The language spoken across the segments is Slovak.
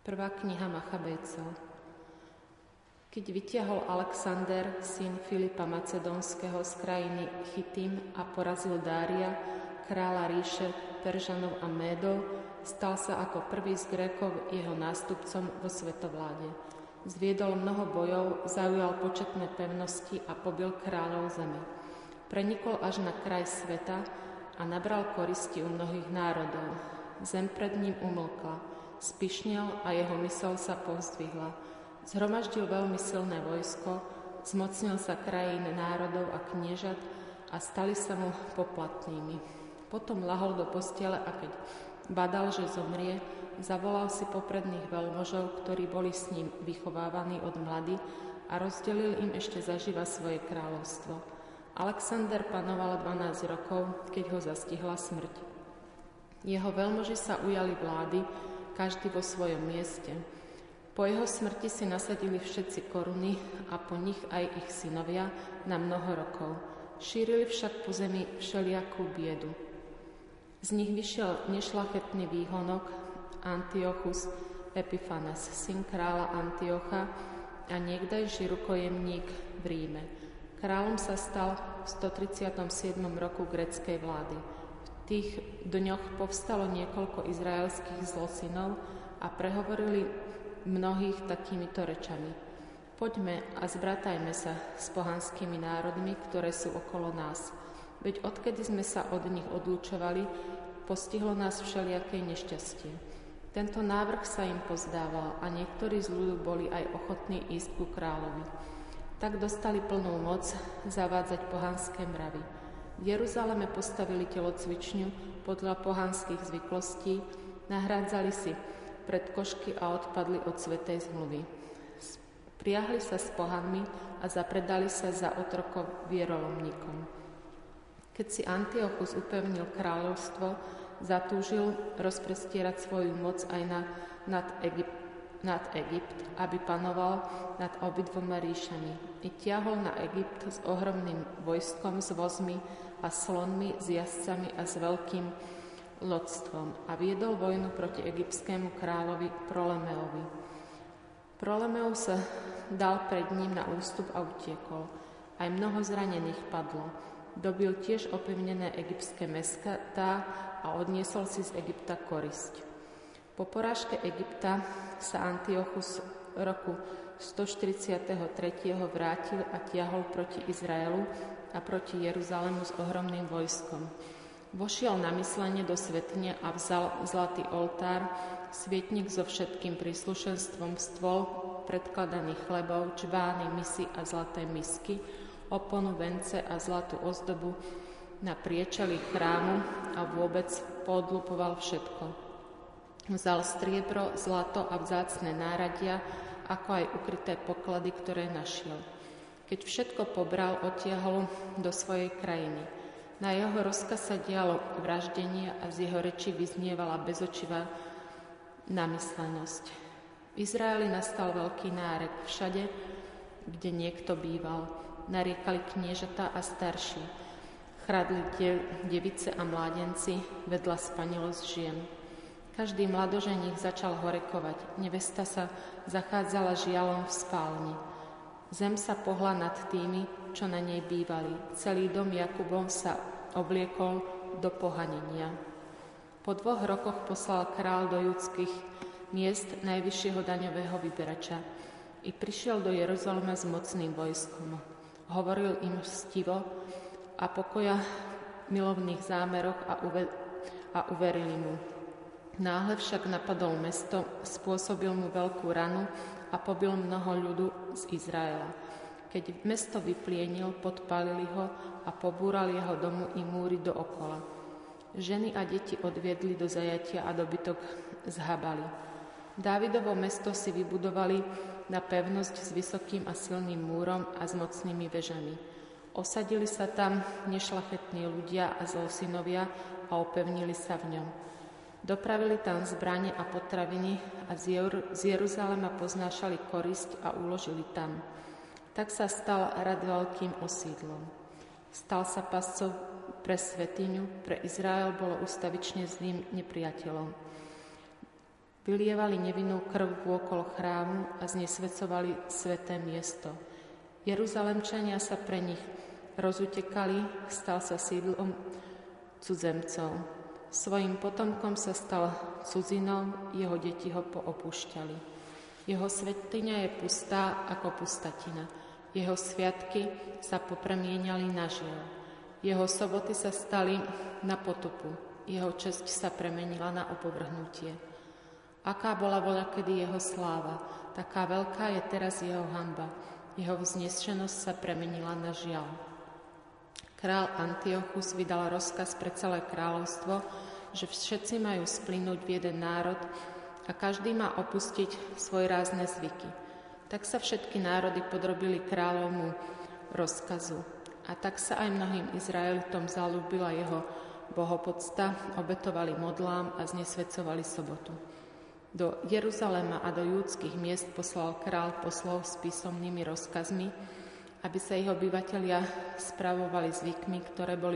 Prvá kniha Machabejcov. Keď vytiahol Alexander, syn Filipa Macedónskeho z krajiny Chytým a porazil Dária, kráľa ríše Peržanov a Médov, stal sa ako prvý z Grékov jeho nástupcom vo svetovláde. Zviedol mnoho bojov, zaujal početné pevnosti a pobil kráľov zeme. Prenikol až na kraj sveta a nabral koristi u mnohých národov. Zem pred ním umlkla, spyšnel a jeho myseľ sa povzdvihla. Zhromaždil veľmi silné vojsko, zmocnil sa krajín, národov a kniežat a stali sa mu poplatnými. Potom lahol do postele a keď badal, že zomrie, zavolal si popredných veľmožov, ktorí boli s ním vychovávaní od mlady a rozdelil im ešte zaživa svoje kráľovstvo. Alexander panoval 12 rokov, keď ho zastihla smrť. Jeho veľmoži sa ujali vlády, každý vo svojom mieste. Po jeho smrti si nasadili všetci koruny a po nich aj ich synovia na mnoho rokov. Šírili však po zemi všelijakú biedu. Z nich vyšiel nešľachetný výhonok Antiochus Epiphanes, syn kráľa Antiocha a niekdajší rukojemník v Ríme. Kráľom sa stal v 137. roku gréckej vlády. V tých dňoch povstalo niekoľko izraelských zlosinov a prehovorili mnohých takýmito rečami. Poďme a zbratajme sa s pohanskými národmi, ktoré sú okolo nás. Veď odkedy sme sa od nich odlúčovali, postihlo nás všelijaké nešťastie. Tento návrh sa im pozdával a niektorí z ľudu boli aj ochotní ísť ku kráľovi. Tak dostali plnú moc zavádzať pohanské mravy. V Jeruzaleme postavili telocvičňu podľa pohanských zvyklostí, nahrádzali si predkošky a odpadli od svätej zmluvy. Spriahli sa s pohanmi a zapredali sa za otrokov vierolomníkom. Keď si Antiochus upevnil kráľovstvo, zatúžil rozprestierať svoju moc aj nad Egypt, aby panoval nad obidvoma ríšami. I tiahol na Egypt s ohromným vojskom, s vozmi a slonmi, s jazdcami a s veľkým lodstvom a viedol vojnu proti egyptskému kráľovi Ptolemeovi. Ptolemeov sa dal pred ním na ústup a utiekol. Aj mnoho zranených padlo. Dobil tiež opevnené egyptské mestá a odniesol si z Egypta korisť. Po porážke Egypta sa Antiochus roku 143. vrátil a tiahol proti Izraelu a proti Jeruzalému s ohromným vojskom. Vošiel na myslenie do svätyne a vzal zlatý oltár, svietnik so všetkým príslušenstvom, stôl predkladaných chlebov, čbány, misy a zlaté misky, oponu, vence a zlatú ozdobu na priečeli chrámu a vôbec podlupoval všetko. Vzal striebro, zlato a vzácne náradia, ako aj ukryté poklady, ktoré našiel. Keď všetko pobral, odtiahol do svojej krajiny. Na jeho rozkaz sa dialo vraždenie a z jeho reči vyznievala bezočivá namyslenosť. V Izraeli nastal veľký nárek všade, kde niekto býval. Nariekali kniežatá a starší. Chradli device a mládenci, vedľa spanilosť žien. Každý mladoženích začal horekovať. Nevesta sa zachádzala žialom v spálni. Zem sa pohla nad tými, čo na nej bývali. Celý dom Jakubov sa obliekol do pohanenia. Po 2 rokoch poslal kráľ do judských miest najvyššieho daňového vyberača. I prišiel do Jeruzalema s mocným vojskom. Hovoril im stivo a pokoja milovných zámeroch a uverili mu. Náhle však napadol mesto, spôsobil mu veľkú ranu a pobil mnoho ľudu z Izraela. Keď mesto vyplienil, podpálili ho a pobúrali jeho domu i múry dookola. Ženy a deti odviedli do zajatia a dobytok zhabali. Dávidovo mesto si vybudovali na pevnosť s vysokým a silným múrom a s mocnými vežami. Osadili sa tam nešľachetní ľudia a zlosynovia a opevnili sa v ňom. Dopravili tam zbrane a potraviny a z Jeruzalema poznášali korisť a uložili tam. Tak sa stal rad veľkým osídlom. Stal sa pascov pre svätyňu, pre Izrael bolo ustavične zlým nepriateľom. Vylievali nevinnú krv vôkol chrámu a znesvecovali sväté miesto. Jeruzalemčania sa pre nich rozutekali, stal sa sídlom cudzemcov. Svojim potomkom sa stal cudzinom, jeho deti ho poopúšťali. Jeho svätyňa je pustá ako pustatina. Jeho sviatky sa popremieniali na žiaľ. Jeho soboty sa stali na potupu. Jeho česť sa premenila na opovrhnutie. Aká bola voľakedy jeho sláva, taká veľká je teraz jeho hanba. Jeho vznešenosť sa premenila na žiaľ. Král Antiochus vydal rozkaz pre celé kráľovstvo, že všetci majú splynúť v jeden národ a každý má opustiť svoje rázne zvyky. Tak sa všetky národy podrobili kráľovmu rozkazu. A tak sa aj mnohým Izraelitom zalúbila jeho bohopocta, obetovali modlám a znesvecovali sobotu. Do Jeruzalema a do júdskych miest poslal kráľ poslov s písomnými rozkazmi, aby sa ich obyvatelia spravovali zvykmi, ktoré boli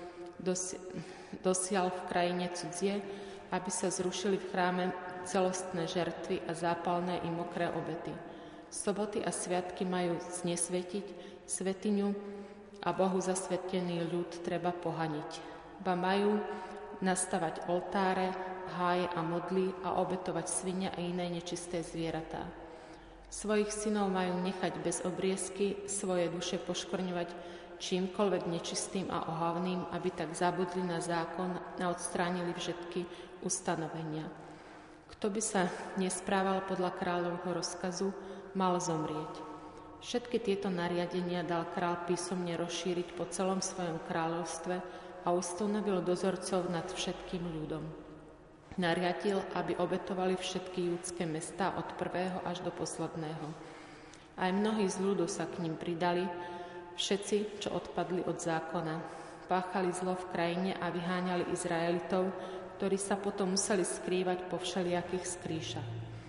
dosiaľ v krajine cudzie, aby sa zrušili v chráme celostné žertvy a zápalné i mokré obety. Soboty a sviatky majú znesvetiť, svätyňu a Bohu zasvetený ľud treba pohaniť. Ba majú nastavať oltáre, háje a modly a obetovať svinia a iné nečisté zvieratá. Svojich synov majú nechať bez obriezky, svoje duše poškvrňovať čímkoľvek nečistým a ohavným, aby tak zabudli na zákon a odstránili všetky ustanovenia. Kto by sa nesprával podľa kráľovho rozkazu, mal zomrieť. Všetky tieto nariadenia dal kráľ písomne rozšíriť po celom svojom kráľovstve a ustanovil dozorcov nad všetkým ľudom. Nariadil, aby obetovali všetky judské mestá od prvého až do posledného. Aj mnohí z ľudu sa k ním pridali, všetci, čo odpadli od zákona. Páchali zlo v krajine a vyháňali Izraelitov, ktorí sa potom museli skrývať po všelijakých skrýšach.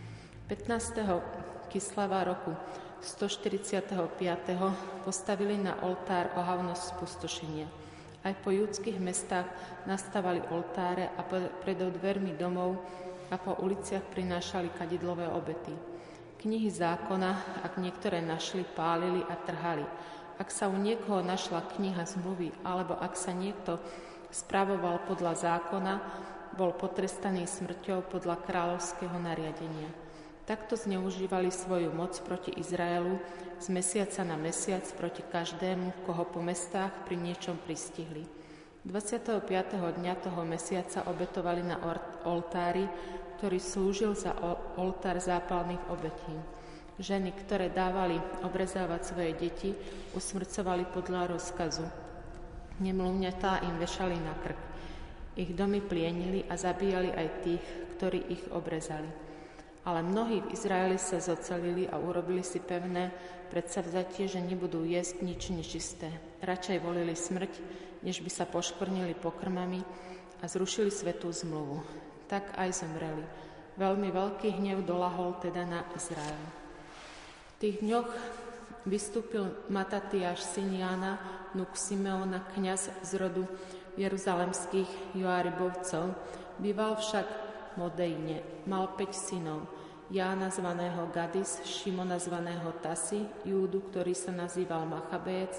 15. Kisleva roku 145. postavili na oltár ohavnosť spustošenia. Aj po judských mestách nastavali oltáre a pred dvermi domov a po uliciach prinášali kadidlové obety. Knihy zákona, ak niektoré našli, pálili a trhali. Ak sa u niekoho našla kniha zmluvy, alebo ak sa niekto spravoval podľa zákona, bol potrestaný smrťou podľa kráľovského nariadenia. Takto zneužívali svoju moc proti Izraelu z mesiaca na mesiac proti každému, koho po mestách pri niečom pristihli. 25. dňa toho mesiaca obetovali na oltári, ktorý slúžil za oltár zápalných obetí. Ženy, ktoré dávali obrezávať svoje deti, usmrcovali podľa rozkazu. Nemluvňatá im vešali na krk. Ich domy plienili a zabíjali aj tých, ktorí ich obrezali. Ale mnohí v Izraeli sa zocelili a urobili si pevné predsavzatie, že nebudú jesť nič nečisté. Radšej volili smrť, než by sa poškvrnili pokrmami a zrušili svätú zmluvu. Tak aj zomreli. Veľmi veľký hnev dolahol teda na Izrael. V tých dňoch vystúpil Matatiáš, syn Jána, vnuk Simeona, kňaz z rodu jeruzalemských Joaribovcov. Býval však v Modejne. Mal 5 synov. Jána zvaného Gadis, Šimona zvaného Tasi, Júdu, ktorý sa nazýval Machabejec,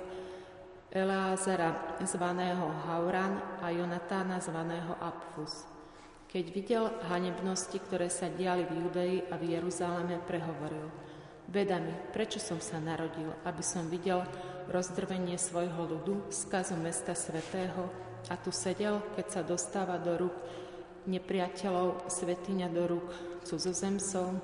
Eleázara zvaného Hauran a Jonatána zvaného Apfus. Keď videl hanebnosti, ktoré sa diali v Judei a v Jeruzaleme, prehovoril: Beda mi, prečo som sa narodil, aby som videl rozdrvenie svojho ľudu, skazu mesta svätého, a tu sedel, keď sa dostáva do rúk nepriateľov, svätyňa do rúk cudzozemcov.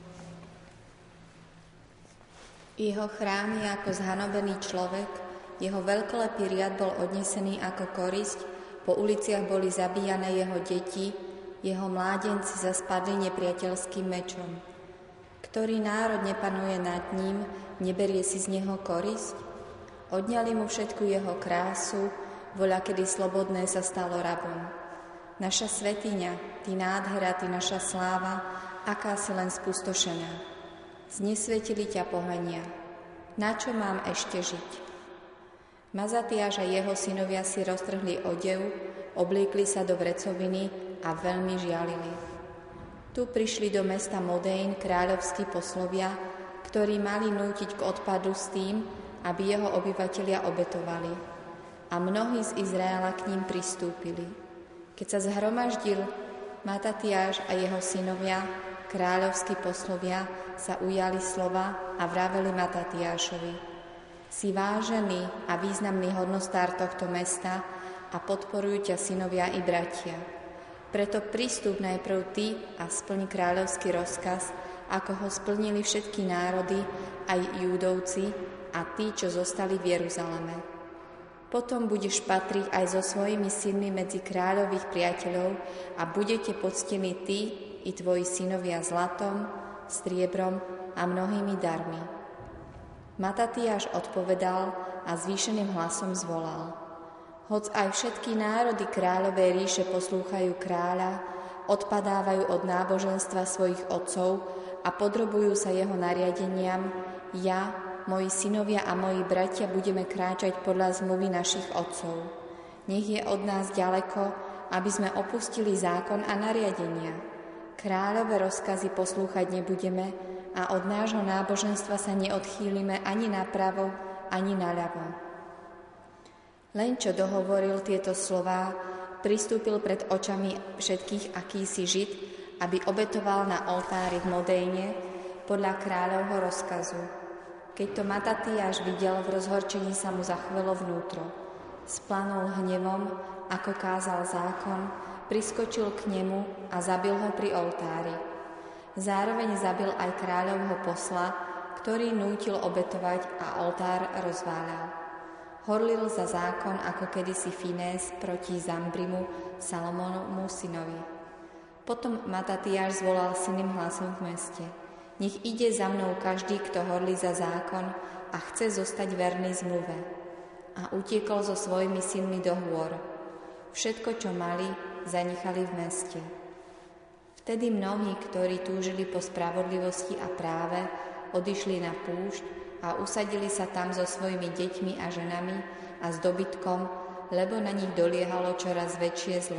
Jeho chrám je ako zhanobený človek, jeho veľkolepý riad bol odnesený ako korisť, po uliciach boli zabíjané jeho deti, jeho mládenci zaspadli nepriateľským mečom. Ktorý národ nepanuje nad ním, neberie si z neho korisť? Odňali mu všetku jeho krásu, voľakedy slobodné sa stalo rabom. Naša svätyňa, ty nádhera, ty naša sláva, aká si len spustošená. Znesvetili ťa pohania. Na čo mám ešte žiť? Mazatiáš a jeho synovia si roztrhli odev, obliekli sa do vrecoviny a veľmi žialili. Tu prišli do mesta Modén kráľovskí poslovia, ktorí mali nútiť k odpadu s tým, aby jeho obyvatelia obetovali. A mnohí z Izraela k ním pristúpili. Keď sa zhromaždil Matatiáš a jeho synovia, kráľovskí poslovia, sa ujali slova a vraveli Matatiášovi: Si vážený a významný hodnostár tohto mesta a podporujú ťa synovia i bratia. Preto pristup najprv ty a splň kráľovský rozkaz, ako ho splnili všetky národy, aj Júdovci a tí, čo zostali v Jeruzaleme. Potom budeš patriť aj so svojimi synmi medzi kráľových priateľov a budete poctení ty i tvoji synovia zlatom, striebrom a mnohými darmi. Matatiáš odpovedal a zvýšeným hlasom zvolal: Hoc aj všetky národy kráľovej ríše poslúchajú kráľa, odpadávajú od náboženstva svojich otcov a podrobujú sa jeho nariadeniam, ja, moji synovia a moji bratia budeme kráčať podľa zmluvy našich otcov. Nech je od nás ďaleko, aby sme opustili zákon a nariadenia. Kráľové rozkazy poslúchať nebudeme a od nášho náboženstva sa neodchýlime ani napravo, ani naľavo. Len čo dohovoril tieto slová, pristúpil pred očami všetkých akýsi Žid, aby obetoval na oltári v Modéne podľa kráľovho rozkazu. Keď to Matatiáš videl, v rozhorčení sa mu zachvelo vnútro. Splanul hnevom, ako kázal zákon, priskočil k nemu a zabil ho pri oltári. Zároveň zabil aj kráľovho posla, ktorý nútil obetovať a oltár rozváľal. Horlil za zákon ako kedysi Finés proti Zambrimu, Salomónovmu synovi. Potom Matatiáš zvolal silným hlasom v meste: Nech ide za mnou každý, kto horlí za zákon a chce zostať verný zmluve. A utiekol so svojimi synmi do hôr. Všetko, čo mali, zanechali v meste. Vtedy mnohí, ktorí túžili po spravodlivosti a práve, odišli na púšť a usadili sa tam so svojimi deťmi a ženami a s dobytkom, lebo na nich doliehalo čoraz väčšie zlo.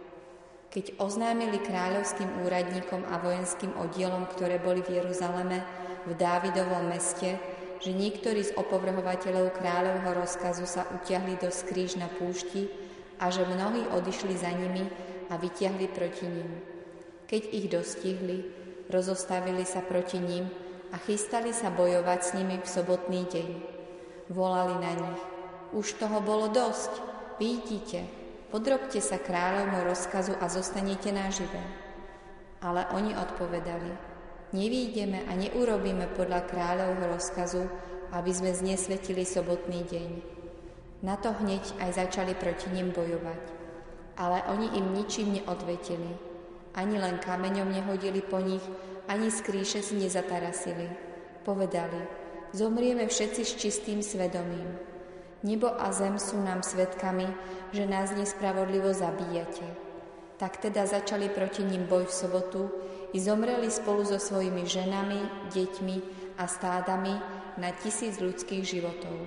Keď oznámili kráľovským úradníkom a vojenským oddielom, ktoré boli v Jeruzaleme, v Dávidovom meste, že niektorí z opovrhovateľov kráľovho rozkazu sa utiahli do skríž na púšti a že mnohí odišli za nimi a vytiahli proti nim. Keď ich dostihli, rozostavili sa proti ním a chystali sa bojovať s nimi v sobotný deň. Volali na nich: Už toho bolo dosť, výjdite, podrobte sa kráľovmu rozkazu a zostanete nažive. Ale oni odpovedali: Nevídeme a neurobíme podľa kráľovho rozkazu, aby sme znesvetili sobotný deň. Na to hneď aj začali proti nim bojovať. Ale oni im ničím neodvetili. Ani len kameňom nehodili po nich, ani z kríše si nezatarasili. Povedali: Zomrieme všetci s čistým svedomím. Nebo a zem sú nám svedkami, že nás nespravodlivo zabíjate. Tak teda začali proti nim boj v sobotu i zomreli spolu so svojimi ženami, deťmi a stádami na 1000 ľudských životov.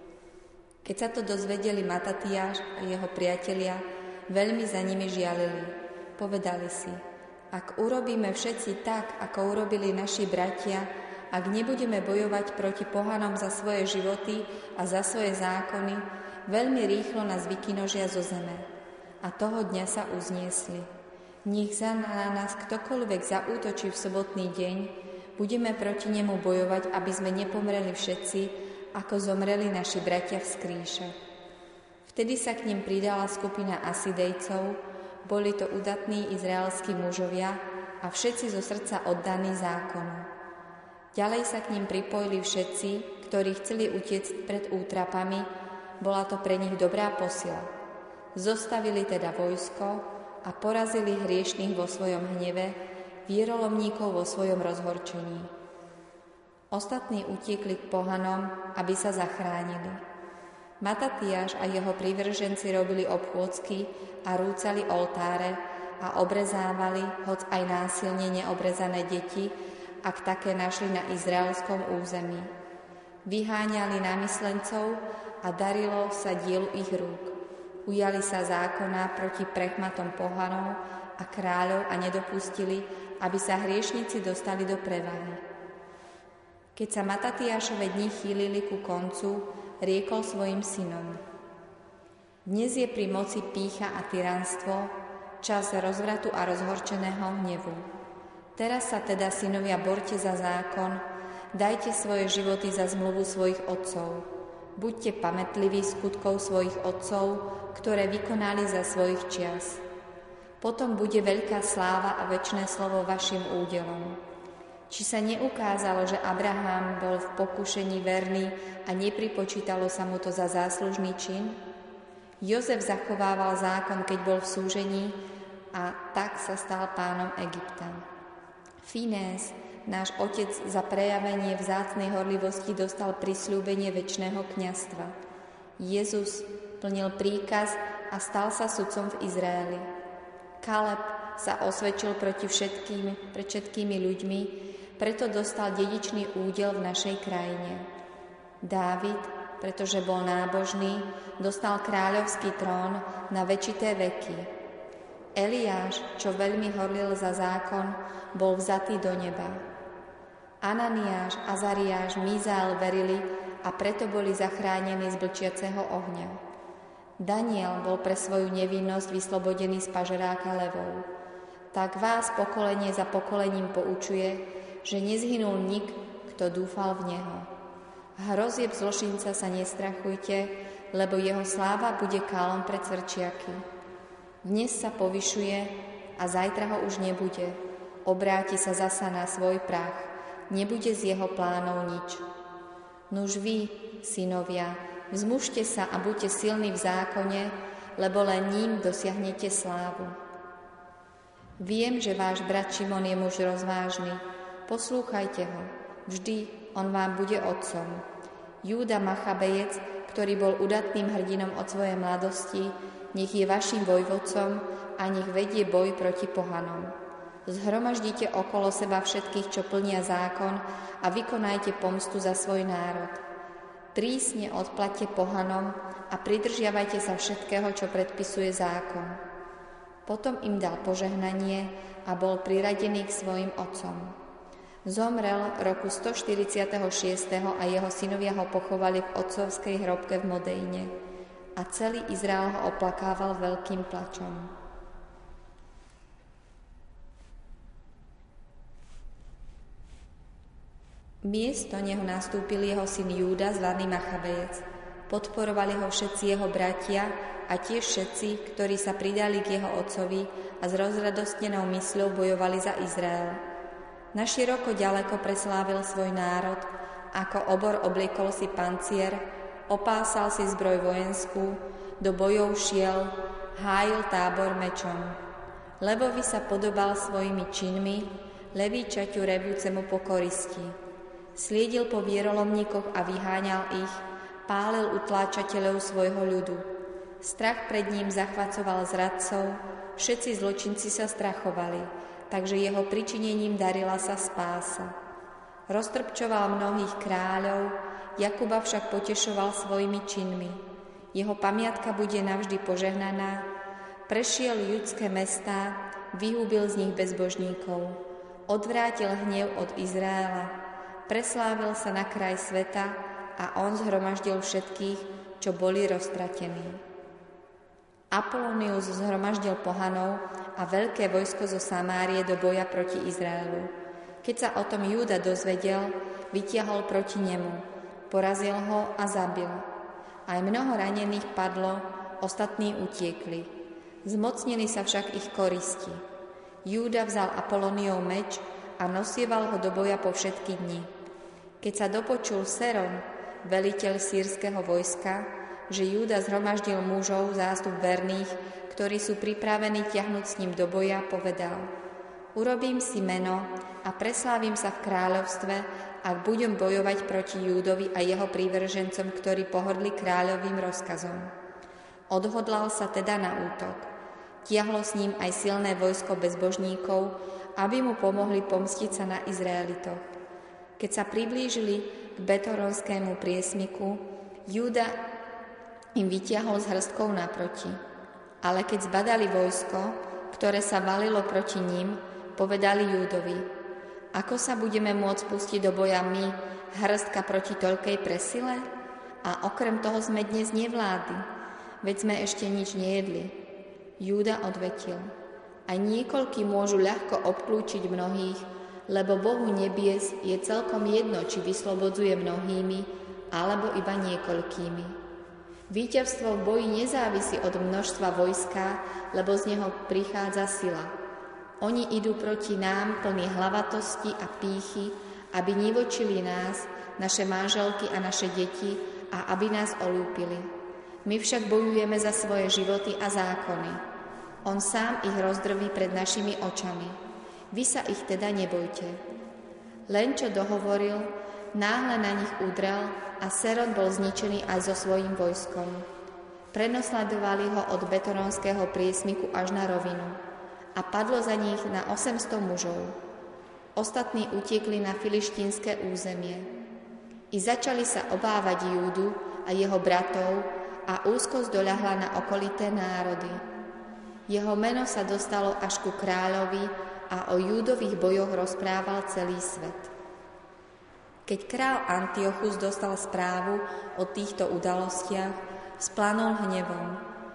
Keď sa to dozvedeli Matatiáš a jeho priatelia, veľmi za nimi žialili. Povedali si: Ak urobíme všetci tak, ako urobili naši bratia, ak nebudeme bojovať proti pohanom za svoje životy a za svoje zákony, veľmi rýchlo nás vykinožia zo zeme. A toho dňa sa uzniesli. Nech za nás ktokoľvek zaútočí v sobotný deň, budeme proti nemu bojovať, aby sme nepomreli všetci, ako zomreli naši bratia v skríše. Vtedy sa k nim pridala skupina Asidejcov. Boli to udatní izraelskí mužovia a všetci zo srdca oddaní zákonu. Ďalej sa k ním pripojili všetci, ktorí chceli utiecť pred útrapami, bola to pre nich dobrá posila. Zostavili teda vojsko a porazili hriešnych vo svojom hneve, vierolomníkov vo svojom rozhorčení. Ostatní utiekli k pohanom, aby sa zachránili. Matatiáš a jeho prívrženci robili obchôdzky a rúcali oltáre a obrezávali, hoc aj násilne neobrezané deti, ak také našli na izraelskom území. Vyháňali námyslencov a darilo sa dielu ich rúk. Ujali sa zákona proti prechmatom pohanov a kráľov a nedopustili, aby sa hriešnici dostali do prevahy. Keď sa Matatiášove dni chýlili ku koncu, riekol svojim synom: Dnes je pri moci pýcha a tyranstvo, čas rozvratu a rozhorčeného hnevu. Teraz sa teda, synovia, borte za zákon, dajte svoje životy za zmluvu svojich otcov. Buďte pamätliví skutkov svojich otcov, ktoré vykonali za svojich čias. Potom bude veľká sláva a večné slovo vašim údelom. Či sa neukázalo, že Abraham bol v pokušení verný a nepripočítalo sa mu to za záslužný čin? Jozef zachovával zákon, keď bol v súžení, a tak sa stal pánom Egypta. Finés, náš otec, za prejavenie vzácnej horlivosti dostal prisľúbenie večného kňazstva. Jezus plnil príkaz a stal sa sudcom v Izraeli. Kaleb sa osvedčil pred všetkými ľuďmi, preto dostal dedičný údel v našej krajine. Dávid, pretože bol nábožný, dostal kráľovský trón na večité veky. Eliáš, čo veľmi horlil za zákon, bol vzatý do neba. Ananiáš, Azariáš, Mízael verili a preto boli zachránení z blčiaceho ohňa. Daniel bol pre svoju nevinnosť vyslobodený z pažeráka levov. Tak vás pokolenie za pokolením poučuje, že nezhynul nik, kto dúfal v neho. Hrozieb zločinca sa nestrachujte, lebo jeho sláva bude kálom pre cvrčiaky. Dnes sa povyšuje a zajtra ho už nebude. Obráti sa zasa na svoj prach. Nebude z jeho plánov nič. Nuž vy, synovia, vzmužte sa a buďte silní v zákone, lebo len ním dosiahnete slávu. Viem, že váš brat Šimon je muž rozvážny. Poslúchajte ho. Vždy on vám bude otcom. Júda Machabejec, ktorý bol udatným hrdinom od svojej mladosti, nech je vašim vojvodcom a nech vedie boj proti pohanom. Zhromaždite okolo seba všetkých, čo plnia zákon, a vykonajte pomstu za svoj národ. Prísne odplaťte pohanom a pridržiavajte sa všetkého, čo predpisuje zákon. Potom im dal požehnanie a bol priradený k svojim otcom. Zomrel roku 146. a jeho synovia ho pochovali v otcovskej hrobke v Modejne. A celý Izrael ho oplakával veľkým plačom. Miesto neho nastúpil jeho syn Júda, zvaný Machabejec. Podporovali ho všetci jeho bratia a tiež všetci, ktorí sa pridali k jeho otcovi a s rozradostnenou mysľou bojovali za Izrael. Naširoko ďaleko preslávil svoj národ, ako obor obliekol si pancier, opásal si zbroj vojenskú, do bojov šiel, hájil tábor mečom. Levovi sa podobal svojimi činmi, levíčaťu revúcemu po koristi. Sliedil po vierolomníkoch a vyháňal ich, pálil utláčateľov svojho ľudu. Strach pred ním zachvacoval zradcov, všetci zločinci sa strachovali, takže jeho pričinením darila sa spása. Roztrpčoval mnohých kráľov, Jakuba však potešoval svojimi činmi. Jeho pamiatka bude navždy požehnaná, prešiel judské mestá, vyhúbil z nich bezbožníkov, odvrátil hnev od Izraela, preslávil sa na kraj sveta a on zhromaždil všetkých, čo boli roztratení. Apolonius zhromaždil pohanov a veľké vojsko zo Samárie do boja proti Izraelu. Keď sa o tom Júda dozvedel, vytiahol proti nemu, porazil ho a zabil. Aj mnoho ranených padlo, ostatní utiekli. Zmocnili sa však ich koristi. Júda vzal Apoloniov meč a nosieval ho do boja po všetky dni. Keď sa dopočul Seron, veliteľ sýrskeho vojska, že Júda zhromaždil mužov, zástup verných, ktorí sú pripravení ťahnuť s ním do boja, povedal: Urobím si meno a preslávim sa v kráľovstve, ak budem bojovať proti Júdovi a jeho prívržencom, ktorí pohrdli kráľovým rozkazom. Odhodlal sa teda na útok. Tiahlo s ním aj silné vojsko bezbožníkov, aby mu pomohli pomstiť sa na Izraelitoch. Keď sa priblížili k Betoronskému priesmiku, Júda im vytiahol s hrstkou naproti. Ale keď zbadali vojsko, ktoré sa valilo proti ním, povedali Júdovi: ako sa budeme môcť pustiť do boja my, hrstka proti toľkej presile? A okrem toho sme dnes nevládli, veď sme ešte nič nejedli. Júda odvetil: aj niekoľkí môžu ľahko obklúčiť mnohých, lebo Bohu nebies je celkom jedno, či vyslobodzuje mnohými, alebo iba niekoľkými. Víťazstvo v boji nezávisí od množstva vojska, lebo z neho prichádza sila. Oni idú proti nám plní hlavatosti a pýchy, aby nivočili nás, naše manželky a naše deti, a aby nás olúpili. My však bojujeme za svoje životy a zákony. On sám ich rozdrví pred našimi očami. Vy sa ich teda nebojte. Len čo dohovoril, náhle na nich udrel a Seron bol zničený aj so svojím vojskom. Prenosledovali ho od Betoronského priesmyku až na rovinu a padlo za nich na 800 mužov. Ostatní utiekli na filištínske územie. I začali sa obávať Júdu a jeho bratov a úzkosť doľahla na okolité národy. Jeho meno sa dostalo až ku kráľovi a o Júdových bojoch rozprával celý svet. Keď kráľ Antiochus dostal správu o týchto udalostiach, splanul hnevom.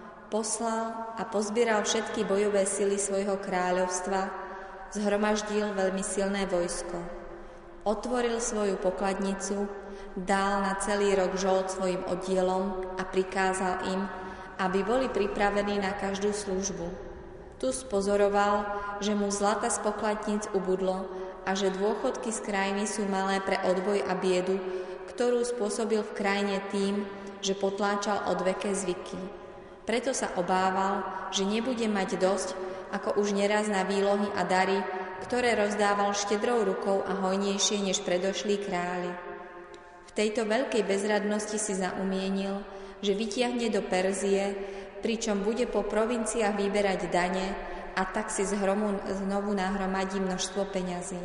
Poslal a pozbieral všetky bojové sily svojho kráľovstva, zhromaždil veľmi silné vojsko. Otvoril svoju pokladnicu, dal na celý rok žold svojim oddielom a prikázal im, aby boli pripravení na každú službu. Tu spozoroval, že mu zlata z pokladníc ubudlo a že dôchodky z krajiny sú malé pre odboj a biedu, ktorú spôsobil v krajine tým, že potláčal odveké zvyky. Preto sa obával, že nebude mať dosť, ako už neraz na výlohy a dary, ktoré rozdával štedrou rukou a hojnejšie než predošlí králi. V tejto veľkej bezradnosti si zaumienil, že vytiahne do Perzie, pričom bude po provinciách vyberať dane a tak si znovu nahromadí množstvo peňazí.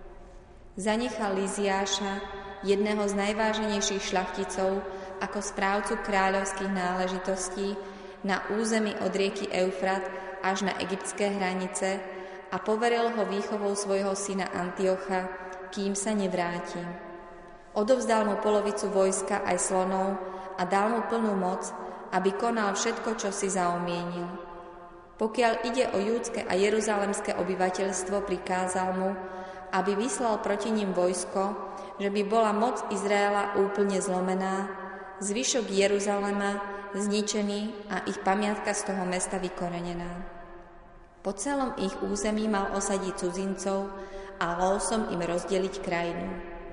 Zanechal Liziáša, jedného z najváženejších šľachticov, ako správcu kráľovských náležitostí na území od rieky Eufrat až na egyptské hranice a poveril ho výchovou svojho syna Antiocha, kým sa nevráti. Odovzdal mu polovicu vojska aj slonov a dal mu plnú moc, aby konal všetko, čo si zaumienil. Pokiaľ ide o júdske a jeruzalemské obyvateľstvo, prikázal mu, aby vyslal proti ním vojsko, že by bola moc Izraela úplne zlomená, zvyšok Jeruzalema zničený a ich pamiatka z toho mesta vykorenená. Po celom ich území mal osadiť cudzincov a lósom im rozdeliť krajinu.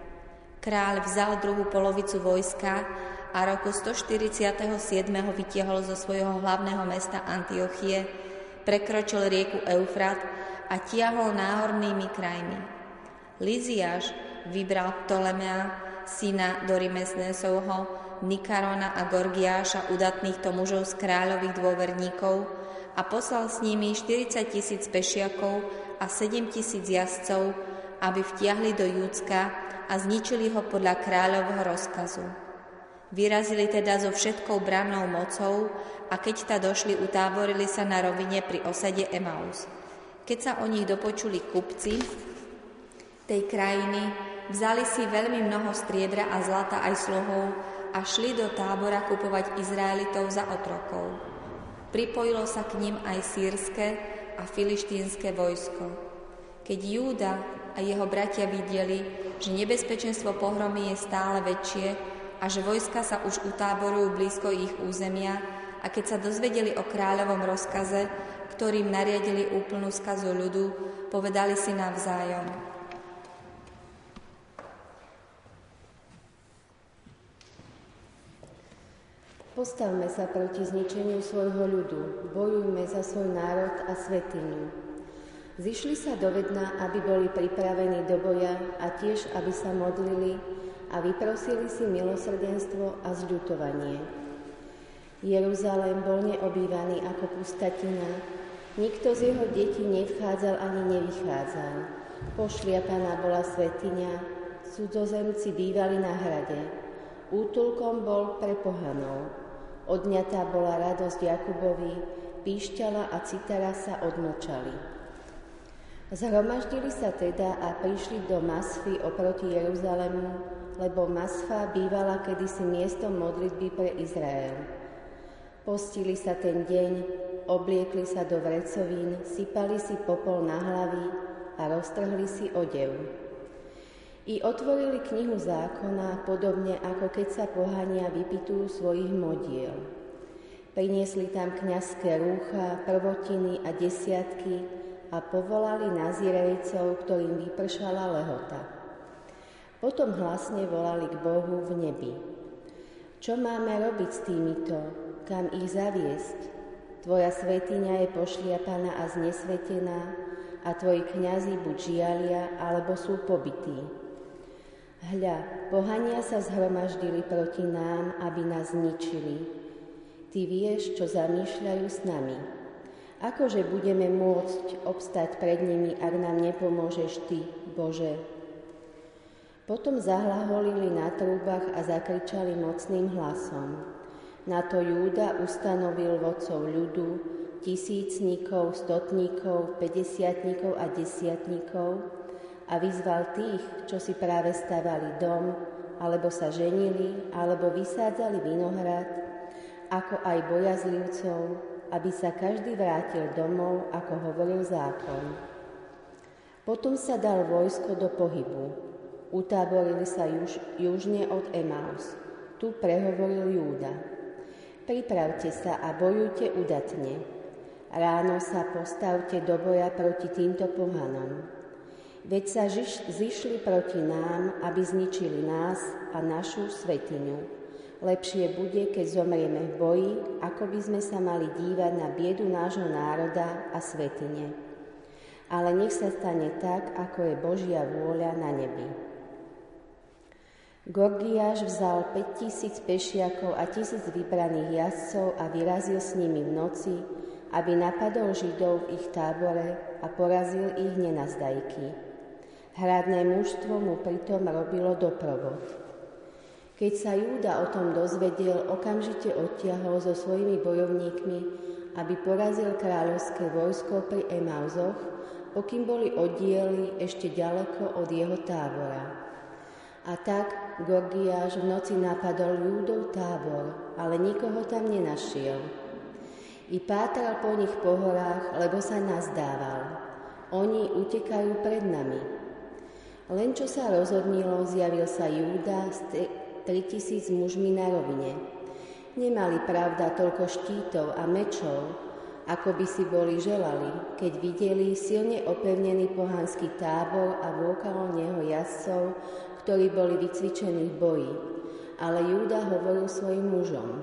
Kráľ vzal druhú polovicu vojska a roku 147. vytiahol zo svojho hlavného mesta Antiochie, prekročil rieku Eufrat a tiahol náhornými krajmi. Liziáš vybral Ptolemea, syna Dorimesnesovho, Nikarona a Gorgiáša, udatných mužov z kráľových dôverníkov, a poslal s nimi 40,000 pešiakov a 7,000 jazdcov, aby vtiahli do Júdska a zničili ho podľa kráľovho rozkazu. Vyrazili teda so všetkou brannou mocou a keď ta došli, utáborili sa na rovine pri osade Emaus. Keď sa o nich dopočuli kupci tej krajiny, vzali si veľmi mnoho striebra a zlata aj sluhov a šli do tábora kupovať Izraelitov za otrokov. Pripojilo sa k ním aj sýrske a filištínske vojsko. Keď Júda a jeho bratia videli, že nebezpečenstvo pohromy je stále väčšie a že vojska sa už utáborujú blízko ich územia, a keď sa dozvedeli o kráľovom rozkaze, ktorým nariadili úplnú skazu ľudu, povedali si navzájom: Postavme sa proti zničeniu svojho ľudu, bojujme za svoj národ a svätyňu. Zišli sa do Vedna, aby boli pripravení do boja a tiež, aby sa modlili a vyprosili si milosrdenstvo a zľutovanie. Jeruzalém bol neobývaný ako pustatina, nikto z jeho detí nevchádzal ani nevychádzal. Pošliapaná bola svätyňa, cudzozemci bývali na hrade. Útulkom bol pre pohanov. Odňatá bola radosť Jakubovi, píšťala a citara sa odmlčali. Zhromaždili sa teda a prišli do Masfy oproti Jeruzalému, lebo Masfa bývala kedysi miestom modlitby pre Izrael. Postili sa ten deň, obliekli sa do vrecovín, sypali si popol na hlavy a roztrhli si odev. I otvorili knihu zákona, podobne ako keď sa pohania vypitujú svojich modiel. Priniesli tam kňazské rúcha, prvotiny a desiatky a povolali nazirejcov, ktorým vypršala lehota. Potom hlasne volali k Bohu v nebi. Čo máme robiť s týmito? Kam ich zaviesť? Tvoja svätyňa je pošliapaná a znesvetená a tvoji kňazi buď žialia, alebo sú pobití. Hľa, pohania sa zhromaždili proti nám, aby nás zničili. Ty vieš, čo zamýšľajú s nami. Akože budeme môcť obstať pred nimi, ak nám nepomôžeš Ty, Bože? Potom zahlaholili na trúbach a zakričali mocným hlasom. Na to Júda ustanovil vodcov ľudu, tisícnikov, stotníkov, päťdesiatnikov a desiatnikov a vyzval tých, čo si práve stavali dom, alebo sa ženili, alebo vysádzali vinohrad, ako aj bojazlivcov, aby sa každý vrátil domov, ako hovoril zákon. Potom sa dal vojsko do pohybu. Utáborili sa južne od Emaus. Tu prehovoril Júda. Pripravte sa a bojujte udatne. Ráno sa postavte do boja proti týmto pohanom. Veď sa zišli proti nám, aby zničili nás a našu svätyňu. Lepšie bude, keď zomrieme v boji, ako by sme sa mali dívať na biedu nášho národa a svätyne. Ale nech sa stane tak, ako je Božia vôľa na nebi. Gorgiáš vzal 5000 pešiakov a 1000 vybraných jazdcov a vyrazil s nimi v noci, aby napadol Židov v ich tábore a porazil ich nenazdajky. Hradné mužstvo mu pritom robilo doprovod. Keď sa Júda o tom dozvedel, okamžite odtiahol so svojimi bojovníkmi, aby porazil kráľovské vojsko pri Emauzoch, pokým boli oddiely ešte ďaleko od jeho tábora. A tak Gorgiáš v noci napadol Júdov tábor, ale nikoho tam nenašiel. I pátral po nich po horách, lebo sa nazdával. Oni utekajú pred nami. Len čo sa rozhodnilo, zjavil sa Júda s 3000 mužmi na rovine. Nemali pravda toľko štítov a mečov, ako by si boli želali, keď videli silne opevnený pohanský tábor a vôkalo neho jazdcov, ktorí boli vycvičení v boji. Ale Júda hovoril svojim mužom: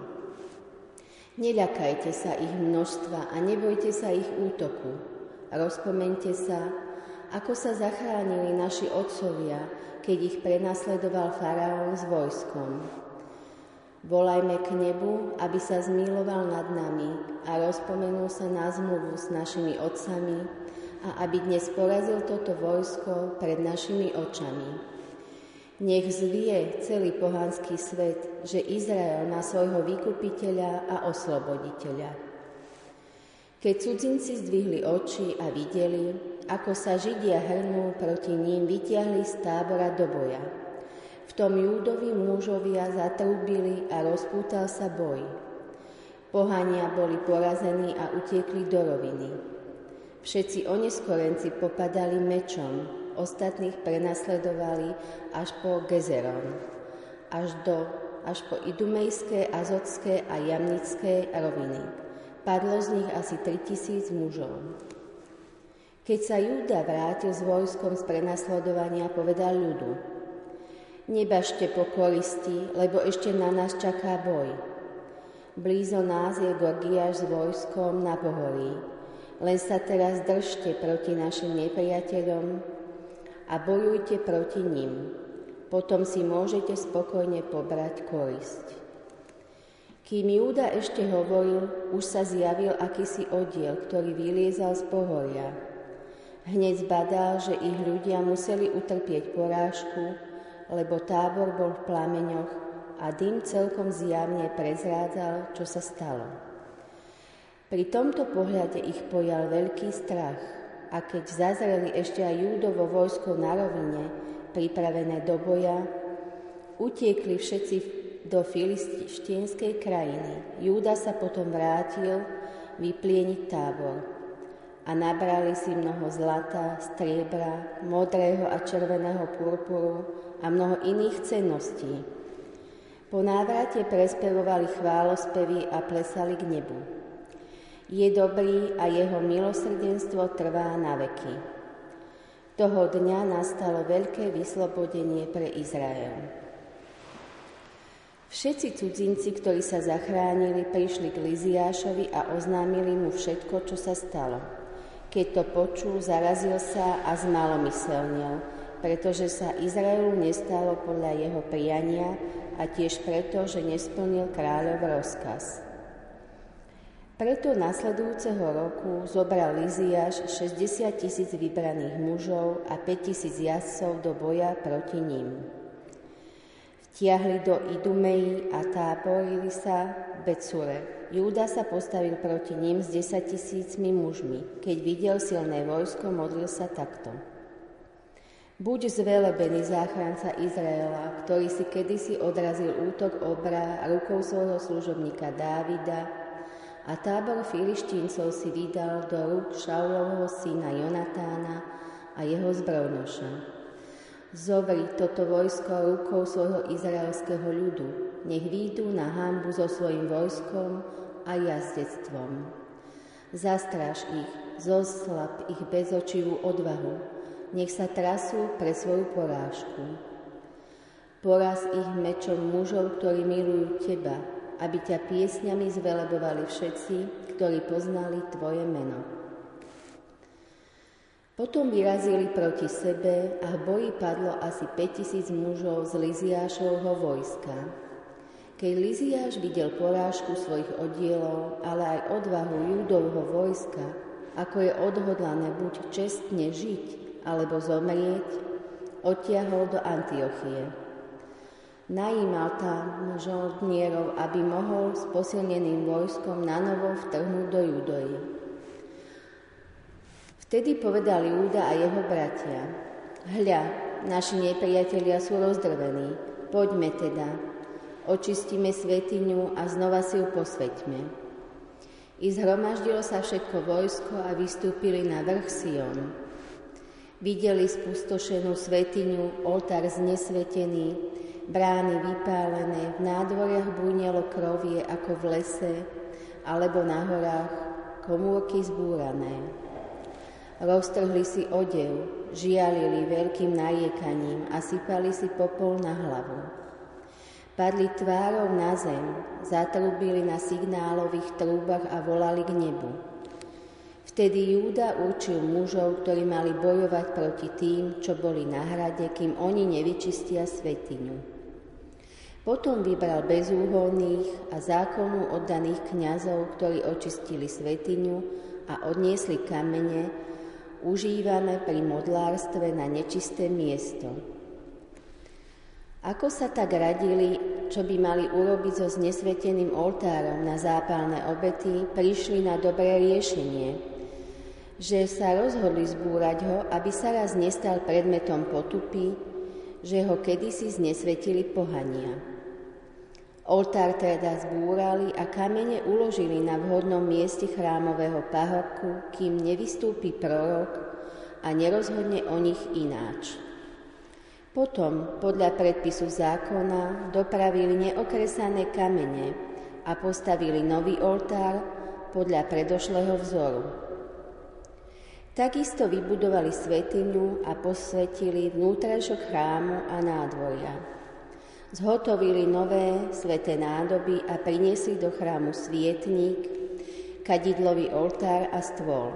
Neľakajte sa ich množstva a nebojte sa ich útoku. Rozpomeňte sa, ako sa zachránili naši otcovia, keď ich prenasledoval faraón s vojskom. Volajme k nebu, aby sa zmiloval nad nami a rozpomenul sa na zmluvu s našimi otcami a aby dnes porazil toto vojsko pred našimi očami. Nech zvie celý pohanský svet, že Izrael má svojho vykupiteľa a osloboditeľa. Keď cudzinci zdvihli oči a videli, ako sa Židia hrnú proti ním, vytiahli z tábora do boja. V tom Júdovi mužovia zatrúbili a rozpútal sa boj. Pohania boli porazení a utiekli do roviny. Všetci oneskorenci popadali mečom, ostatných prenasledovali až po Gezeron, až po idumejské, azotské a jamnické roviny. Padlo z nich asi 3000 mužov. Keď sa Júda vrátil s vojskom z prenasledovania, povedal ľudu: Nebažte po koristi, lebo ešte na nás čaká boj. Blízo nás je Gorgiáš s vojskom na pohorí. Len sa teraz držte proti našim nepriateľom a bojujte proti nim. Potom si môžete spokojne pobrať korisť. Kým Júda ešte hovoril, už sa zjavil akýsi oddiel, ktorý vyliezal z pohoria. Hneď zbadal, že ich ľudia museli utrpieť porážku, lebo tábor bol v plameňoch a dym celkom zjavne prezrádzal, čo sa stalo. Pri tomto pohľade ich pojal veľký strach. a keď zazreli ešte aj Júdovo vojsko na rovine, pripravené do boja, utiekli všetci do filištínskej krajiny. Júda sa potom vrátil vyplieniť tábor a nabrali si mnoho zlata, striebra, modrého a červeného purpuru a mnoho iných cenností. Po návrate prespevovali chválospevy a plesali k nebu. Je dobrý a jeho milosrdenstvo trvá na veky. Toho dňa nastalo veľké vyslobodenie pre Izrael. Všetci cudzinci, ktorí sa zachránili, prišli k Liziášovi a oznámili mu všetko, čo sa stalo. Keď to počul, zarazil sa a zmalomyselnil, pretože sa Izraelu nestalo podľa jeho priania a tiež preto, že nesplnil kráľov rozkaz. Preto nasledujúceho roku zobral Liziáš 60,000 vybraných mužov a 5,000 jazdcov do boja proti ním. Vtiahli do Idumei a táborili sa v Becure. Júda sa postavil proti ním s 10,000 mužmi. Keď videl silné vojsko, modlil sa takto. Buď zvelebený záchranca Izraela, ktorý si kedysi odrazil útok obra rukou svojho služobníka Dávida, a tábor Filištíncov si vydal do rúk Šaulovho syna Jonatána a jeho zbrojnoša. Zovri toto vojsko rukou svojho izraelského ľudu, nech výjdu na hanbu so svojím vojskom a jazdectvom. Zastraž ich, zoslab ich bezočivú odvahu, nech sa trasú pre svoju porážku. Poraz ich mečom mužov, ktorí milujú teba, aby ťa piesňami zvelebovali všetci, ktorí poznali tvoje meno. Potom vyrazili proti sebe a v boji padlo asi 5,000 mužov z Liziášovho vojska. Keď Liziáš videl porážku svojich oddielov, ale aj odvahu Júdovho vojska, ako je odhodlané buď čestne žiť, alebo zomrieť, odtiahol do Antiochie. Najímal tam žoldnierov, aby mohol s posilneným vojskom nanovo vtrhnúť do Júdoi. Vtedy povedal Júda a jeho bratia: Hľa, naši nepriatelia sú rozdrvení, poďme teda, očistíme svätyňu a znova si ju posväťme. I zhromaždilo sa všetko vojsko a vystúpili na vrch Sion. Videli spustošenú svätyňu, oltár znesvetený, brány vypálené, v nádvoriach búňalo krovie ako v lese, alebo na horách komórky zbúrané. Roztrhli si odev, žialili veľkým nariekaním a sypali si popol na hlavu. Padli tvárou na zem, zatrúbili na signálových trúbach a volali k nebu. Vtedy Júda určil mužov, ktorí mali bojovať proti tým, čo boli na hrade, kým oni nevyčistia svätyňu. Potom vybral bezúhonných a zákonu oddaných kňazov, ktorí očistili svätyňu a odniesli kamene, užívané pri modlárstve na nečisté miesto. Ako sa tak radili, čo by mali urobiť so znesveteným oltárom na zápalné obety, prišli na dobré riešenie, že sa rozhodli zbúrať ho, aby sa raz nestal predmetom potupy, že ho kedysi znesvetili pohania. Oltár teda zbúrali a kamene uložili na vhodnom mieste chrámového pahorku, kým nevystúpi prorok a nerozhodne o nich ináč. Potom, podľa predpisu zákona, dopravili neokresané kamene a postavili nový oltár podľa predošlého vzoru. Takisto vybudovali svätyňu a posvätili vnútrajšok chrámu a nádvoria. Zhotovili nové sväté nádoby a priniesli do chrámu svietnik, kadidlový oltár a stôl.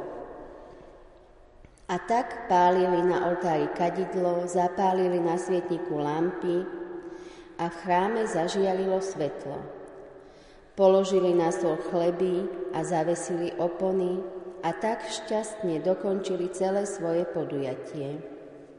A tak pálili na oltári kadidlo, zapálili na svietniku lampy a v chráme zažiarilo svetlo. Položili na stôl chleby a zavesili opony a tak šťastne dokončili celé svoje podujatie.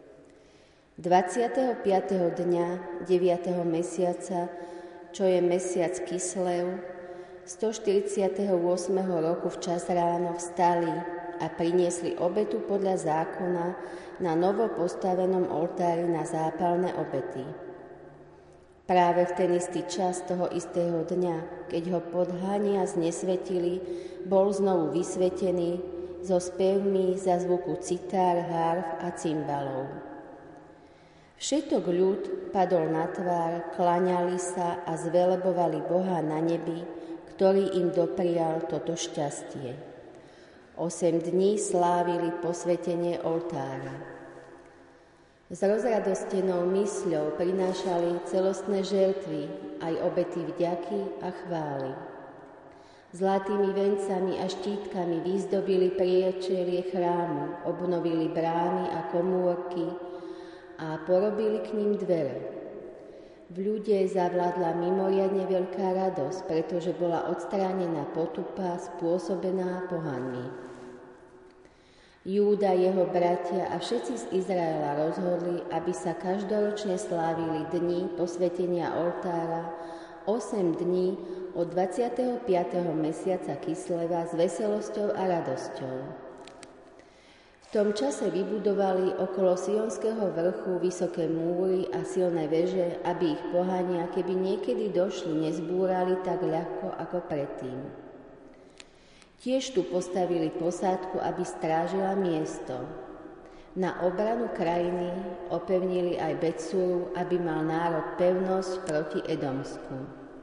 25. dňa 9. mesiaca, čo je mesiac Kislev, 148. roku včas ráno vstali a priniesli obetu podľa zákona na novo postavenom oltári na zápalné obety. Práve v ten istý čas toho istého dňa, keď ho podhania znesvetili, bol znovu vysvetený so spevmi za zvuku citár, harf a cymbalov. Všetok ľud padol na tvár, klaňali sa a zvelebovali Boha na nebi, ktorý im doprial toto šťastie. 8 dní slávili posvetenie oltára. S rozradostenou mysľou prinášali celostné žertvy, aj obety vďaky a chvály. Zlatými vencami a štítkami vyzdobili priečelie chrámu, obnovili brány a komórky a porobili k ním dvere. V ľude zavládla mimoriadne veľká radosť, pretože bola odstránená potupa spôsobená pohanmi. Júda, jeho bratia a všetci z Izraela rozhodli, aby sa každoročne slávili dni posvetenia oltára 8 dní od 25. mesiaca Kisleva s veselosťou a radosťou. V tom čase vybudovali okolo Sionského vrchu vysoké múry a silné veže, aby ich pohania, keby niekedy došli, nezbúrali tak ľahko ako predtým. Tiež tu postavili posádku, aby strážila miesto. Na obranu krajiny opevnili aj Betsuru, aby mal národ pevnosť proti Edomsku.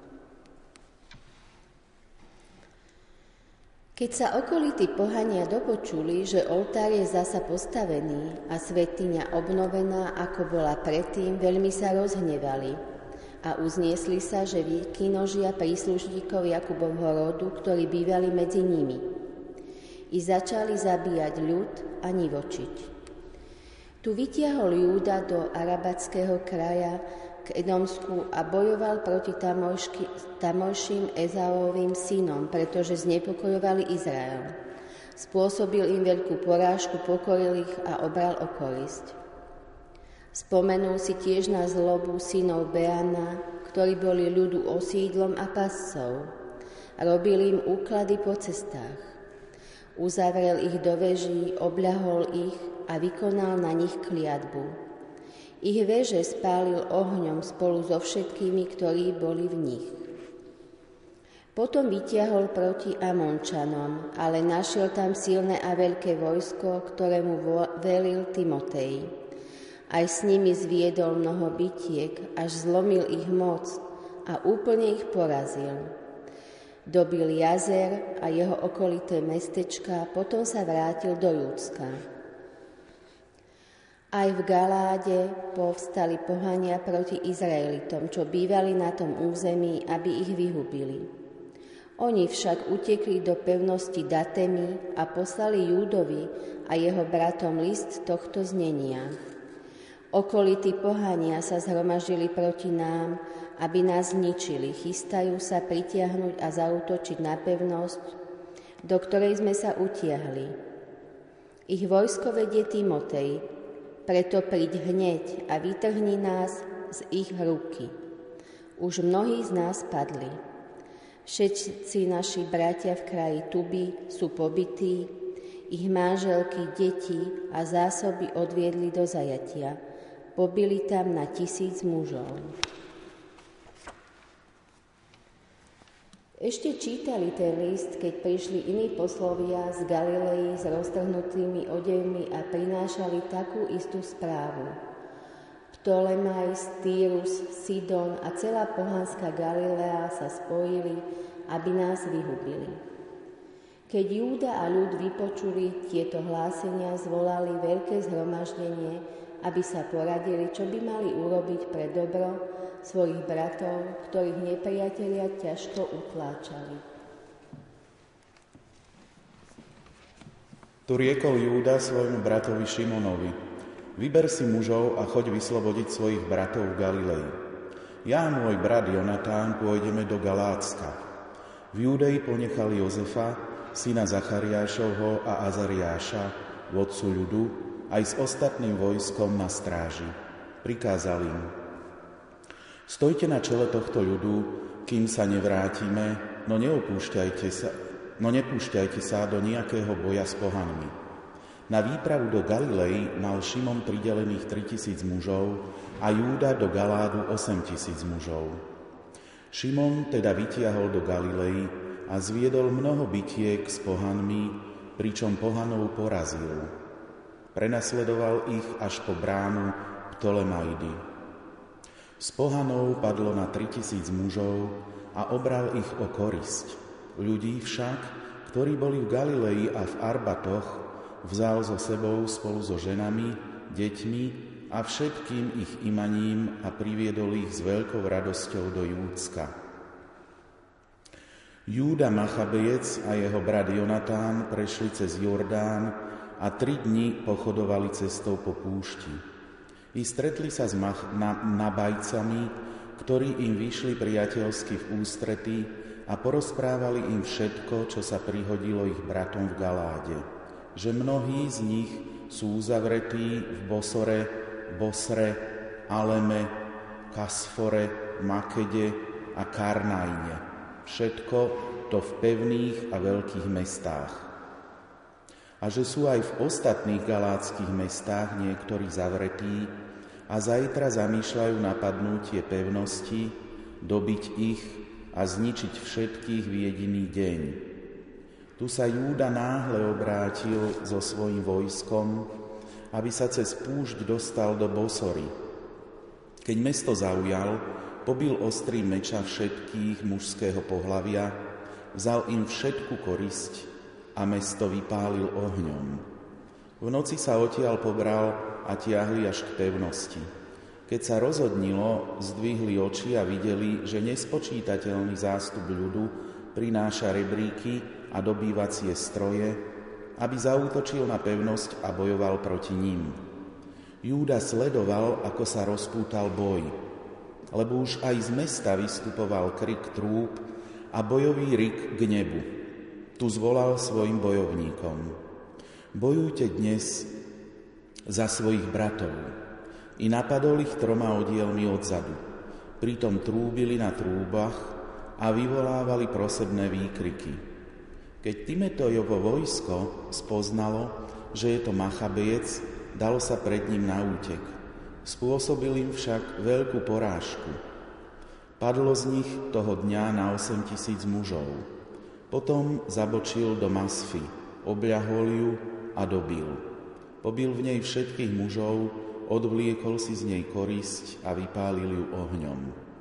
Keď sa okolití pohania dopočuli, že oltár je zasa postavený a svätyňa obnovená, ako bola predtým, veľmi sa rozhnevali a uzniesli sa, že vykinožia príslušníkov Jakubovho rodu, ktorí bývali medzi nimi. I začali zabíjať ľud a nivočiť. Tu vytiahol Júda do arabatského kraja k Edomsku a bojoval proti tamojším Ezaovým synom, pretože znepokojovali Izrael. Spôsobil im veľkú porážku, pokoril ich a obral o korisť. Spomenul si tiež na zlobu synov Beana, ktorí boli ľudu osídlom a pascov. Robil im úklady po cestách. Uzavrel ich do veží, obľahol ich a vykonal na nich kliatbu. Ich veže spálil ohňom spolu so všetkými, ktorí boli v nich. Potom vytiahol proti Amončanom, ale našiel tam silné a veľké vojsko, ktorému velil Timotej. Aj s nimi zviedol mnoho bitiek, až zlomil ich moc a úplne ich porazil. Dobil Jazer a jeho okolité mestečka, potom sa vrátil do Júdska. Aj v Galáde povstali pohania proti Izraelitom, čo bývali na tom území, aby ich vyhubili. Oni však utekli do pevnosti Datemy a poslali Júdovi a jeho bratom list tohto znenia. Okolití pohania sa zhromaždili proti nám, aby nás zničili. Chystajú sa pritiahnuť a zaútočiť na pevnosť, do ktorej sme sa utiahli. Ich vojsko vedie Timotej, preto príď hneď a vytrhni nás z ich ruky. Už mnohí z nás padli. Všetci naši bratia v kraji Tuby sú pobití, ich manželky, deti a zásoby odviedli do zajatia. Pobili tam na 1000 mužov. Ešte čítali ten list, keď prišli iní poslovia z Galilei s roztrhnutými odevmi a prinášali takú istú správu. Ptolemajs, Týrus, Sidon a celá pohanská Galilea sa spojili, aby nás vyhubili. Keď Júda a ľud vypočuli tieto hlásenia, zvolali veľké zhromaždenie, aby sa poradili, čo by mali urobiť pre dobro svojich bratov, ktorých nepriatelia ťažko utláčali. Tu riekol Júda svojmu bratovi Šimonovi: Vyber si mužov a choď vyslobodiť svojich bratov v Galilei. Ja a môj brat Jonatán pôjdeme do Galácka. V Júdei ponechali Jozefa, syna Zachariášovho a Azariáša, vodcu ľudu, aj s ostatným vojskom na stráži. Prikázal im: Stojte na čele tohto ľudu, kým sa nevrátime, no neopúšťajte sa no nepúšťajte sa do nejakého boja s pohanmi. Na výpravu do Galilei mal Šimon pridelených 3000 mužov a Júda do Galádu 8000 mužov. Šimon teda vytiahol do Galilei a zviedol mnoho bitiek s pohanmi, pričom pohanov porazil. Prenasledoval ich až po bránu Ptolemaidy. Z pohanov padlo na 3000 mužov a obral ich o korisť. Ľudí však, ktorí boli v Galilei a v Arbatoch, vzal so sebou spolu so ženami, deťmi a všetkým ich imaním a priviedol ich s veľkou radosťou do Júdska. Júda Machabejec a jeho brat Jonatán prešli cez Jordán a 3 dni pochodovali cestou po púšti. I stretli sa s Nabajcami, ktorí im vyšli priateľsky v ústretí a porozprávali im všetko, čo sa prihodilo ich bratom v Galáde, že mnohí z nich sú uzavretí v Bosre, Aleme, Kasfore, Makede a Karnaine. Všetko to v pevných a veľkých mestách. A že sú aj v ostatných galátskych mestách niektorí zavretí a zajtra zamýšľajú napadnúť tie pevnosti, dobiť ich a zničiť všetkých v jediný deň. Tu sa Júda náhle obrátil so svojím vojskom, aby sa cez púšť dostal do Bosory. Keď mesto zaujal, pobil ostrým meča všetkých mužského pohlavia, vzal im všetku korisť a mesto vypálil ohňom. V noci sa odtiaľ pobral a tiahli až k pevnosti. Keď sa rozhodnilo, zdvihli oči a videli, že nespočítateľný zástup ľudu prináša rebríky a dobývacie stroje, aby zaútočil na pevnosť a bojoval proti ním. Júda sledoval, ako sa rozpútal boj, lebo už aj z mesta vystupoval krik trúb a bojový rik k nebu. Tu zvolal svojim bojovníkom: bojujte dnes za svojich bratov. I napadol ich 3 oddielmi odzadu. Pritom trúbili na trúbach a vyvolávali prosebné výkriky. Keď Timotejovo vojsko spoznalo, že je to Machabejec, dalo sa pred ním na útek. Spôsobil im však veľkú porážku. Padlo z nich toho dňa na 8000 mužov. Potom zabočil do Masfy, obľahol ju a dobil. Pobil v nej všetkých mužov, odvliekol si z nej korisť a vypálil ju ohňom.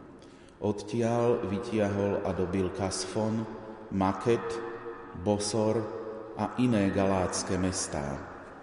Odtiaľ vytiahol a dobil Kasfon, Maket, Bosor a iné galátske mestá.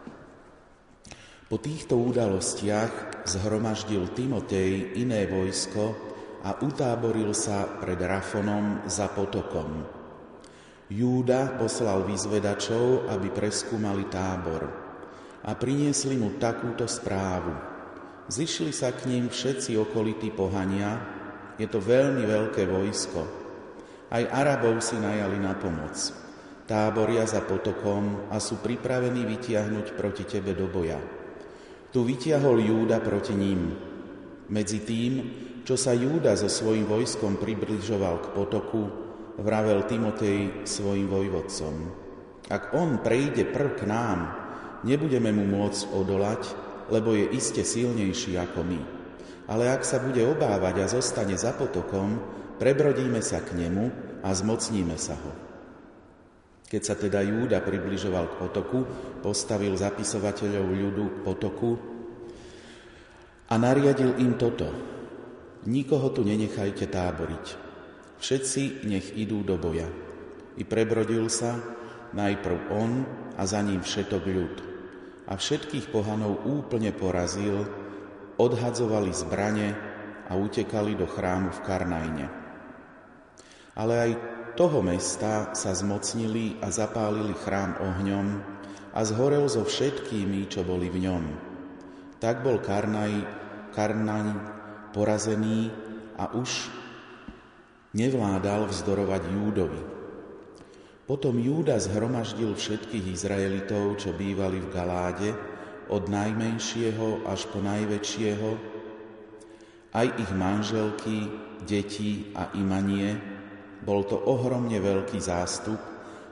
Po týchto udalostiach zhromaždil Timotej iné vojsko a utáboril sa pred Rafonom za potokom. Júda poslal vyzvedačov, aby preskúmali tábor, a priniesli mu takúto správu. Zišli sa k ním všetci okolití pohania, je to veľmi veľké vojsko. Aj Arabov si najali na pomoc. Táboria za potokom a sú pripravení vytiahnuť proti tebe do boja. Tu vytiahol Júda proti ním. Medzi tým, čo sa Júda so svojím vojskom približoval k potoku, vravel Timotej svojim vojvodcom: ak on prejde prv k nám, nebudeme mu môcť odolať, lebo je iste silnejší ako my. Ale ak sa bude obávať a zostane za potokom, prebrodíme sa k nemu a zmocníme sa ho. Keď sa teda Júda približoval k potoku, postavil zapisovateľov ľudu k potoku a nariadil im toto: nikoho tu nenechajte táboriť. Všetci nech idú do boja. I prebrodil sa najprv on a za ním všetok ľud. A všetkých pohanov úplne porazil, odhadzovali zbrane a utekali do chrámu v Karnaine. Ale aj toho mesta sa zmocnili a zapálili chrám ohňom a zhorel so všetkými, čo boli v ňom. Tak bol Karnaň porazený a už nevládal vzdorovať Júdovi. Potom Júda zhromaždil všetkých Izraelitov, čo bývali v Galáde, od najmenšieho až po najväčšieho, aj ich manželky, deti a imanie. Bol to ohromne veľký zástup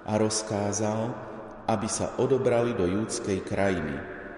a rozkázal, aby sa odobrali do júdskej krajiny.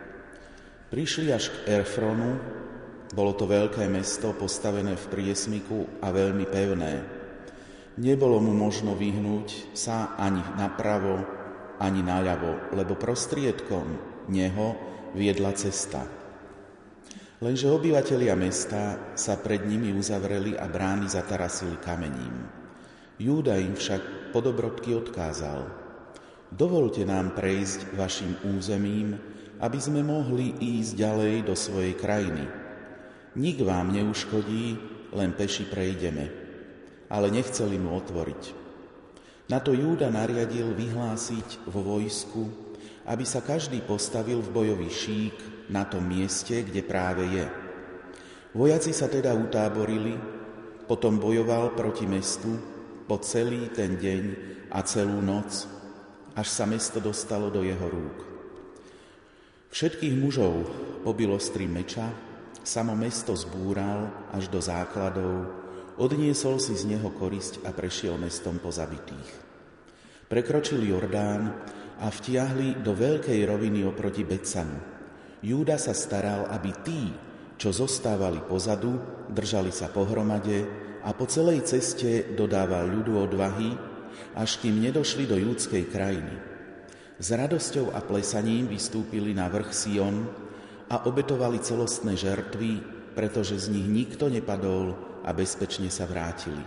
Prišli až k Efronu, bolo to veľké mesto postavené v priesmiku a veľmi pevné. Nebolo mu možno vyhnúť sa ani napravo, ani naľavo, lebo prostriedkom neho viedla cesta. Lenže obyvatelia mesta sa pred nimi uzavreli a brány zatarasili kamením. Júda im však po dobrodky odkázal: Dovolte nám prejsť vašim územím, aby sme mohli ísť ďalej do svojej krajiny. Nik vám neuškodí, len peši prejdeme. Ale nechceli mu otvoriť. Na to Júda nariadil vyhlásiť vo vojsku, aby sa každý postavil v bojový šík na tom mieste, kde práve je. Vojaci sa teda utáborili, potom bojoval proti mestu po celý ten deň a celú noc, až sa mesto dostalo do jeho rúk. Všetkých mužov pobil ostrým meča, samo mesto zbúral až do základov, odniesol si z neho korisť a prešiel mestom po zabitých. Prekročili Jordán a vtiahli do veľkej roviny oproti Betsanu. Júda sa staral, aby tí, čo zostávali pozadu, držali sa pohromade a po celej ceste dodával ľudu odvahy, až kým nedošli do júdskej krajiny. S radosťou a plesaním vystúpili na vrch Sion a obetovali celostné žertvy, pretože z nich nikto nepadol a bezpečne sa vrátili.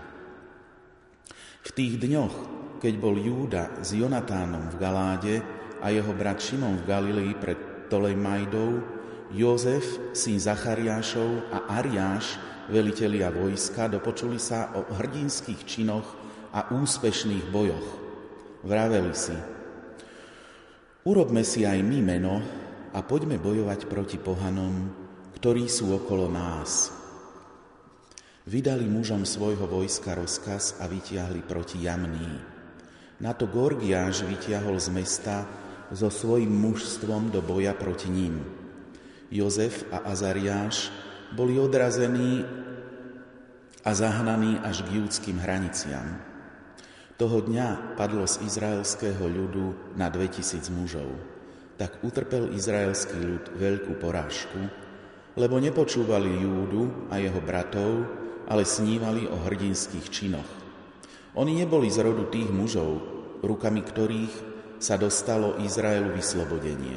V tých dňoch, keď bol Júda s Jonatánom v Galáde a jeho brat Šimon v Galilei pred Tolemajdou, Jozef, syn Zachariášov a Ariáš, velitelia vojska, dopočuli sa o hrdinských činoch a úspešných bojoch. Vraveli si: Urobme si aj my meno a poďme bojovať proti pohanom, ktorí sú okolo nás. Vydali mužom svojho vojska rozkaz a vytiahli proti Jamní. Na to Gorgiáš vytiahol z mesta so svojím mužstvom do boja proti ním. Jozef a Azariáš boli odrazení a zahnaní až k júdskym hraniciam. Toho dňa padlo z izraelského ľudu na 2000 mužov. Tak utrpel izraelský ľud veľkú porážku, lebo nepočúvali Júdu a jeho bratov, ale snívali o hrdinských činoch. Oni neboli z rodu tých mužov, rukami ktorých sa dostalo Izraelu vyslobodenie.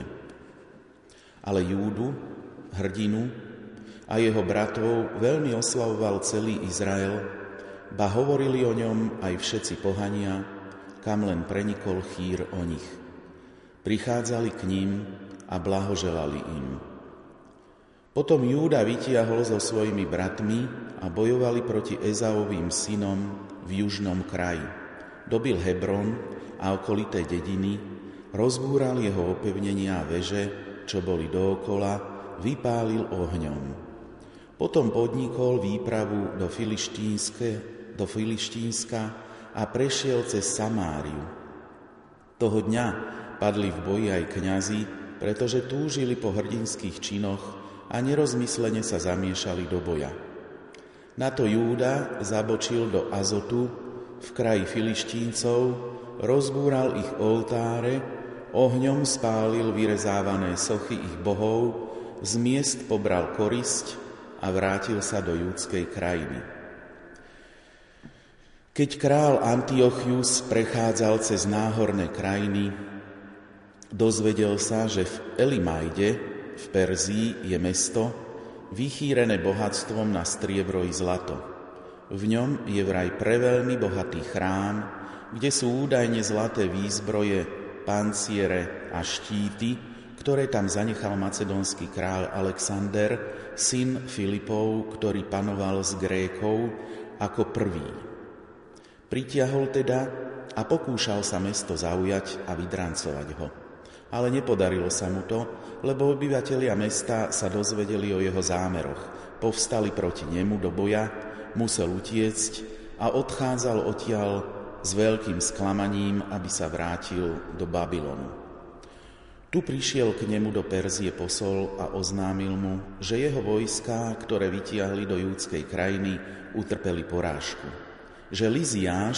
Ale Júdu, hrdinu, a jeho bratov veľmi oslavoval celý Izrael, ba hovorili o ňom aj všetci pohania, kam len prenikol chýr o nich. Prichádzali k ním a blahoželali im. Potom Júda vytiahol so svojimi bratmi a bojovali proti Ezaovým synom v južnom kraji. Dobil Hebron a okolité dediny, rozbúral jeho opevnenia a veže, čo boli dookola, vypálil ohňom. Potom podnikol výpravu do Filištínska a prešiel cez Samáriu. Toho dňa padli v boji aj kňazi, pretože túžili po hrdinských činoch a nerozmyslene sa zamiešali do boja. Na to Júda zabočil do Azotu v kraji Filištíncov, rozbúral ich oltáre, ohňom spálil vyrezávané sochy ich bohov, z miest pobral korisť a vrátil sa do júdskej krajiny. Keď král Antiochius prechádzal cez náhorné krajiny, dozvedel sa, že v Elimajde v Perzii je mesto vychýrené bohatstvom na striebro i zlato. V ňom je vraj preveľmi bohatý chrám, kde sú údajne zlaté výzbroje, panciere a štíty, ktoré tam zanechal macedónsky kráľ Alexander, syn Filipov, ktorý panoval s Grékov ako prvý. Pritiahol teda a pokúšal sa mesto zaujať a vydrancovať ho. Ale nepodarilo sa mu to, lebo obyvatelia mesta sa dozvedeli o jeho zámeroch. Povstali proti nemu do boja, musel utiecť a odchádzal odtiaľ s veľkým sklamaním, aby sa vrátil do Babylonu. Tu prišiel k nemu do Perzie posol a oznámil mu, že jeho vojská, ktoré vytiahli do júdskej krajiny, utrpeli porážku. Že Liziáš,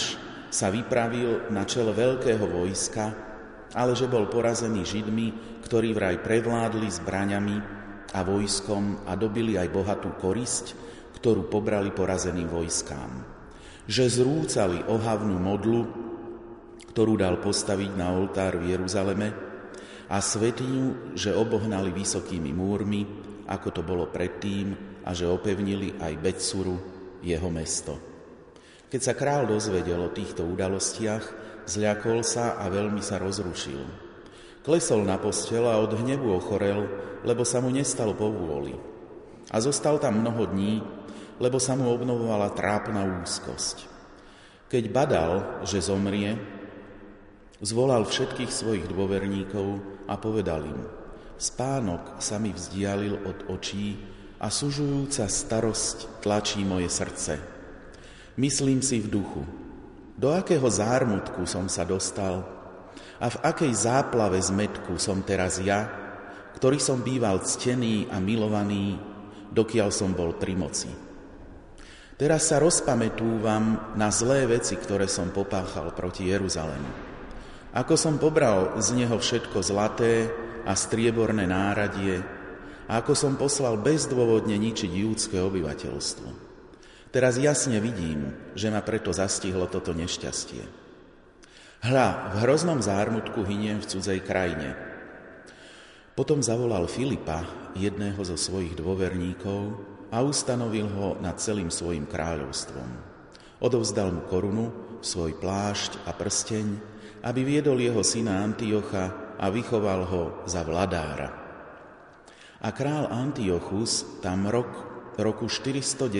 sa vypravil na čele veľkého vojska, ale že bol porazený Židmi, ktorí vraj prevládli zbraňami a vojskom a dobili aj bohatú korisť, ktorú pobrali porazeným vojskám. Že zrúcali ohavnú modlu, ktorú dal postaviť na oltár v Jeruzaleme, a svätyňu, že obohnali vysokými múrmi, ako to bolo predtým, a že opevnili aj Betsuru, jeho mesto. Keď sa kráľ dozvedel o týchto udalostiach, zľakol sa a veľmi sa rozrušil. Klesol na posteľ a od hnevu ochorel, lebo sa mu nestalo po vôli. A zostal tam mnoho dní, lebo sa mu obnovovala trápna úzkosť. Keď badal, že zomrie, zvolal všetkých svojich dôverníkov a povedal im: spánok sa mi vzdialil od očí a sužujúca starosť tlačí moje srdce. Myslím si v duchu, do akého zármutku som sa dostal a v akej záplave zmätku som teraz ja, ktorý som býval ctený a milovaný, dokiaľ som bol pri moci. Teraz sa rozpamätúvam na zlé veci, ktoré som popáchal proti Jeruzalému. Ako som pobral z neho všetko zlaté a strieborné náradie a ako som poslal bezdôvodne ničiť júdske obyvateľstvo. Teraz jasne vidím, že ma preto zastihlo toto nešťastie. Hľa, v hroznom zármutku hyniem v cudzej krajine. Potom zavolal Filipa, jedného zo svojich dôverníkov, a ustanovil ho nad celým svojim kráľovstvom. Odovzdal mu korunu, svoj plášť a prsteň, aby viedol jeho syna Antiocha a vychoval ho za vladára. A král Antiochus tam roku 410.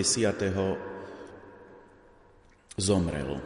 zomrel.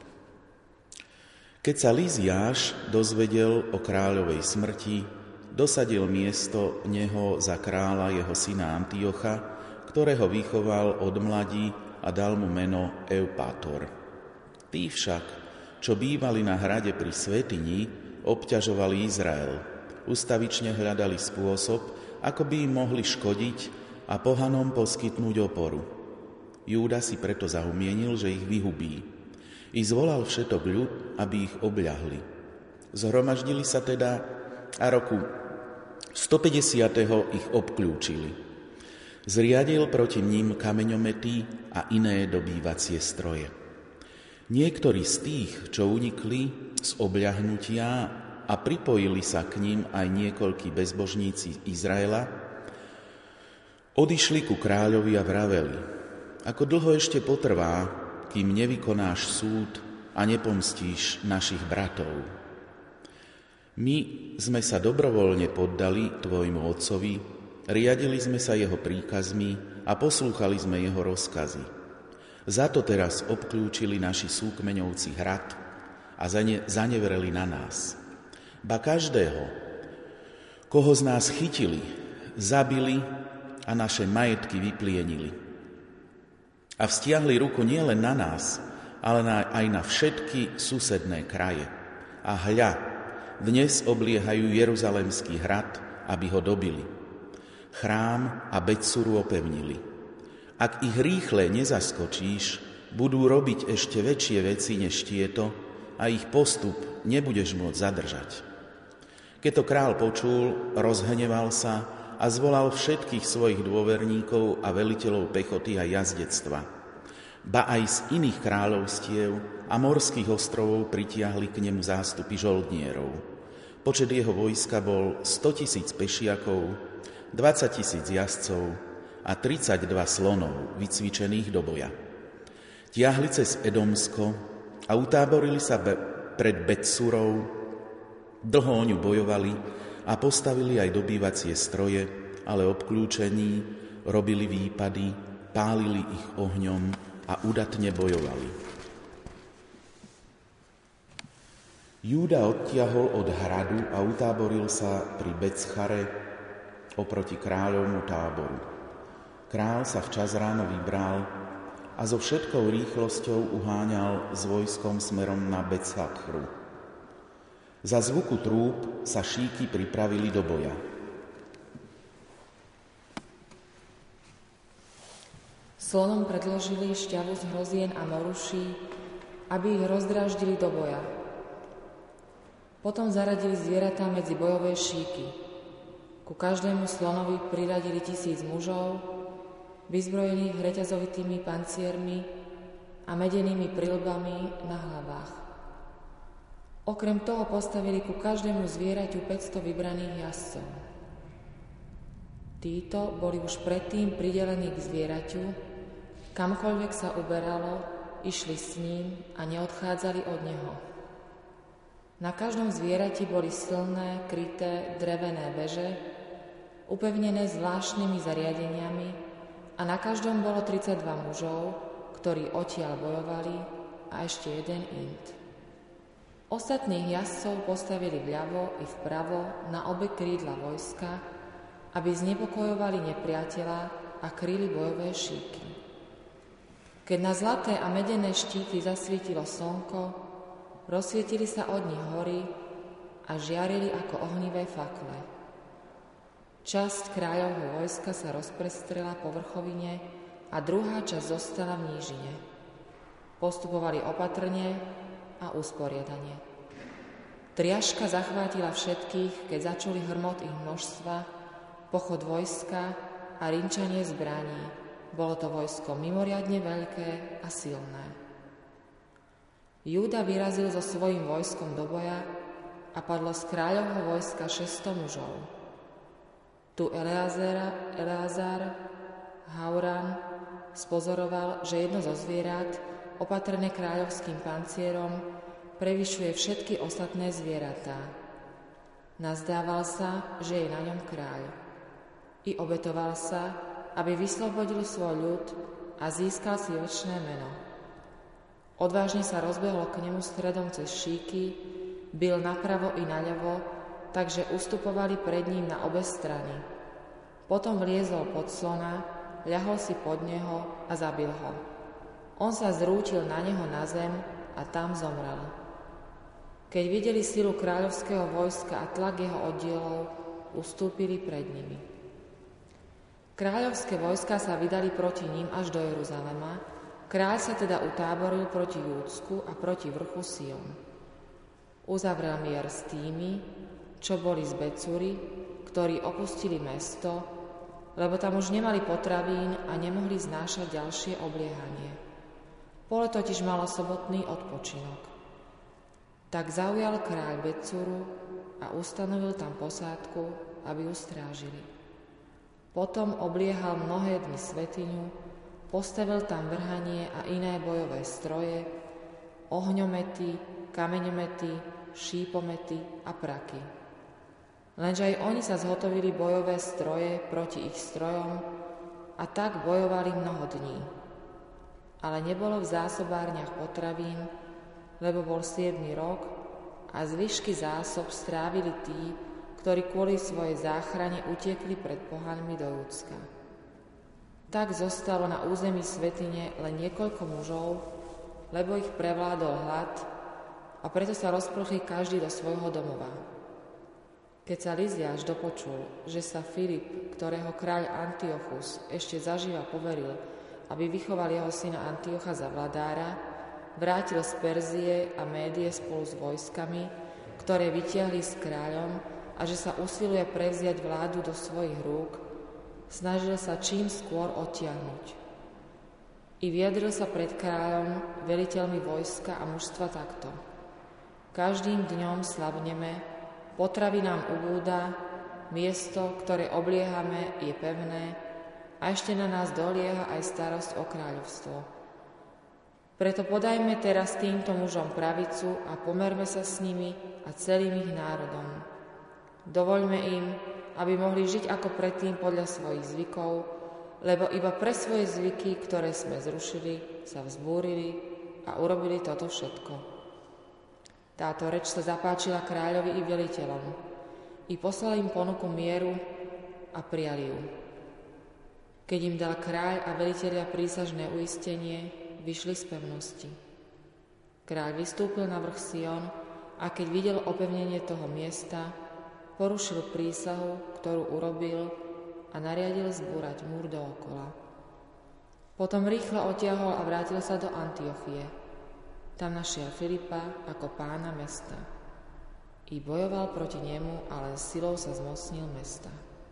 Keď sa Liziáš dozvedel o kráľovej smrti, dosadil miesto neho za kráľa jeho syna Antiocha, ktorého vychoval od mladí a dal mu meno Eupátor. Tí však, čo bývali na hrade pri svätyni, obťažovali Izrael. Ustavične hľadali spôsob, ako by im mohli škodiť a pohanom poskytnúť oporu. Júda si preto zaumienil, že ich vyhubí. I zvolal všetok ľud, aby ich obľahli. Zhromaždili sa teda a roku 150. ich obklúčili. Zriadil proti ním kameňomety a iné dobývacie stroje. Niektorí z tých, čo unikli z obľahnutia a pripojili sa k ním aj niekoľkí bezbožníci Izraela, odišli ku kráľovi a vraveli: ako dlho ešte potrvá, kým nevykonáš súd a nepomstíš našich bratov? My sme sa dobrovoľne poddali tvojmu otcovi, riadili sme sa jeho príkazmi a poslúchali sme jeho rozkazy. Za to teraz obklúčili naši súkmeňovci hrad a zanevreli na nás. Ba každého, koho z nás chytili, zabili a naše majetky vyplienili. A vztiahli ruku nielen na nás, ale aj na všetky susedné kraje. A hľa, dnes obliehajú Jeruzalemský hrad, aby ho dobili. Chrám a Betsuru opevnili. Ak ich rýchle nezaskočíš, budú robiť ešte väčšie veci než tieto a ich postup nebudeš môcť zadržať. Keď to kráľ počul, rozhneval sa a zvolal všetkých svojich dôverníkov a veliteľov pechoty a jazdectva. Ba aj z iných kráľovstiev a morských ostrovov pritiahli k nemu zástupy žoldnierov. Počet jeho vojska bol 100 000 pešiakov, 20 000 jazdcov a 32 slonov vycvičených do boja. Tiahli cez Edomsko a utáborili sa pred Betsurou, dlho o ňu bojovali a postavili aj dobývacie stroje, ale obklúčení robili výpady, pálili ich ohňom a udatne bojovali. Júda odtiahol od hradu a utáboril sa pri Betschare oproti kráľovmu táboru. Král sa včas ráno vybral a so všetkou rýchlosťou uháňal s vojskom smerom na Betschachru. Za zvuku trúb sa šíky pripravili do boja. Slonom predložili šťavu z hrozien a moruší aby ich rozdráždili do boja. Potom zaradili zvieratá medzi bojové šíky. Ku každému slonovi priradili 1000 mužov, vyzbrojených reťazovitými panciermi a medenými prilbami na hlavách. Okrem toho postavili ku každému zvieraťu 500 vybraných jazdcov. Títo boli už predtým pridelení k zvieraťu, kamkoľvek sa uberalo, išli s ním a neodchádzali od neho. Na každom zvierati boli silné, kryté, drevené veže, upevnené zvláštnymi zariadeniami a na každom bolo 32 mužov, ktorí odtiaľ bojovali a ešte jeden int. Ostatných jazdcov postavili vľavo i vpravo na obe krídla vojska, aby znepokojovali nepriateľa a kryli bojové šíky. Keď na zlaté a medené štíty zasvietilo slnko, rozsvietili sa od nich hory a žiarili ako ohnivé fakle. Časť kráľovho vojska sa rozprestrela po vrchovine a druhá časť zostala v nížine. Postupovali opatrne a usporiadanie. Triaška zachvátila všetkých, keď začuli hrmot ich množstva, pochod vojska a rinčanie zbraní. Bolo to vojsko mimoriadne veľké a silné. Júda vyrazil so svojím vojskom do boja a padlo z kráľovho vojska 600 mužov. Tu Eleazar, Hauran, spozoroval, že jedno zo zvierat, opatrené kráľovským pancierom, prevyšuje všetky ostatné zvieratá. Nazdával sa, že je na ňom kráľ. I obetoval sa, aby vyslobodil svoj ľud a získal si večné meno. Odvážne sa rozbehol k nemu stredom cez šíky, bil napravo i naľavo, takže ustupovali pred ním na obe strany. Potom vliezol pod slona, ľahol si pod neho a zabil ho. On sa zrútil na neho na zem a tam zomrel. Keď videli silu kráľovského vojska a tlak jeho oddielov, ustúpili pred nimi. Kráľovské vojska sa vydali proti ním až do Jeruzalema, kráľ sa teda utáboril proti Júdsku a proti vrchu Sion. Uzavrel mier s tými, čo boli z Becúry, ktorí opustili mesto, lebo tam už nemali potravín a nemohli znášať ďalšie obliehanie. Pole totiž malo sobotný odpočinok. Tak zaujal kráľ Becúru a ustanovil tam posádku, aby ju strážili. Potom obliehal mnohé dni svätyňu, postavil tam vrhanie a iné bojové stroje, ohňomety, kameňomety, šípomety a praky. Lenže aj oni sa zhotovili bojové stroje proti ich strojom a tak bojovali mnoho dní. Ale nebolo v zásobárniach potravín, lebo bol 7. rok a zvyšky zásob strávili tí, ktorí kvôli svojej záchrane utiekli pred pohanmi do Júdska. Tak zostalo na území svätyne len niekoľko mužov, lebo ich prevládol hlad a preto sa rozprchli každý do svojho domova. Keď sa Liziáš dopočul, že sa Filip, ktorého kráľ Antiochus ešte zaživa poveril, aby vychoval jeho syna Antiocha za vladára, vrátil z Perzie a Médie spolu s vojskami, ktoré vytiahli s kráľom, a že sa usiluje prevziať vládu do svojich rúk, snažil sa čím skôr odtiahnuť. I vyjadril sa pred kráľom, veliteľmi vojska a mužstva takto. Každým dňom slabneme, potravy nám ubúda, miesto, ktoré obliehame, je pevné a ešte na nás dolieha aj starosť o kráľovstvo. Preto podajme teraz týmto mužom pravicu a pomerme sa s nimi a celým ich národom. Dovoľme im, aby mohli žiť ako predtým podľa svojich zvykov, lebo iba pre svoje zvyky, ktoré sme zrušili, sa vzbúrili a urobili toto všetko. Táto reč sa zapáčila kráľovi i veliteľom. I poslal im ponuku mieru a prijali ju. Keď im dal kráľ a velitelia prísažné uistenie, vyšli z pevnosti. Kráľ vystúpil na vrch Sion a keď videl opevnenie toho miesta, porušil prísahu, ktorú urobil a nariadil zbúrať múr dookola. Potom rýchlo otiahol a vrátil sa do Antiochie. Tam našiel Filipa ako pána mesta. I bojoval proti nemu, ale silou sa zmocnil mesta.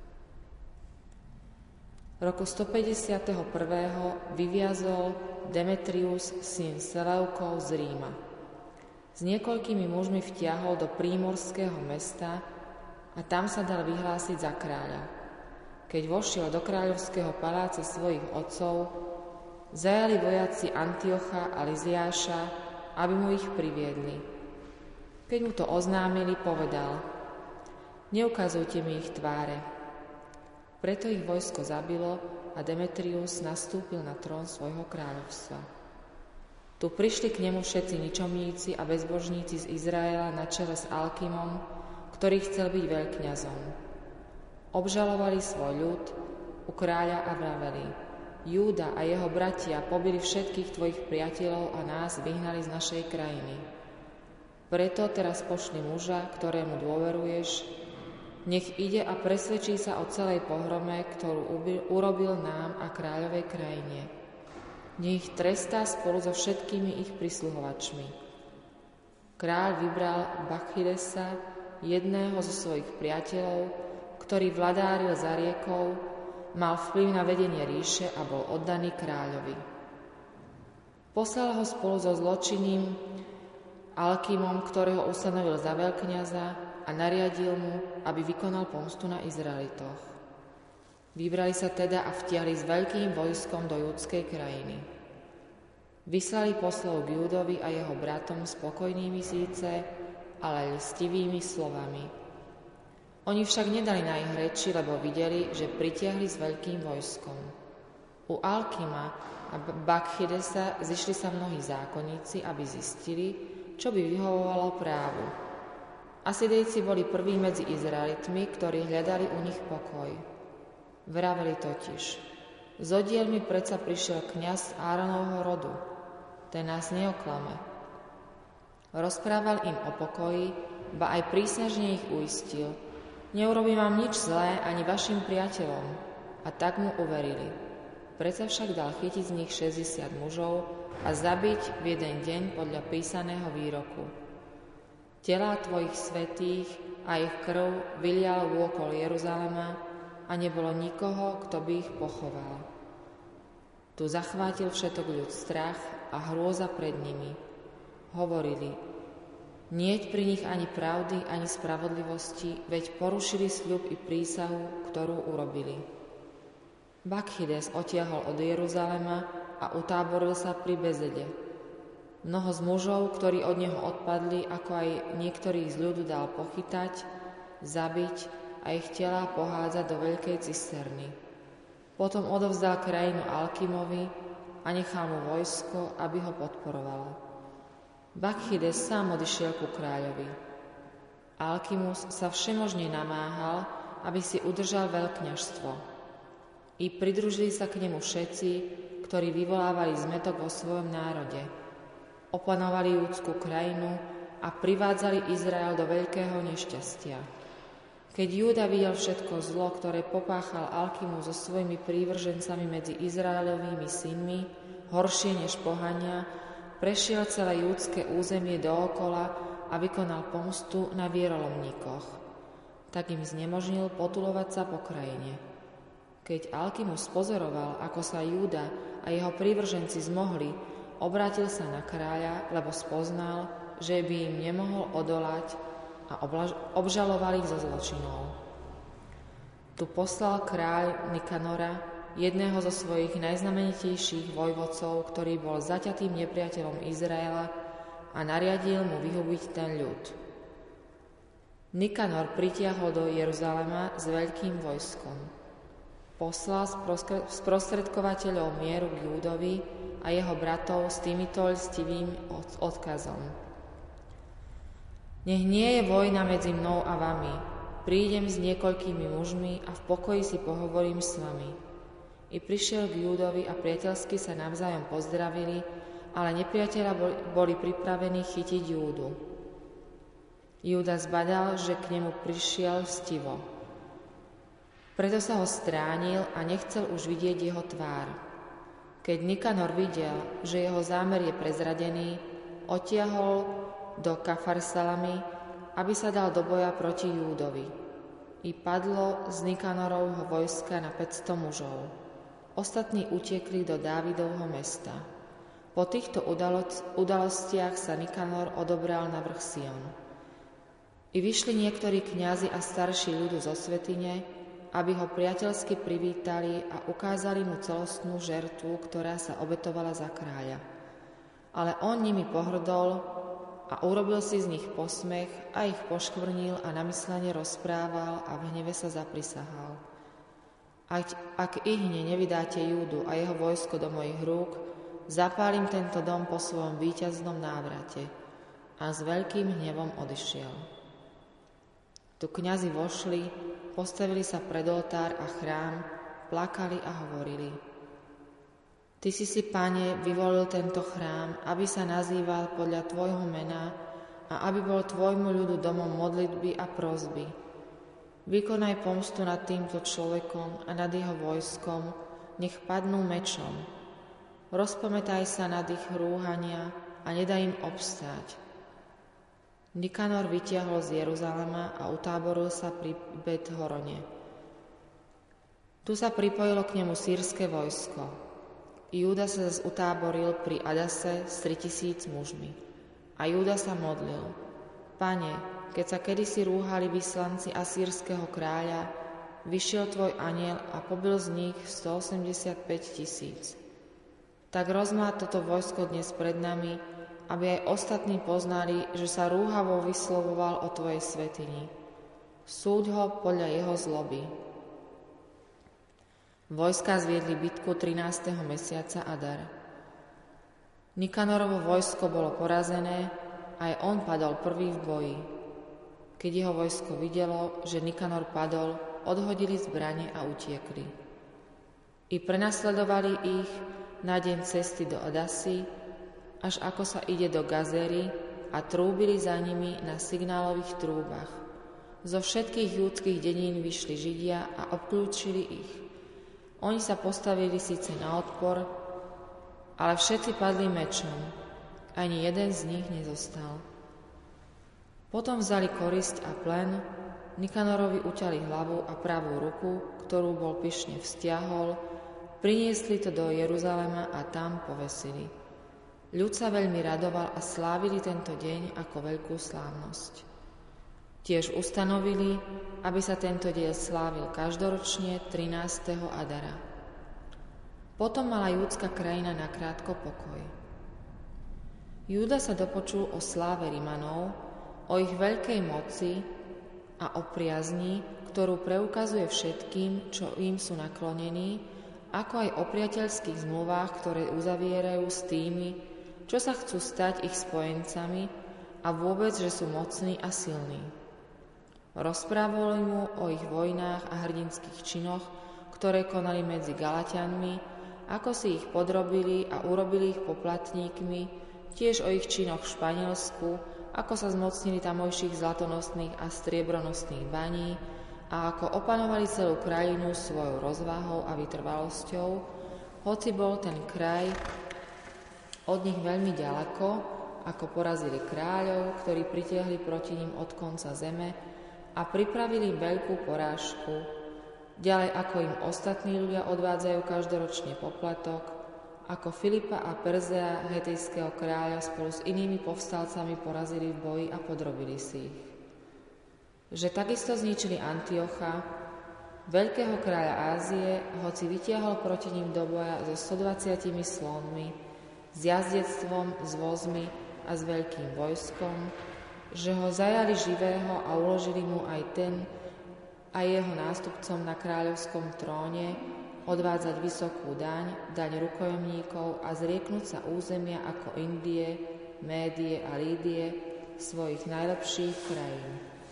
Roku 151. vyviazol Demetrius, syn Seleukov z Ríma. S niekoľkými mužmi vtiahol do prímorského mesta a tam sa dal vyhlásiť za kráľa. Keď vošiel do kráľovského paláca svojich otcov, zajali vojaci Antiocha a Liziáša, aby mu ich priviedli. Keď mu to oznámili, povedal: Neukazujte mi ich tváre. Preto ich vojsko zabilo a Demetrius nastúpil na trón svojho kráľovstva. Tu prišli k nemu všetci ničomníci a bezbožníci z Izraela na čele s Alkimom, ktorý chcel byť veľkňazom. Obžalovali svoj ľud u kráľa a vraveli: Júda a jeho bratia pobili všetkých tvojich priateľov a nás vyhnali z našej krajiny. Preto teraz pošli muža, ktorému dôveruješ, nech ide a presvedčí sa o celej pohrome, ktorú urobil nám a kráľovej krajine. Nech ich trestá spolu so všetkými ich prisluhovačmi. Kráľ vybral Bachidesa, jedného zo svojich priateľov, ktorý vladáril za riekou, mal vplyv na vedenie ríše a bol oddaný kráľovi. Poslal ho spolu so zločinným Alkimom, ktorého ustanovil za veľkňaza, a nariadil mu, aby vykonal pomstu na Izraelitoch. Vybrali sa teda a vtiahli s veľkým vojskom do judskej krajiny. Vyslali poslov k Júdovi a jeho bratom spokojnými síce, ale ľstivými slovami. Oni však nedali na ich reči, lebo videli, že pritiahli s veľkým vojskom. U Alkima a Bakchidesa zišli sa mnohí zákonníci, aby zistili, čo by vyhovovalo právu. Asidejci boli prví medzi Izraelitmi, ktorí hľadali u nich pokoj. Vraveli totiž: z odielmi predsa prišiel kňaz Áronovho rodu, ten nás neoklame. Rozprával im o pokoji, ba aj prísnežne ich uistil: neurobím vám nič zlé ani vašim priateľom. A tak mu uverili. Predsa však dal chytiť z nich 60 mužov a zabiť v jeden deň podľa písaného výroku. Telá tvojich svätých a ich krv vylial vôkol Jeruzalema a nebolo nikoho, kto by ich pochoval. Tu zachvátil všetok ľud strach a hrôza pred nimi. Hovorili: niet pri nich ani pravdy, ani spravodlivosti, veď porušili sľub i prísahu, ktorú urobili. Bakchides otiahol od Jeruzalema a utáboril sa pri Bezede. Mnoho z mužov, ktorí od neho odpadli, ako aj niektorých z ľudu dal pochytať, zabiť a ich telá pohádzať do veľkej cisterny. Potom odovzdal krajinu Alkimovi a nechal mu vojsko, aby ho podporovalo. Bakchides sám odišiel ku kráľovi. Alkimus sa všemožne namáhal, aby si udržal veľkňažstvo. I pridružili sa k nemu všetci, ktorí vyvolávali zmätok vo svojom národe. Opanovali judskú krajinu a privádzali Izrael do veľkého nešťastia. Keď Júda videl všetko zlo, ktoré popáchal Alkimus so svojimi prívržencami medzi Izraelovými synmi, horšie než pohania, prešiel celé judské územie dookola a vykonal pomstu na vierolomníkoch. Tak im znemožnil potulovať sa po krajine. Keď Alkimus pozoroval, ako sa Júda a jeho prívrženci zmohli, obrátil sa na kráľa, lebo spoznal, že by im nemohol odolať, a obžaloval ich zo zločinov. Tu poslal kráľ Nikanora, jedného zo svojich najznamenitejších vojvodcov, ktorý bol zaťatým nepriateľom Izraela, a nariadil mu vyhubiť ten ľud. Nikanor pritiahol do Jeruzalema s veľkým vojskom. Poslal sprostredkovateľov mieru k Júdovi a jeho bratov s týmito lstivým odkazom. Nech nie je vojna medzi mnou a vami. Prídem s niekoľkými mužmi a v pokoji si pohovorím s vami. I prišiel k Júdovi a priateľsky sa navzájom pozdravili, ale nepriateľa boli pripravení chytiť Júdu. Júda zbadal, že k nemu prišiel lstivo. Preto sa ho stránil a nechcel už vidieť jeho tvár. Keď Nikanor videl, že jeho zámer je prezradený, odtiahol do Kafarsalamy, aby sa dal do boja proti Júdovi. I padlo z Nikanorovho vojska na 500 mužov. Ostatní utiekli do Dávidovho mesta. Po týchto udalostiach sa Nikanor odobral na vrch Sion. I vyšli niektorí kňazi a starší ľudu zo svätyne, aby ho priateľsky privítali a ukázali mu celostnú žertvu, ktorá sa obetovala za kráľa. Ale on nimi pohrdol a urobil si z nich posmech a ich poškvrnil a namyslene rozprával a v hneve sa zaprisahal. Ak ihne nevydáte Júdu a jeho vojsko do mojich rúk, zapálim tento dom po svojom víťaznom návrate. A s veľkým hnevom odišiel. Tu kňazi vošli, postavili sa pred oltár a chrám, plakali a hovorili: Ty si, Pane, vyvolil tento chrám, aby sa nazýval podľa Tvojho mena a aby bol Tvojmu ľudu domom modlitby a prosby. Vykonaj pomstu nad týmto človekom a nad jeho vojskom, nech padnú mečom. Rozpamätaj sa nad ich rúhania a nedaj im obstáť. Nikanor vytiahol z Jeruzalema a utáboril sa pri Bet-Horone. Tu sa pripojilo k nemu sýrske vojsko. Júda sa zase utáboril pri Adase s 3000 mužmi. A Júda sa modlil: Pane, keď sa kedysi rúhali vyslanci asýrskeho kráľa, vyšiel tvoj anjel a pobil z nich 185 000. Tak rozmá toto vojsko dnes pred nami, aby aj ostatní poznali, že sa rúhavo vyslovoval o tvojej svätyni. Súď ho podľa jeho zloby. Vojska zviedli bitku 13. mesiaca Adar. Nikanorovo vojsko bolo porazené, aj on padol prvý v boji. Keď jeho vojsko videlo, že Nikanor padol, odhodili zbrane a utiekli. I prenasledovali ich na deň cesty do Adasy, až ako sa ide do Gazery, a trúbili za nimi na signálových trúbach. Zo všetkých júdskych denín vyšli Židia a obklúčili ich. Oni sa postavili síce na odpor, ale všetci padli mečom. Ani jeden z nich nezostal. Potom vzali korisť a plen, Nikanorovi uťali hlavu a pravú ruku, ktorú bol pyšne vzťahol, priniesli to do Jeruzalema a tam povesili. Ľud sa veľmi radoval a slávili tento deň ako veľkú slávnosť. Tiež ustanovili, aby sa tento diel slávil každoročne 13. Adara. Potom mala júdska krajina nakrátko pokoj. Júda sa dopočul o sláve Rimanov, o ich veľkej moci a o priazni, ktorú preukazuje všetkým, čo im sú naklonení, ako aj o priateľských zmluvách, ktoré uzavierajú s tými, čo sa chcú stať ich spojencami, a vôbec, že sú mocní a silní. Rozprávali mu o ich vojnách a hrdinských činoch, ktoré konali medzi Galatianmi, ako si ich podrobili a urobili ich poplatníkmi, tiež o ich činoch v Španielsku, ako sa zmocnili tamojších zlatonosných a striebronosných baní a ako opanovali celú krajinu svojou rozvahou a vytrvalosťou, hoci bol ten kraj od nich veľmi ďaleko, ako porazili kráľov, ktorí pritiahli proti ním od konca zeme a pripravili im veľkú porážku, ďalej ako im ostatní ľudia odvádzajú každoročne poplatok, ako Filipa a Perzea, hetejského kráľa, spolu s inými povstalcami porazili v boji a podrobili si ich. Že takisto zničili Antiocha, veľkého kráľa Ázie, hoci vytiahol proti ním do boja so 120 slonmi, s jazdectvom, s vozmi a s veľkým vojskom, že ho zajali živého a uložili mu aj ten a jeho nástupcom na kráľovskom tróne odvádzať vysokú daň rukojemníkov a zrieknúť sa územia ako Indie, Médie a Lídie, svojich najlepších krajín.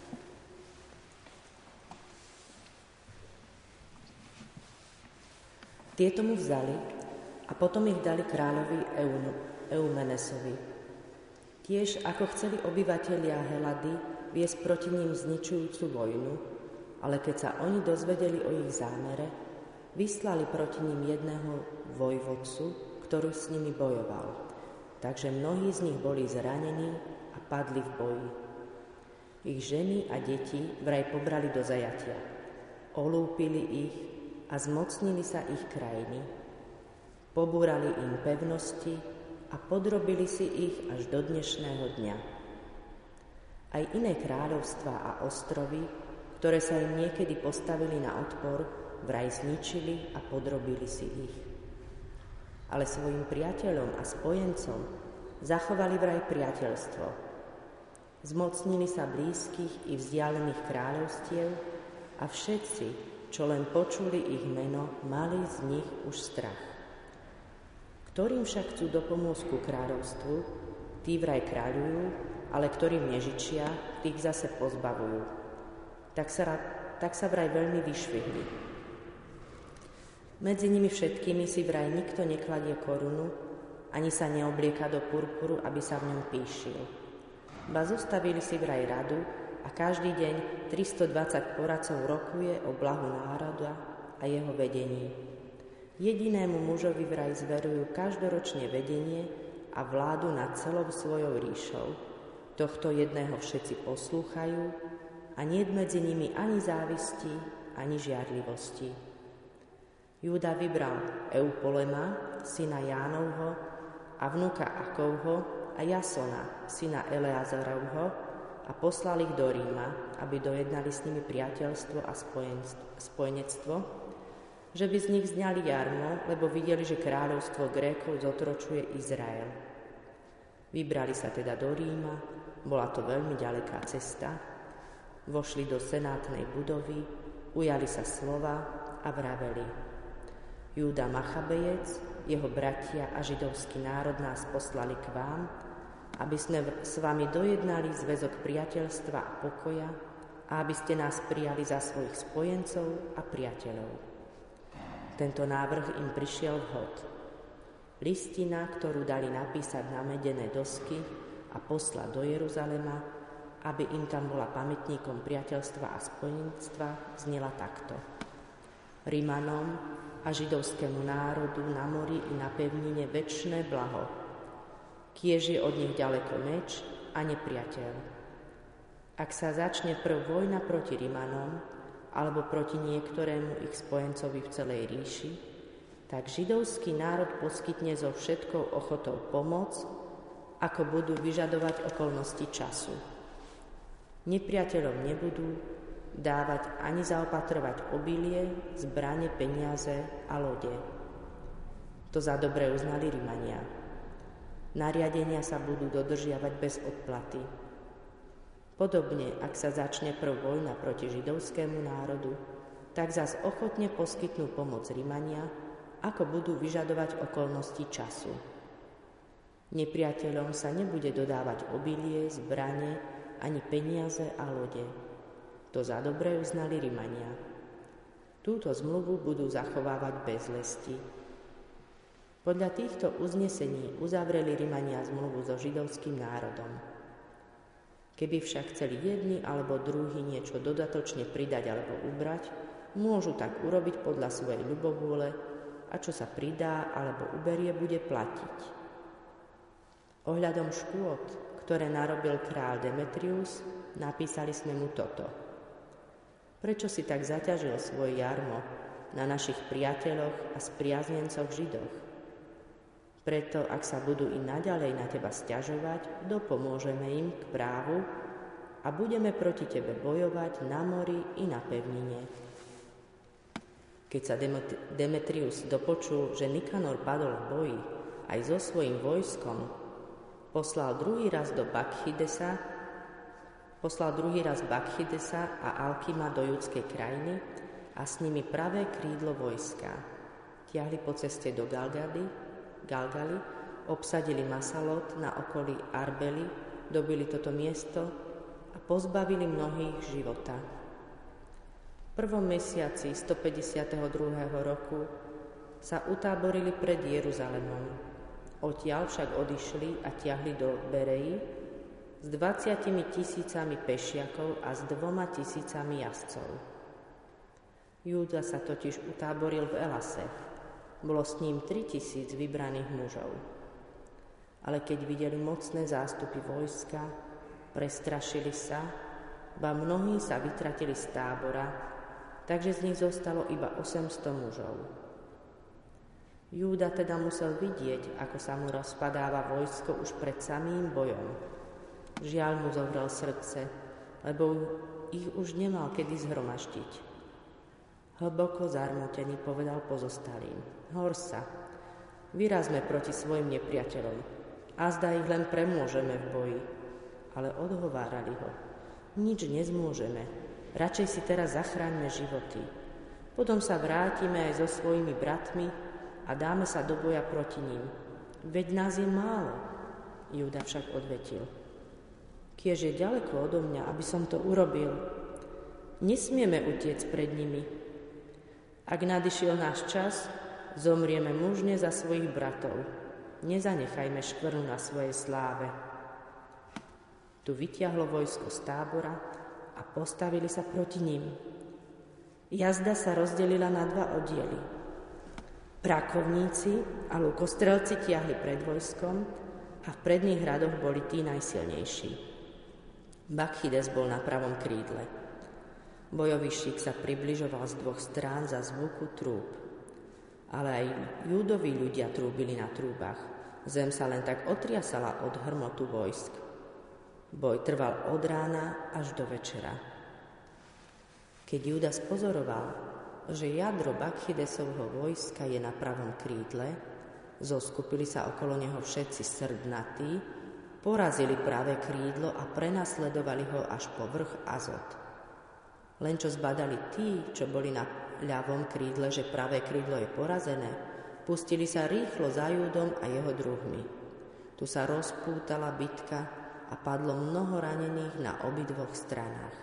Tieto mu vzali a potom ich dali kráľovi Eumenesovi. Tiež ako chceli obyvatelia Helady viesť proti ním zničujúcu vojnu, ale keď sa oni dozvedeli o ich zámere, vyslali proti ním jedného vojvodcu, ktorý s nimi bojoval. takže mnohí z nich boli zranení a padli v boji. Ich ženy a deti vraj pobrali do zajatia, olúpili ich a zmocnili sa ich krajiny. Pobúrali im pevnosti a podrobili si ich až do dnešného dňa. Aj iné kráľovstvá a ostrovy, ktoré sa im niekedy postavili na odpor, vraj zničili a podrobili si ich. Ale svojim priateľom a spojencom zachovali vraj priateľstvo. Zmocnili sa blízkych i vzdialených kráľovstiev a všetci, čo len počuli ich meno, mali z nich už strach. Ktorým však chcú dopomôcť ku kráľovstvu, tí vraj kráľujú, ale ktorým nežičia, tých zase pozbavujú. Tak sa vraj veľmi vyšvihli. Medzi nimi všetkými si vraj nikto nekladie korunu, ani sa neoblieka do purpuru, aby sa v ňom pýšil. Ba zostavili si vraj radu a každý deň 320 poradcov rokuje o blahu národa a jeho vedení. Jedinému mužovi vraj zverujú každoročne vedenie a vládu nad celou svojou ríšou. Tohto jedného všetci poslúchajú a niet medzi nimi ani závisti, ani žiarlivosti. Júda vybral Eupolema, syna Jánovho a vnuka Akovho, a Jasona, syna Eleazarovho, a poslal ich do Ríma, aby dojednali s nimi priateľstvo a spojenectvo, že by z nich zňali jarmo, lebo videli, že kráľovstvo Grékov zotročuje Izrael. Vybrali sa teda do Ríma, bola to veľmi ďaleká cesta, vošli do senátnej budovy, ujali sa slova a vraveli: Júda Machabejec, jeho bratia a židovský národ nás poslali k vám, aby sme s vami dojednali zväzok priateľstva a pokoja a aby ste nás prijali za svojich spojencov a priateľov. Tento návrh im prišiel vhod. Listina, ktorú dali napísať na medené dosky a poslať do Jeruzalema, aby im tam bola pamätníkom priateľstva a spojenectva, znela takto: Rimanom a židovskému národu na mori i na pevnine večné blaho, kiež je od nich ďaleko meč a nepriateľ. Ak sa začne prv vojna proti Rimanom alebo proti niektorému ich spojencovi v celej ríši, tak židovský národ poskytne so všetkou ochotou pomoc, ako budú vyžadovať okolnosti času. Nepriateľom nebudú dávať ani zaopatrovať obilie, zbrane, peniaze a lode. To za dobre uznali Rimania. Nariadenia sa budú dodržiavať bez odplaty. Podobne, ak sa začne prv vojna proti židovskému národu, tak zas ochotne poskytnú pomoc Rimania, ako budú vyžadovať okolnosti času. Nepriateľom sa nebude dodávať obilie, zbrane, ani peniaze a lode. To za dobre uznali Rimania. Túto zmluvu budú zachovávať bez lesti. Podľa týchto uznesení uzavreli Rimania zmluvu so židovským národom. Keby však chceli jedni alebo druhý niečo dodatočne pridať alebo ubrať, môžu tak urobiť podľa svojej ľubovôle a čo sa pridá alebo uberie, bude platiť. Ohľadom škôd, ktoré narobil kráľ Demetrius, napísali sme mu toto: Prečo si tak zaťažil svoje jarmo na našich priateľoch a spriaznencoch Židoch? Preto, ak sa budú i naďalej na teba sťažovať, dopomôžeme im k právu a budeme proti tebe bojovať na mori i na pevnine. Keď sa Demetrius dopočul, že Nikanor padol v boji aj so svojím vojskom, poslal druhý raz Bakchidesa a Alkima do judskej krajiny a s nimi pravé krídlo vojska. Tiahli po ceste do Galgali, obsadili Masalot na okolí Arbely, dobili toto miesto a pozbavili mnohých života. V prvom mesiaci 152. roku sa utáborili pred Jeruzalemom. Odtiaľ však odišli a tiahli do Bereji s 20 000 pešiakov a s 2 000 jazdcov. Júda sa totiž utáboril v Elase. Bolo s ním 3 000 vybraných mužov. ale keď videli mocné zástupy vojska, prestrašili sa, ba mnohí sa vytratili z tábora, takže z nich zostalo iba 800 mužov. Júda teda musel vidieť, ako sa mu rozpadáva vojsko už pred samým bojom. Žiaľ mu zovrel srdce, lebo ich už nemal kedy zhromaždiť. Hlboko zarmútený povedal pozostalým: Horsa, vyrazme proti svojim nepriateľom, azda ich len premôžeme v boji. Ale odhovárali ho: nič nezmôžeme, radšej si teraz zachráňme životy. Potom sa vrátime aj so svojimi bratmi a dáme sa do boja proti ním. Veď nás je málo. Júda však odvetil: kiež je ďaleko odo mňa, aby som to urobil. Nesmieme utiecť pred nimi. Ak nadišiel náš čas, zomrieme mužne za svojich bratov. Nezanechajme škvrnu na svojej sláve. Tu vytiahlo vojsko z tábora a postavili sa proti ním. Jazda sa rozdelila na 2 oddiely. Prakovníci a lukostrelci tiahli pred vojskom a v predných radoch boli tí najsilnejší. Bakchides bol na pravom krídle. Bojový šík sa približoval z 2 strán za zvuku trúb. Ale aj Júdovi ľudia trúbili na trúbach. Zem sa len tak otriasala od hrmotu vojsk. Boj trval od rána až do večera. Keď Júda spozoroval, že jadro Bakchidesovho vojska je na pravom krídle, zoskupili sa okolo neho všetci srdnatí, porazili pravé krídlo a prenasledovali ho až po vrch Azot. Len čo zbadali tí, čo boli na ľavom krídle, že pravé krídlo je porazené, pustili sa rýchlo za Júdom a jeho druhmi. Tu sa rozpútala bitka a padlo mnoho ranených na obidvoch stranách.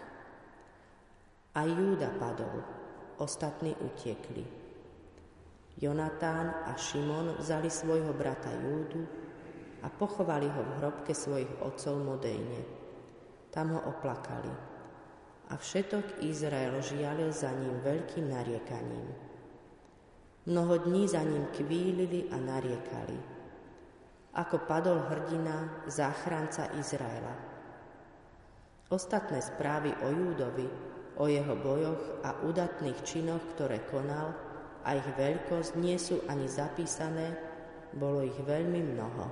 A Júda padol, ostatní utiekli. Jonatán a Šimon vzali svojho brata Júdu a pochovali ho v hrobke svojich otcov Modejne. Tam ho oplakali a všetok Izrael žialil za ním veľkým nariekaním. Mnoho dní za ním kvílili a nariekali. Ako padol hrdina, záchranca Izraela. Ostatné správy o Júdovi, o jeho bojoch a udatných činoch, ktoré konal, a ich veľkosť nie sú ani zapísané, bolo ich veľmi mnoho.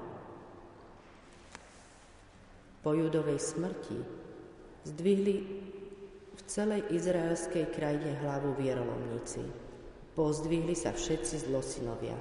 Po Júdovej smrti zdvihli v celej izraelskej krajine hlavu vierolomníci. Pozdvihli sa všetci zlosynovia.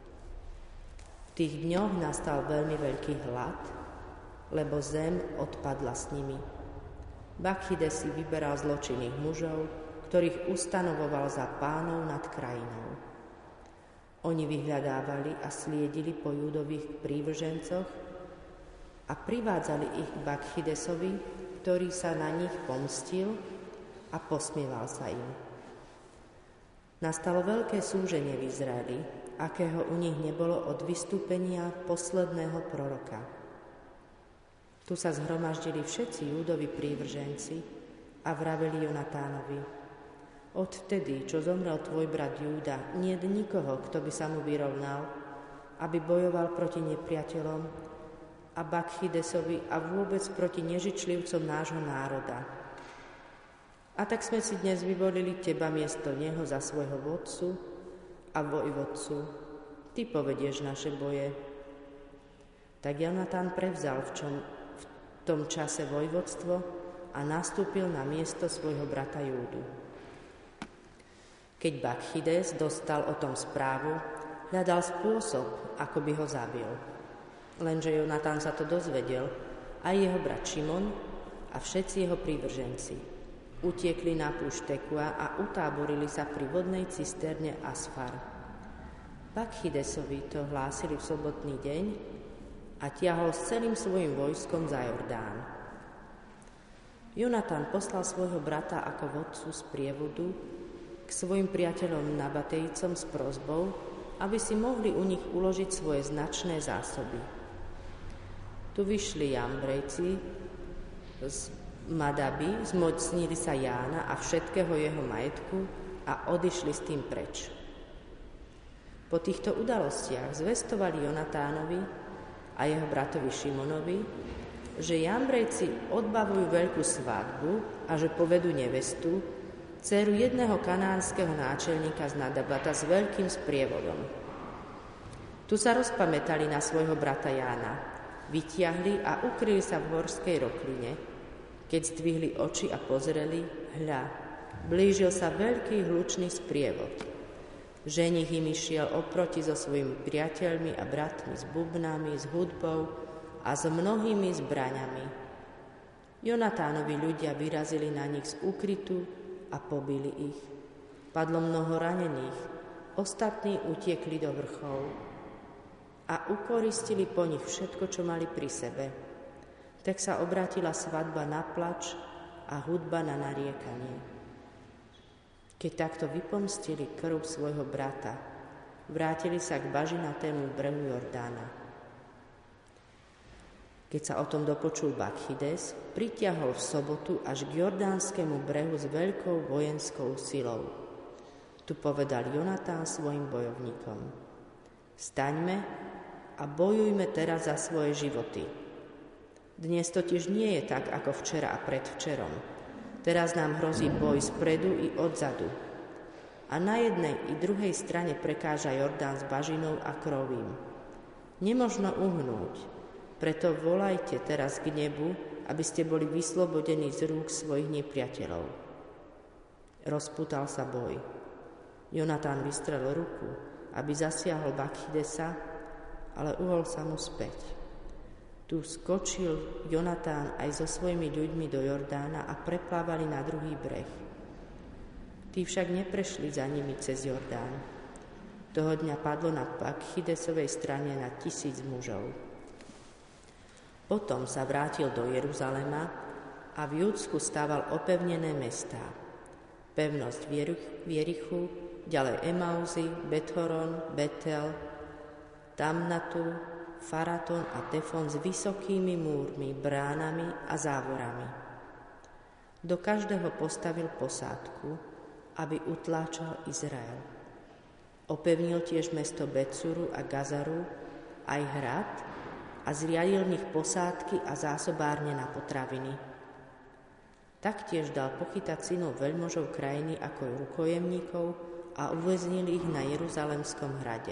V tých dňoch nastal veľmi veľký hlad, lebo zem odpadla s nimi. Bakchides si vyberal zločinných mužov, ktorých ustanovoval za pánov nad krajinou. Oni vyhľadávali a sliedili po Júdových prívržencoch a privádzali ich k Bakchidesovi, ktorý sa na nich pomstil a posmieval sa im. Nastalo veľké súženie v Izraeli, akého u nich nebolo od vystúpenia posledného proroka. Tu sa zhromaždili všetci Júdovi prívrženci a vraveli Jonatánovi: odvtedy, čo zomrel tvoj brat Júda, niet nikoho, kto by sa mu vyrovnal, aby bojoval proti nepriateľom a Bakchidesovi a vôbec proti nežičlivcom nášho národa. A tak sme si dnes vyvolili teba miesto neho za svojho vodcu a vojvodcu. Ty povedieš naše boje. Tak Jonatán prevzal v tom čase vojvodstvo a nastúpil na miesto svojho brata Júdu. Keď Bakchides dostal o tom správu, hľadal spôsob, ako by ho zabil. Lenže Jonatán sa to dozvedel, aj jeho brat Šimon a všetci jeho prívrženci. Utiekli na púšť Tekua a utáborili sa pri vodnej cisterne Asfar. Bakchidesovi to hlásili v sobotný deň a tiahol s celým svojim vojskom za Jordán. Jonatán poslal svojho brata ako vodcu z prievodu k svojim priateľom Nabatejcom s prosbou, aby si mohli u nich uložiť svoje značné zásoby. Tu vyšli Jambrejci z Madaby, zmocnili sa Jána a všetkého jeho majetku a odišli s tým preč. Po týchto udalostiach zvestovali Jonatánovi a jeho bratovi Šimonovi, že Jambrejci odbavujú veľkú svadbu a že povedú nevestu, dceru jedného kanánskeho náčelníka z Nadabata s veľkým sprievodom. Tu sa rozpamätali na svojho brata Jána, vytiahli a ukryli sa v horskej rokline. Keď zdvihli oči a pozreli, hľa, blížil sa veľký hlučný sprievod. Ženich im išiel oproti so svojimi priateľmi a bratmi, s bubnami, s hudbou a s mnohými zbraňami. Jonatánovi ľudia vyrazili na nich z úkrytu a pobili ich. Padlo mnoho ranených, ostatní utiekli do vrchov a ukoristili po nich všetko, čo mali pri sebe. Tak sa obrátila svadba na plač a hudba na nariekanie. Keď takto vypomstili krv svojho brata, vrátili sa k bažinatému brehu Jordána. Keď sa o tom dopočul Bakchides, pritiahol v sobotu až k jordánskemu brehu s veľkou vojenskou silou. Tu povedal Jonatán svojim bojovníkom: Staňme a bojujme teraz za svoje životy. Dnes totiž nie je tak, ako včera a predvčerom. Teraz nám hrozí boj spredu i odzadu. A na jednej i druhej strane prekáža Jordán s bažinou a krovím. Nemožno uhnúť, preto volajte teraz k nebu, aby ste boli vyslobodení z rúk svojich nepriateľov. Rozputal sa boj. Jonatán vystrel ruku, aby zasiahol Bakchidesa, ale uhol sa mu späť. Tu skočil Jonatán aj so svojimi ľuďmi do Jordána a preplávali na druhý breh. Tí však neprešli za nimi cez Jordán. Toho dňa padlo na Bakchidesovej strane na 1000 mužov. Potom sa vrátil do Jeruzalema a v Júdsku stával opevnené mestá. Pevnosť Jerichu, ďalej Emauzy, Bethoron, Betel, Tamnatu, Faraton a Tefon s vysokými múrmi, bránami a závorami. Do každého postavil posádku, aby utláčal Izrael. Opevnil tiež mesto Betsuru a Gazaru, aj hrad, a zriadil v nich posádky a zásobárne na potraviny. Taktiež dal pochytať synov veľmožov krajiny ako rukojemníkov a uväznil ich na Jeruzalemskom hrade.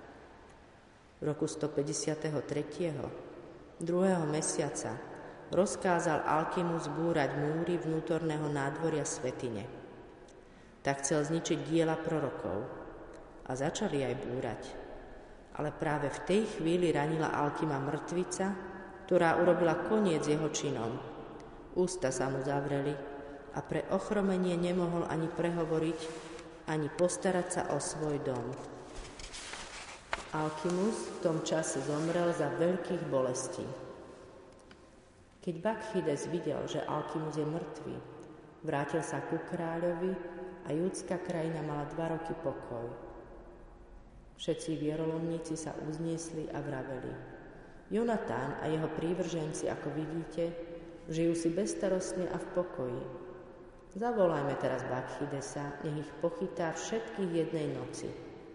V roku 153. 2. mesiaca rozkázal Alkimus zbúrať múry vnútorného nádvoria svätyne. Tak chcel zničiť diela prorokov a začali aj búrať. Ale práve v tej chvíli ranila Alkima mŕtvica, ktorá urobila koniec jeho činom. Ústa sa mu zavreli a pre ochromenie nemohol ani prehovoriť, ani postarať sa o svoj dom. Alkimus v tom čase zomrel za veľkých bolestí. Keď Bakchides videl, že Alkimus je mŕtvý, vrátil sa ku kráľovi a júdska krajina mala 2 roky pokoj. Všetci vierolomníci sa uzniesli a vraveli: Jonatán a jeho prívrženci, ako vidíte, žijú si bezstarostne a v pokoji. Zavolajme teraz Bakchidesa, nech ich pochytá všetkých jednej noci.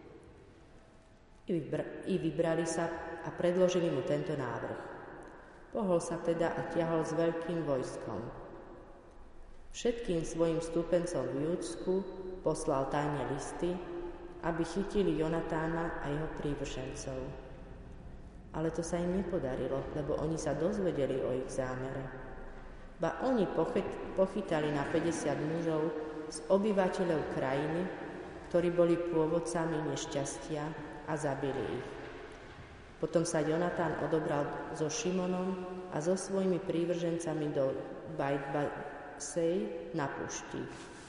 I vybrali sa a predložili mu tento návrh. Pohol sa teda a ťahol s veľkým vojskom. Všetkým svojim stúpencom v Júdsku poslal tajne listy, aby chytili Jonatána a jeho prívržencov. Ale to sa im nepodarilo, lebo oni sa dozvedeli o ich zámere. Ba oni pochytali na 50 mužov z obyvateľov krajiny, ktorí boli pôvodcami nešťastia, a zabili ich. Potom sa Jonatán odobral so Šimonom a so svojimi prívržencami do Bajt-Basej na púšti.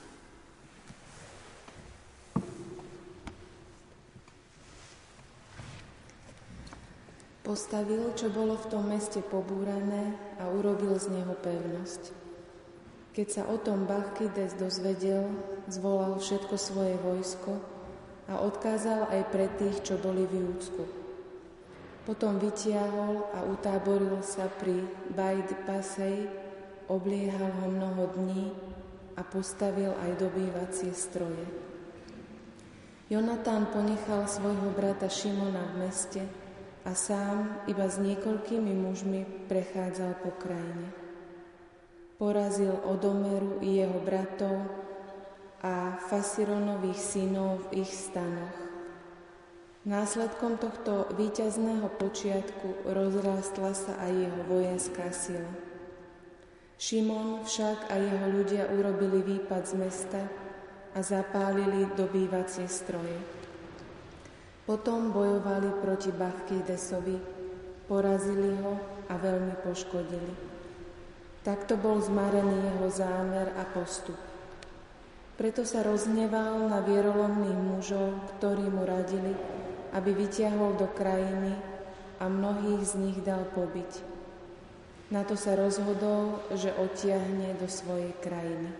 Postavil, čo bolo v tom meste pobúrané, a urobil z neho pevnosť. Keď sa o tom Bakchides dozvedel, zvolal všetko svoje vojsko a odkázal aj pre tých, čo boli v Júdsku. Potom vytiahol a utáboril sa pri Bajt-Basej, obliehal ho mnoho dní a postavil aj dobývacie stroje. Jonatán ponechal svojho brata Šimona v meste a sám iba s niekoľkými mužmi prechádzal po krajine. Porazil Odomeru i jeho bratov a Fasironových synov v ich stanoch. Následkom tohto víťazného počiatku rozrástla sa aj jeho vojenská sila. Šimon však a jeho ľudia urobili výpad z mesta a zapálili dobývacie stroje. Potom bojovali proti Bachkydesovi, porazili ho a veľmi poškodili. Takto bol zmarený jeho zámer a postup. Preto sa rozhneval na vierolomných mužov, ktorí mu radili, aby vytiahol do krajiny a mnohých z nich dal pobiť. Na to sa rozhodol, že odtiahne do svojej krajiny.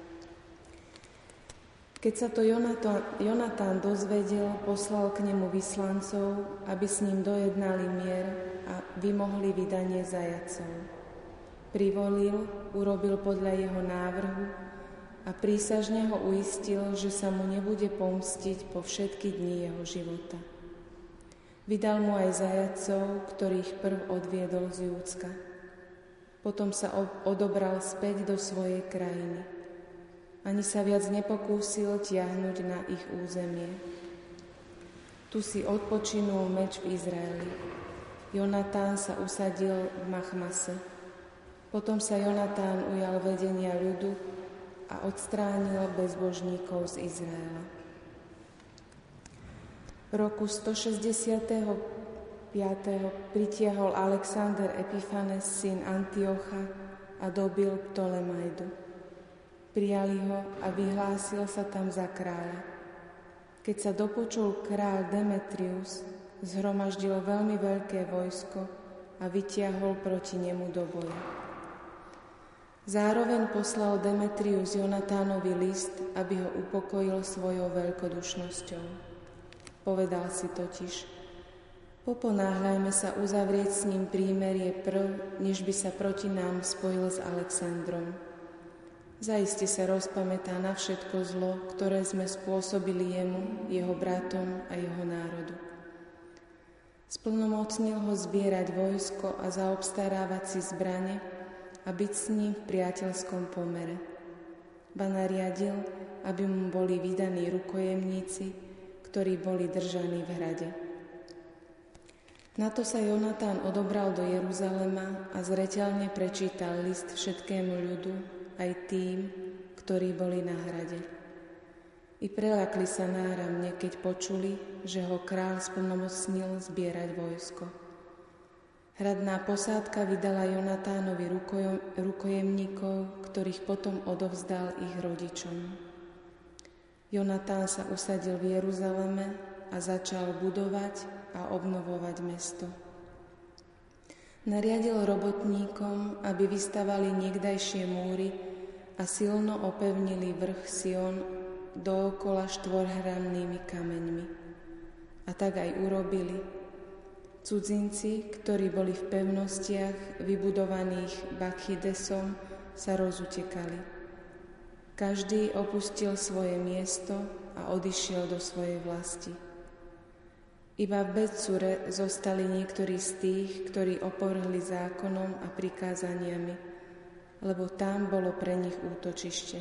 Keď sa to Jonatán dozvedel, poslal k nemu vyslancov, aby s ním dojednali mier a vymohli vydanie zajatcov. Privolil, urobil podľa jeho návrhu a prísažne ho uistil, že sa mu nebude pomstiť po všetky dni jeho života. Vydal mu aj zajatcov, ktorých prv odviedol z Júdska. Potom sa odobral späť do svojej krajiny. Ani sa viac nepokúsil tiahnuť na ich územie. Tu si odpočinul meč v Izraeli. Jonatán sa usadil v Machmase. Potom sa Jonatán ujal vedenia ľudu a odstránil bezbožníkov z Izraela. V roku 165. pritiahol Alexander Epifanes, syn Antiocha, a dobil Ptolemajdu. Prijali ho a vyhlásil sa tam za kráľa. Keď sa dopočul kráľ Demetrius, zhromaždil veľmi veľké vojsko a vytiahol proti nemu do boja. Zároveň poslal Demetrius Jonatánovi list, aby ho upokojil svojou veľkodušnosťou. Povedal si totiž: poponáhľajme sa uzavrieť s ním prímerie prv, než by sa proti nám spojil s Alexandrom. Zaiste sa rozpamätá na všetko zlo, ktoré sme spôsobili jemu, jeho bratom a jeho národu. Splnomocnil ho zbierať vojsko a zaobstarávať si zbrane a byť s ním v priateľskom pomere. Ba nariadil, aby mu boli vydaní rukojemníci, ktorí boli držaní v hrade. Na to sa Jonatán odobral do Jeruzalema a zreteľne prečítal list všetkému ľudu, aj tým, ktorí boli na hrade. I preľakli sa náramne, keď počuli, že ho kráľ splnomocnil zbierať vojsko. Hradná posádka vydala Jonatánovi rukojemníkov, ktorých potom odovzdal ich rodičom. Jonatán sa usadil v Jeruzaleme a začal budovať a obnovovať mesto. Nariadil robotníkom, aby vystavali niekdajšie múry a silno opevnili vrch Sion dookola štvorhrannými kameňmi. A tak aj urobili. Cudzinci, ktorí boli v pevnostiach vybudovaných Bachkydesom, sa rozutekali. Každý opustil svoje miesto a odišiel do svojej vlasti. Iba v Betsure zostali niektorí z tých, ktorí opovrhli zákonom a prikázaniami, lebo tam bolo pre nich útočište.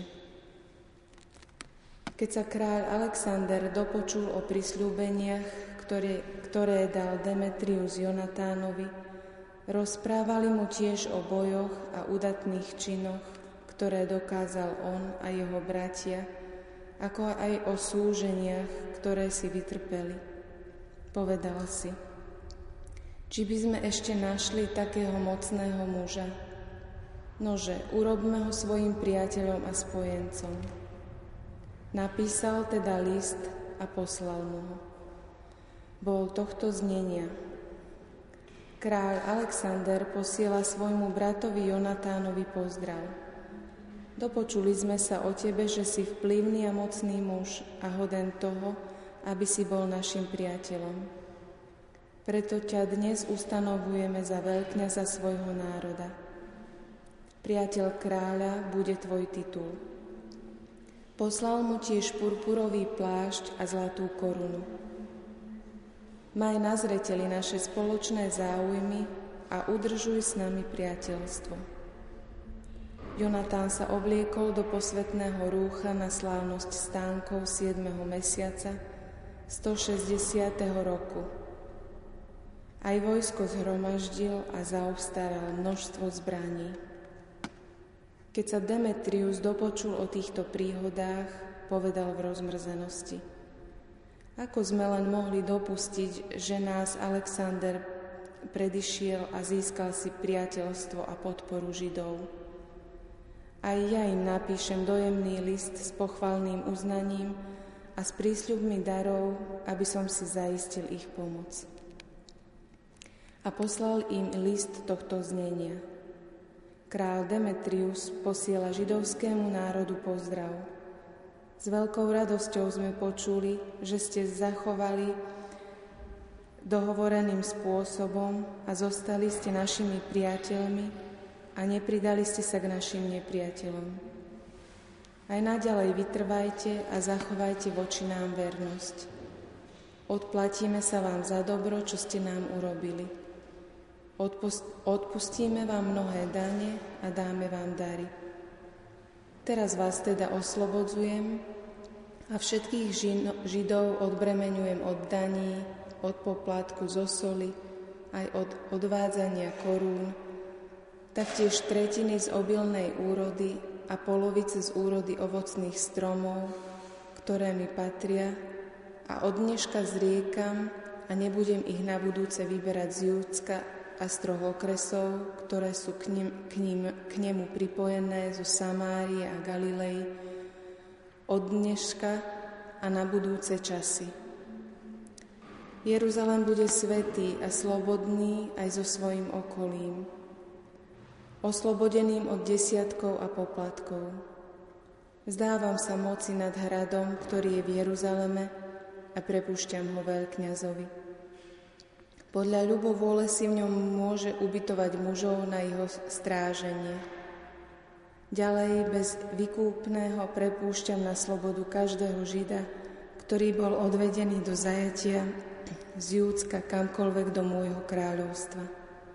Keď sa kráľ Alexander dopočul o prisľúbeniach, ktoré dal Demetrius Jonatánovi, rozprávali mu tiež o bojoch a udatných činoch, ktoré dokázal on a jeho bratia, ako aj o súženiach, ktoré si vytrpeli. Povedal si: či by sme ešte našli takého mocného muža? Nože, urobme ho svojim priateľom a spojencom. Napísal teda list a poslal mu ho. Bol tohto znenia: Kráľ Alexander posiela svojmu bratovi Jonatánovi pozdrav. Dopočuli sme sa o tebe, že si vplyvný a mocný muž a hoden toho, aby si bol našim priateľom. Preto ťa dnes ustanovujeme za veľkňaza svojho národa. Priateľ kráľa bude tvoj titul. Poslal mu tiež purpurový plášť a zlatú korunu. Maj na zreteli naše spoločné záujmy a udržuj s nami priateľstvo. Jonatán sa obliekol do posvätného rúcha na slávnosť stánkov 7. mesiaca 160. roku. Aj vojsko zhromaždil a zaobstaral množstvo zbraní. Keď sa Demetrius dopočul o týchto príhodách, povedal v rozmrzenosti: Ako sme len mohli dopustiť, že nás Alexander predišiel a získal si priateľstvo a podporu Židov. Aj ja im napíšem dojemný list s pochvalným uznaním a s prísľubmi darov, aby som si zaistil ich pomoc. A poslal im list tohto znenia. Král Demetrius posiela židovskému národu pozdrav. S veľkou radosťou sme počuli, že ste zachovali dohovoreným spôsobom a zostali ste našimi priateľmi a nepridali ste sa k našim nepriateľom. Aj naďalej vytrvajte a zachovajte voči nám vernosť. Odplatíme sa vám za dobro, čo ste nám urobili. Odpustíme vám mnohé dane a dáme vám dary. Teraz vás teda oslobodzujem a všetkých Židov odbremeňujem od daní, od poplatku zo soli, aj od odvádzania korún, taktiež tretiny z obilnej úrody a polovice z úrody ovocných stromov, ktoré mi patria, a od dneška zriekam a nebudem ich na budúce vyberať z Júdska a z 3 okresov, ktoré sú k nemu pripojené zo Samárie a Galilei, od dneška a na budúce časy. Jeruzalém bude svätý a slobodný aj so svojím okolím, oslobodeným od desiatkov a poplatkov. Vzdávam sa moci nad hradom, ktorý je v Jeruzaleme, a prepúšťam ho veľkňazovi. Podľa ľubovôle si v ňom môže ubytovať mužov na jeho stráženie. Ďalej bez vykúpneho prepúšťam na slobodu každého Žida, ktorý bol odvedený do zajatia z Júdska kamkoľvek do môjho kráľovstva.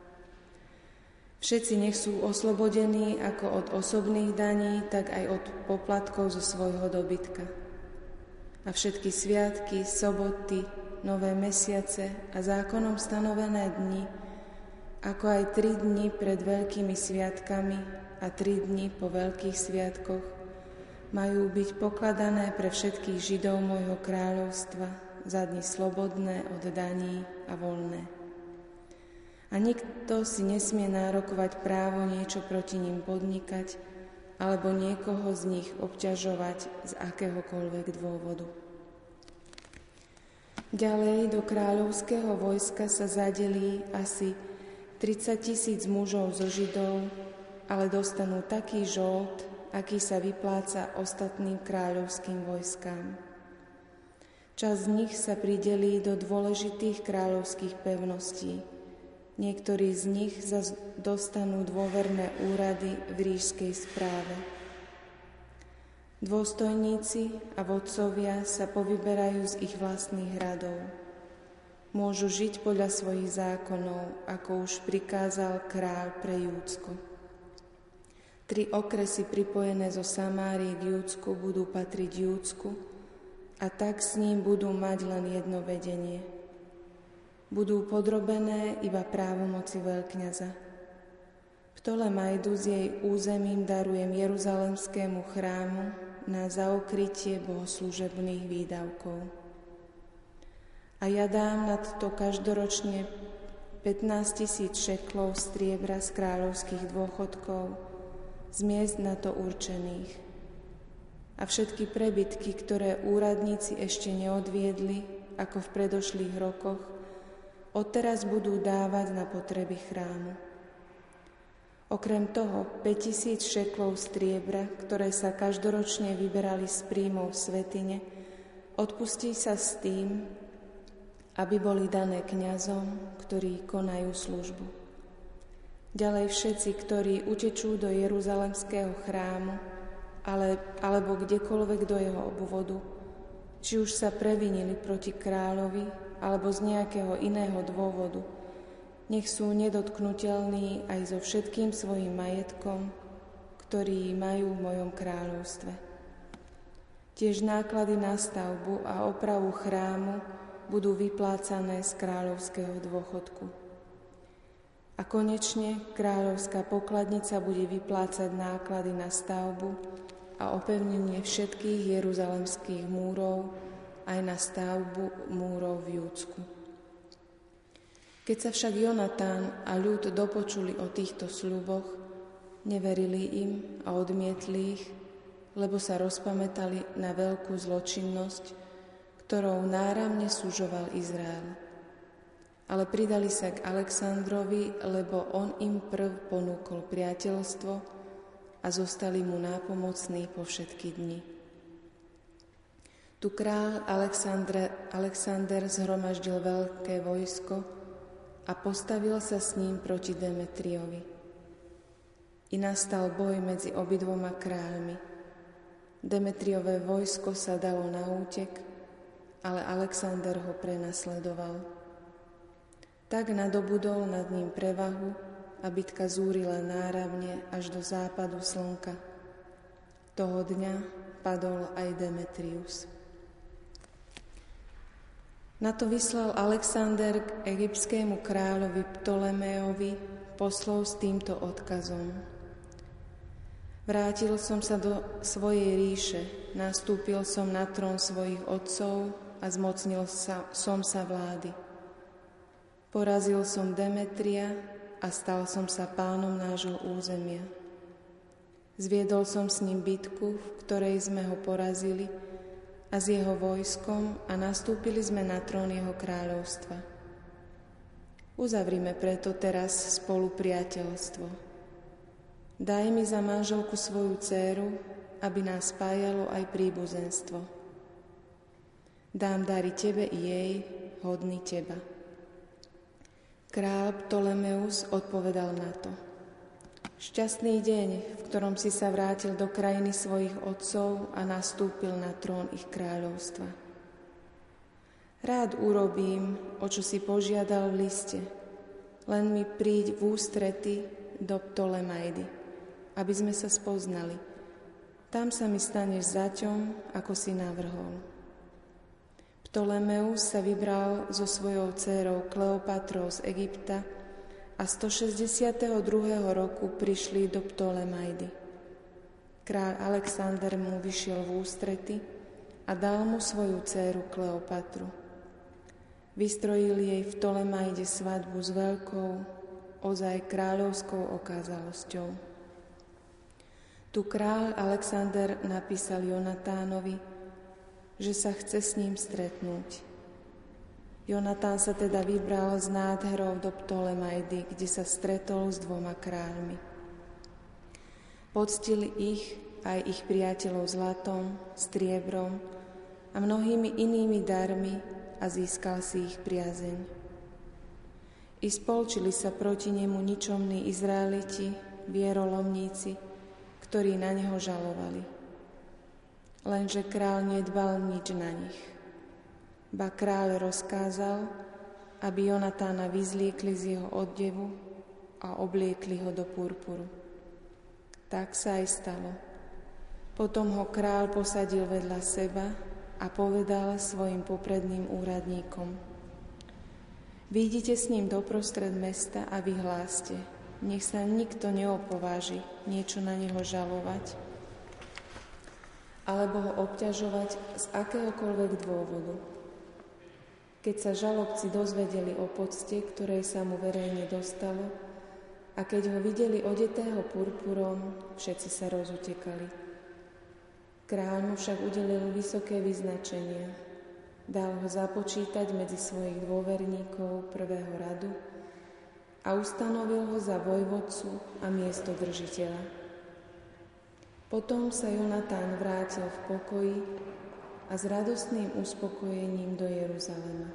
Všetci nech sú oslobodení ako od osobných daní, tak aj od poplatkov zo svojho dobytka. A všetky sviatky, soboty, nové mesiace a zákonom stanovené dni, ako aj 3 dni pred veľkými sviatkami a 3 dni po veľkých sviatkoch, majú byť pokladané pre všetkých Židov môjho kráľovstva za dni slobodné od daní a voľné. A nikto si nesmie nárokovať právo niečo proti ním podnikať alebo niekoho z nich obťažovať z akéhokoľvek dôvodu. Ďalej do kráľovského vojska sa zadelí asi 30 000 mužov zo Židov, ale dostanú taký žolt, aký sa vypláca ostatným kráľovským vojskám. Časť z nich sa pridelí do dôležitých kráľovských pevností. Niektorí z nich zas dostanú dôverné úrady v ríšskej správe. Dôstojníci a vodcovia sa povyberajú z ich vlastných hradov. Môžu žiť podľa svojich zákonov, ako už prikázal kráľ pre Júdsko. 3 okresy pripojené zo Samárie k Júdsku budú patriť Júdsku a tak s ním budú mať len jedno vedenie. Budú podrobené iba právomoci veľkňaza. Ptolemajdu s jej územím darujem Jeruzalemskému chrámu na zaokrytie bohoslužebných výdavkov. A ja dám na to každoročne 15 000 šeklov striebra z kráľovských dôchodkov, z miest na to určených. A všetky prebytky, ktoré úradníci ešte neodviedli, ako v predošlých rokoch, odteraz budú dávať na potreby chrámu. Okrem toho 5 000 šeklov striebra, ktoré sa každoročne vyberali z príjmov svätyne, odpustí sa s tým, aby boli dané kňazom, ktorí konajú službu. Ďalej všetci, ktorí utečú do Jeruzalemského chrámu alebo kdekoľvek do jeho obvodu, či už sa previnili proti kráľovi alebo z nejakého iného dôvodu, nech sú nedotknuteľní aj so všetkým svojim majetkom, ktorý majú v mojom kráľovstve. Tiež náklady na stavbu a opravu chrámu budú vyplácané z kráľovského dôchodku. A konečne kráľovská pokladnica bude vyplácať náklady na stavbu a opevnenie všetkých jeruzalemských múrov aj na stavbu múrov v Júdsku. Keď sa však Jonatán a ľud dopočuli o týchto sľuboch, neverili im a odmietli ich, lebo sa rozpamätali na veľkú zločinnosť, ktorou náramne sužoval Izrael. Ale pridali sa k Alexandrovi, lebo on im prv ponúkol priateľstvo a zostali mu nápomocní po všetky dni. Tu kráľ Alexander zhromaždil veľké vojsko a postavil sa s ním proti Demetriovi. I nastal boj medzi obidvoma kráľmi. Demetriové vojsko sa dalo na útek, ale Alexander ho prenasledoval. Tak nadobudol nad ním prevahu a bitka zúrila náramne až do západu slnka. Toho dňa padol aj Demetrius. Na to vyslal Alexander k egyptskému kráľovi Ptolemejovi poslov s týmto odkazom. Vrátil som sa do svojej ríše, nastúpil som na trón svojich otcov a zmocnil som sa vlády. Porazil som Demetria a stal som sa pánom nášho územia. Zviedol som s ním bitku, v ktorej sme ho porazili, a s jeho vojskom a nastúpili sme na trón jeho kráľovstva. Uzavrime preto teraz spolu priateľstvo. Daj mi za manželku svoju dcéru, aby nás spájalo aj príbuzenstvo. Dám dary tebe i jej, hodný teba. Kráľ Ptolemeus odpovedal na to. Šťastný deň, v ktorom si sa vrátil do krajiny svojich otcov a nastúpil na trón ich kráľovstva. Rád urobím, o čo si požiadal v liste, len mi príď v ústrety do Ptolemajdy, aby sme sa spoznali. Tam sa mi staneš zaťom, ako si navrhol. Ptolemeus sa vybral so svojou dcérou Kleopatrou z Egypta a 162. roku prišli do Ptolemajdy. Kráľ Alexander mu vyšiel v ústrety a dal mu svoju dcéru Kleopatru. Vystrojili jej v Ptolemajde svadbu s veľkou, ozaj kráľovskou okázalosťou. Tu kráľ Alexander napísal Jonatánovi, že sa chce s ním stretnúť. Jonatán sa teda vybral z nádherou do Ptolemajdy, kde sa stretol s dvoma kráľmi. Poctili ich aj ich priateľov zlatom, striebrom a mnohými inými darmi a získal si ich priazeň. I spolčili sa proti nemu ničomní Izraeliti, vierolomníci, ktorí na neho žalovali. Lenže kráľ nedbal nič na nich. Ba kráľ rozkázal, aby Jonatána vyzliekli z jeho odevu a obliekli ho do purpuru. Tak sa aj stalo. Potom ho kráľ posadil vedľa seba a povedal svojim popredným úradníkom: Výjdite s ním doprostred mesta a vyhláste, nech sa nikto neopováži niečo na neho žalovať alebo ho obťažovať z akéhokoľvek dôvodu. Keď sa žalobci dozvedeli o pocte, ktorej sa mu verejne dostalo, a keď ho videli odetého purpurom, všetci sa rozutekali. Kráľ mu však udelil vysoké vyznačenia. Dal ho započítať medzi svojich dôverníkov prvého radu a ustanovil ho za vojvodcu a miestodržiteľa. Potom sa Jonatán vrátil v pokoji a s radostným uspokojením do Jeruzalema.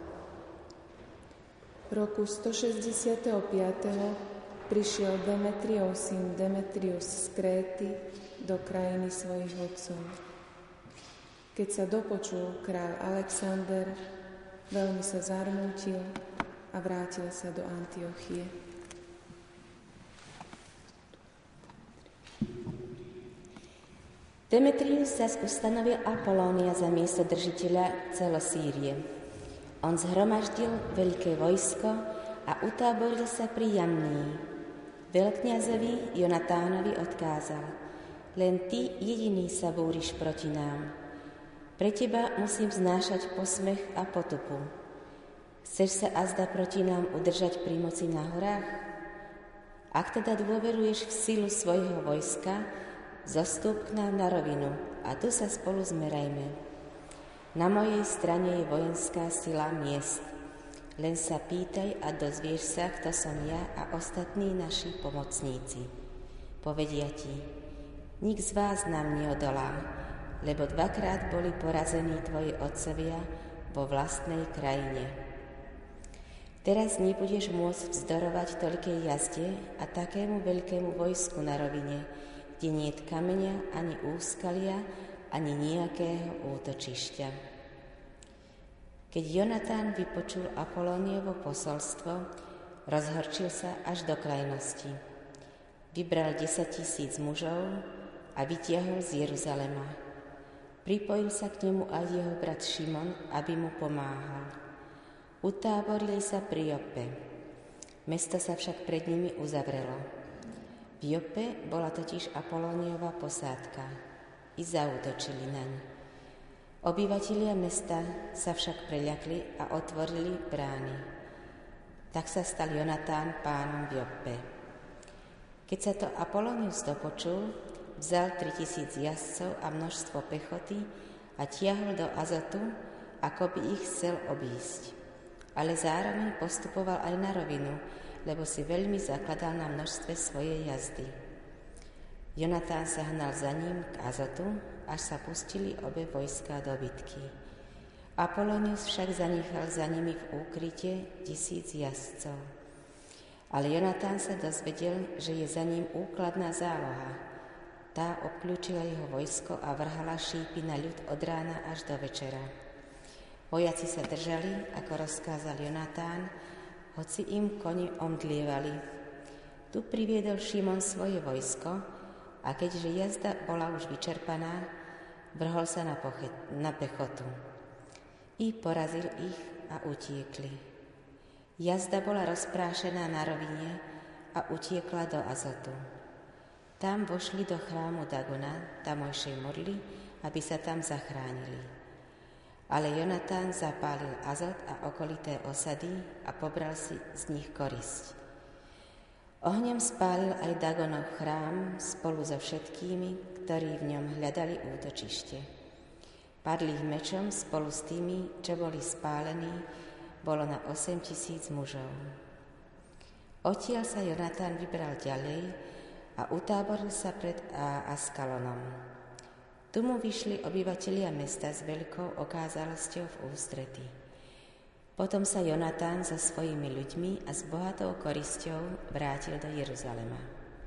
V roku 165. prišiel Demetriov syn Demetrius z Kréty do krajiny svojich otcov. Keď sa dopočul kráľ Alexander, veľmi sa zarmútil a vrátil sa do Antiochie. Demetrius zas ustanovil Apolónia za miesto držiteľa celosýrie. On zhromaždil veľké vojsko a utáboril sa pri Jamnii. Veľkňazovi Jonatánovi odkázal: len ty jediný sa búriš proti nám. Pre teba musím znášať posmech a potupu. Chceš sa azda proti nám udržať pri moci na horách? Ak teda dôveruješ v silu svojho vojska, zostup k nám na rovinu a tu sa spolu zmerajme. Na mojej strane je vojenská sila miest. Len sa pýtaj a dozvieš sa, kto som ja a ostatní naši pomocníci. Povedia ti: nik z vás nám neodolá, lebo 2-krát boli porazení tvoji otcovia vo vlastnej krajine. Teraz nebudeš môcť vzdorovať toľkej jazde a takému veľkému vojsku na rovine, kde niet kameňa, ani úskalia, ani nejakého útočišťa. Keď Jonatán vypočul Apolóniovo posolstvo, rozhorčil sa až do krajnosti. Vybral 10 000 mužov a vytiahol z Jeruzalema. Pripojil sa k nemu aj jeho brat Šimon, aby mu pomáhal. Utáborili sa pri Joppe. Mesto sa však pred nimi uzavrelo. V Joppe bola totiž Apolóniova posádka. I zaútočili naň. Obyvatelia mesta sa však preľakli a otvorili brány. Tak sa stal Jonatán pánom v Joppe. Keď sa to Apolónius dopočul, vzal 3000 jazdcov a množstvo pechoty a tiahol do Azotu, ako by ich chcel obísť. Ale zároveň postupoval aj na rovinu, lebo si veľmi zakladal na množstve svojej jazdy. Jonatán sa hnal za ním k Azotu, až sa pustili obe vojská do bitky. Apolónius však zanechal za nimi v úkryte 1000 jazdcov. Ale Jonatán sa dozvedel, že je za ním úkladná záloha. Tá obkľúčila jeho vojsko a vrhala šípy na ľud od rána až do večera. Vojaci sa držali, ako rozkázal Jonatán, hoci im koni omdlievali. Tu priviedol Šimon svoje vojsko a keďže jazda bola už vyčerpaná, vrhol sa na pechotu. I porazil ich a utiekli. Jazda bola rozprášená na rovine a utiekla do Azotu. Tam vošli do chrámu Dagona, tamojšej modly, aby sa tam zachránili. Ale Jonatán zapálil Azot a okolité osady a pobral si z nich korisť. Ohňom spálil aj Dagonov chrám spolu so všetkými, ktorí v ňom hľadali útočište. Padlých mečom spolu s tými, čo boli spálení, bolo na 8000 mužov. Odtiaľ sa Jonatán vybral ďalej a utáboril sa pred Askalonom. Tu mu vyšli obyvatelia mesta s veľkou okázalosťou v ústrety. Potom sa Jonatán so svojimi ľuďmi a s bohatou korisťou vrátil do Jeruzalema.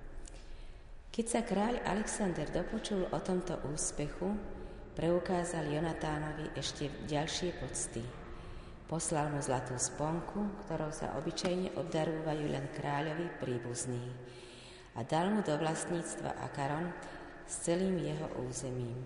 Keď sa kráľ Alexander dopočul o tomto úspechu, preukázal Jonatánovi ešte ďalšie pocty. Poslal mu zlatú sponku, ktorou sa obyčajne obdarúvajú len kráľovi príbuzní, a dal mu do vlastníctva Akaron s celým jeho územím.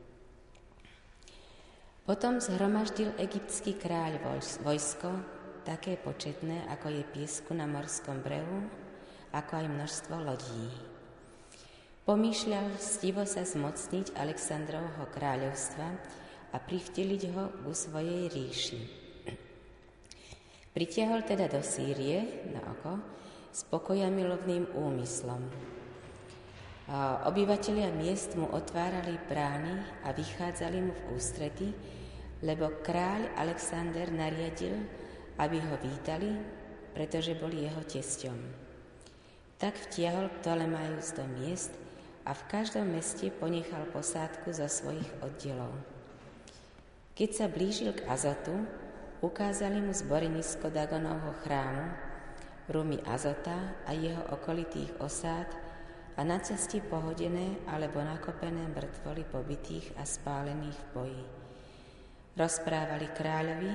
Potom zhromaždil egyptský kráľ vojsko, také početné, ako je piesku na morskom brehu, ako aj množstvo lodí. Pomýšľal stivo sa zmocniť Alexandrovho kráľovstva a privteliť ho ku svojej ríši. Pritiahol teda do Sýrie na oko s pokojamilovným úmyslom. Obyvatelia miest mu otvárali brány a vychádzali mu v ústrety, lebo kráľ Alexander nariadil, aby ho vítali, pretože boli jeho tesťom. Tak vtiahol Ptolemaius do miest a v každom meste ponechal posádku zo svojich oddielov. Keď sa blížil k Azotu, ukázali mu zborenisko Dagonovho chrámu, rumy Azota a jeho okolitých osád a na ceste pohodené alebo nakopené mŕtvoly pobitých a spálených v boji. Rozprávali kráľovi,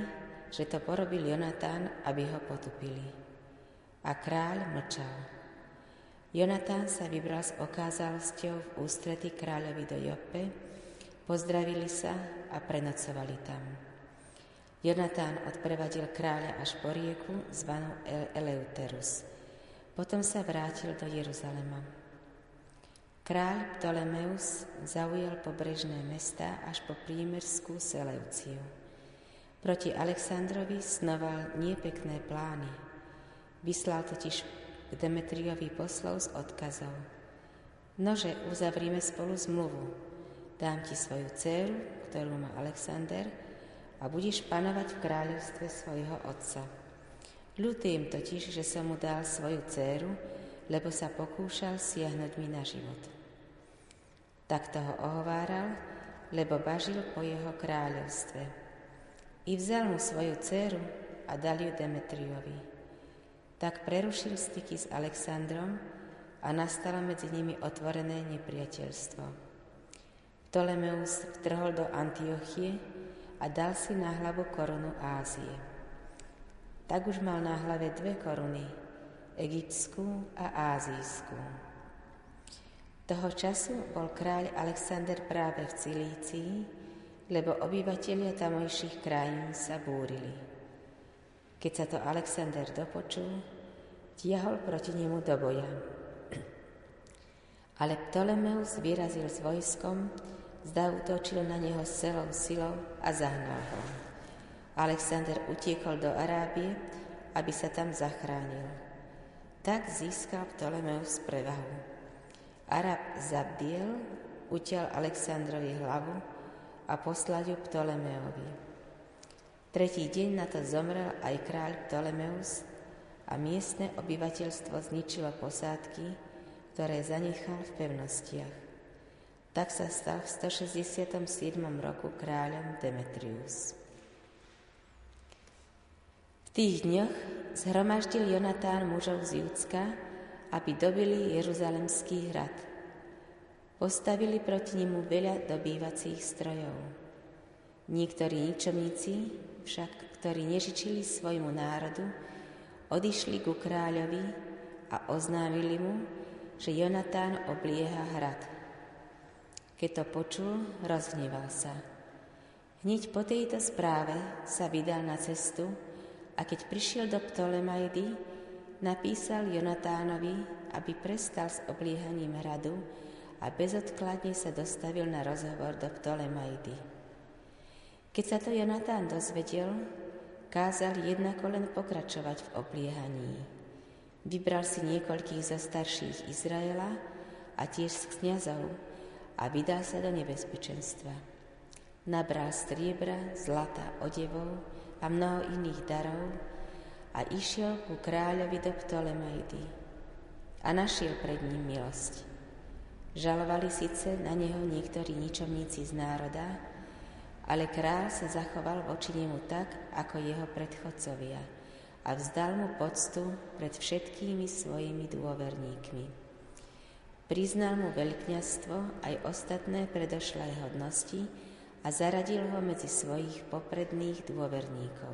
že to porobil Jonatán, aby ho potupili. A kráľ mlčal. Jonatán sa vybral s okázalosťou v ústrety kráľovi do Joppe, pozdravili sa a prenocovali tam. Jonatán odprevadil kráľa až po rieku zvanú Eleuterus. Potom sa vrátil do Jeruzalema. Kráľ Ptolemeus zaujal pobrežné mestá až po prímerskú Seleuciu. Proti Alexandrovi snoval nepekné plány. Vyslal totiž k Demetriovi poslov s odkazom: Nože, uzavrime spolu zmluvu. Dám ti svoju dcéru, ktorú má Alexander, a budeš panovať v kráľovstve svojho otca. Ľutujem totiž, že som mu dal svoju dcéru, lebo sa pokúšal siahnuť mi na život. Tak toho ohováral, lebo bažil po jeho kráľovstve. I vzal mu svoju dcéru a dal ju Demetriovi. Tak prerušil styky s Alexandrom a nastalo medzi nimi otvorené nepriateľstvo. Ptolemeus vtrhol do Antiochie a dal si na hlavu korunu Ázie. Tak už mal na hlave 2 koruny, egyptskú a ázijskú. Toho času bol kráľ Alexander práve v Cilícii, lebo obyvatelia tamojších krajín sa búrili. Keď sa to Alexander dopočul, tiahol proti nemu do boja. Ale Ptolemeus vyrazil s vojskom, zaútočil na neho s celou silou a zahnal ho. Alexander utiekol do Arábie, aby sa tam zachránil. Tak získal Ptolemeus prevahu. Arab Zabdiel utiaľ Alexandrovi hlavu a poslal ju Ptolemeovi. 3. deň na to zomrel aj kráľ Ptolemeus a miestne obyvateľstvo zničilo posádky, ktoré zanechal v pevnostiach. Tak sa stal v 167. roku kráľom Demetrius. V tých dňoch zhromaždil Jonatán mužov z Judska, aby dobili Jeruzalemský hrad. Postavili proti nemu veľa dobývacích strojov. Niektorí ničomníci však, ktorí nežičili svojmu národu, odišli ku kráľovi a oznámili mu, že Jonatán oblieha hrad. Keď to počul, rozhneval sa. Hneď po tejto správe sa vydal na cestu a keď prišiel do Ptolemaidy, napísal Jonatánovi, aby prestal s obliehaním hradu a bezodkladne sa dostavil na rozhovor do Ptolemaidy. Keď sa to Jonatán dozvedel, kázal jednako len pokračovať v obliehaní. Vybral si niekoľkých zo starších Izraela a tiež z kňazov a vydal sa do nebezpečenstva. Nabral striebra, zlata, odevov a mnoho iných darov a išiel ku kráľovi do Ptolemaidy a našiel pred ním milosť. Žalovali síce na neho niektorí ničomníci z národa, ale kráľ sa zachoval voči nemu tak, ako jeho predchodcovia a vzdal mu poctu pred všetkými svojimi dôverníkmi. Priznal mu veľkňazstvo aj ostatné predošlé hodnosti a zaradil ho medzi svojich popredných dôverníkov.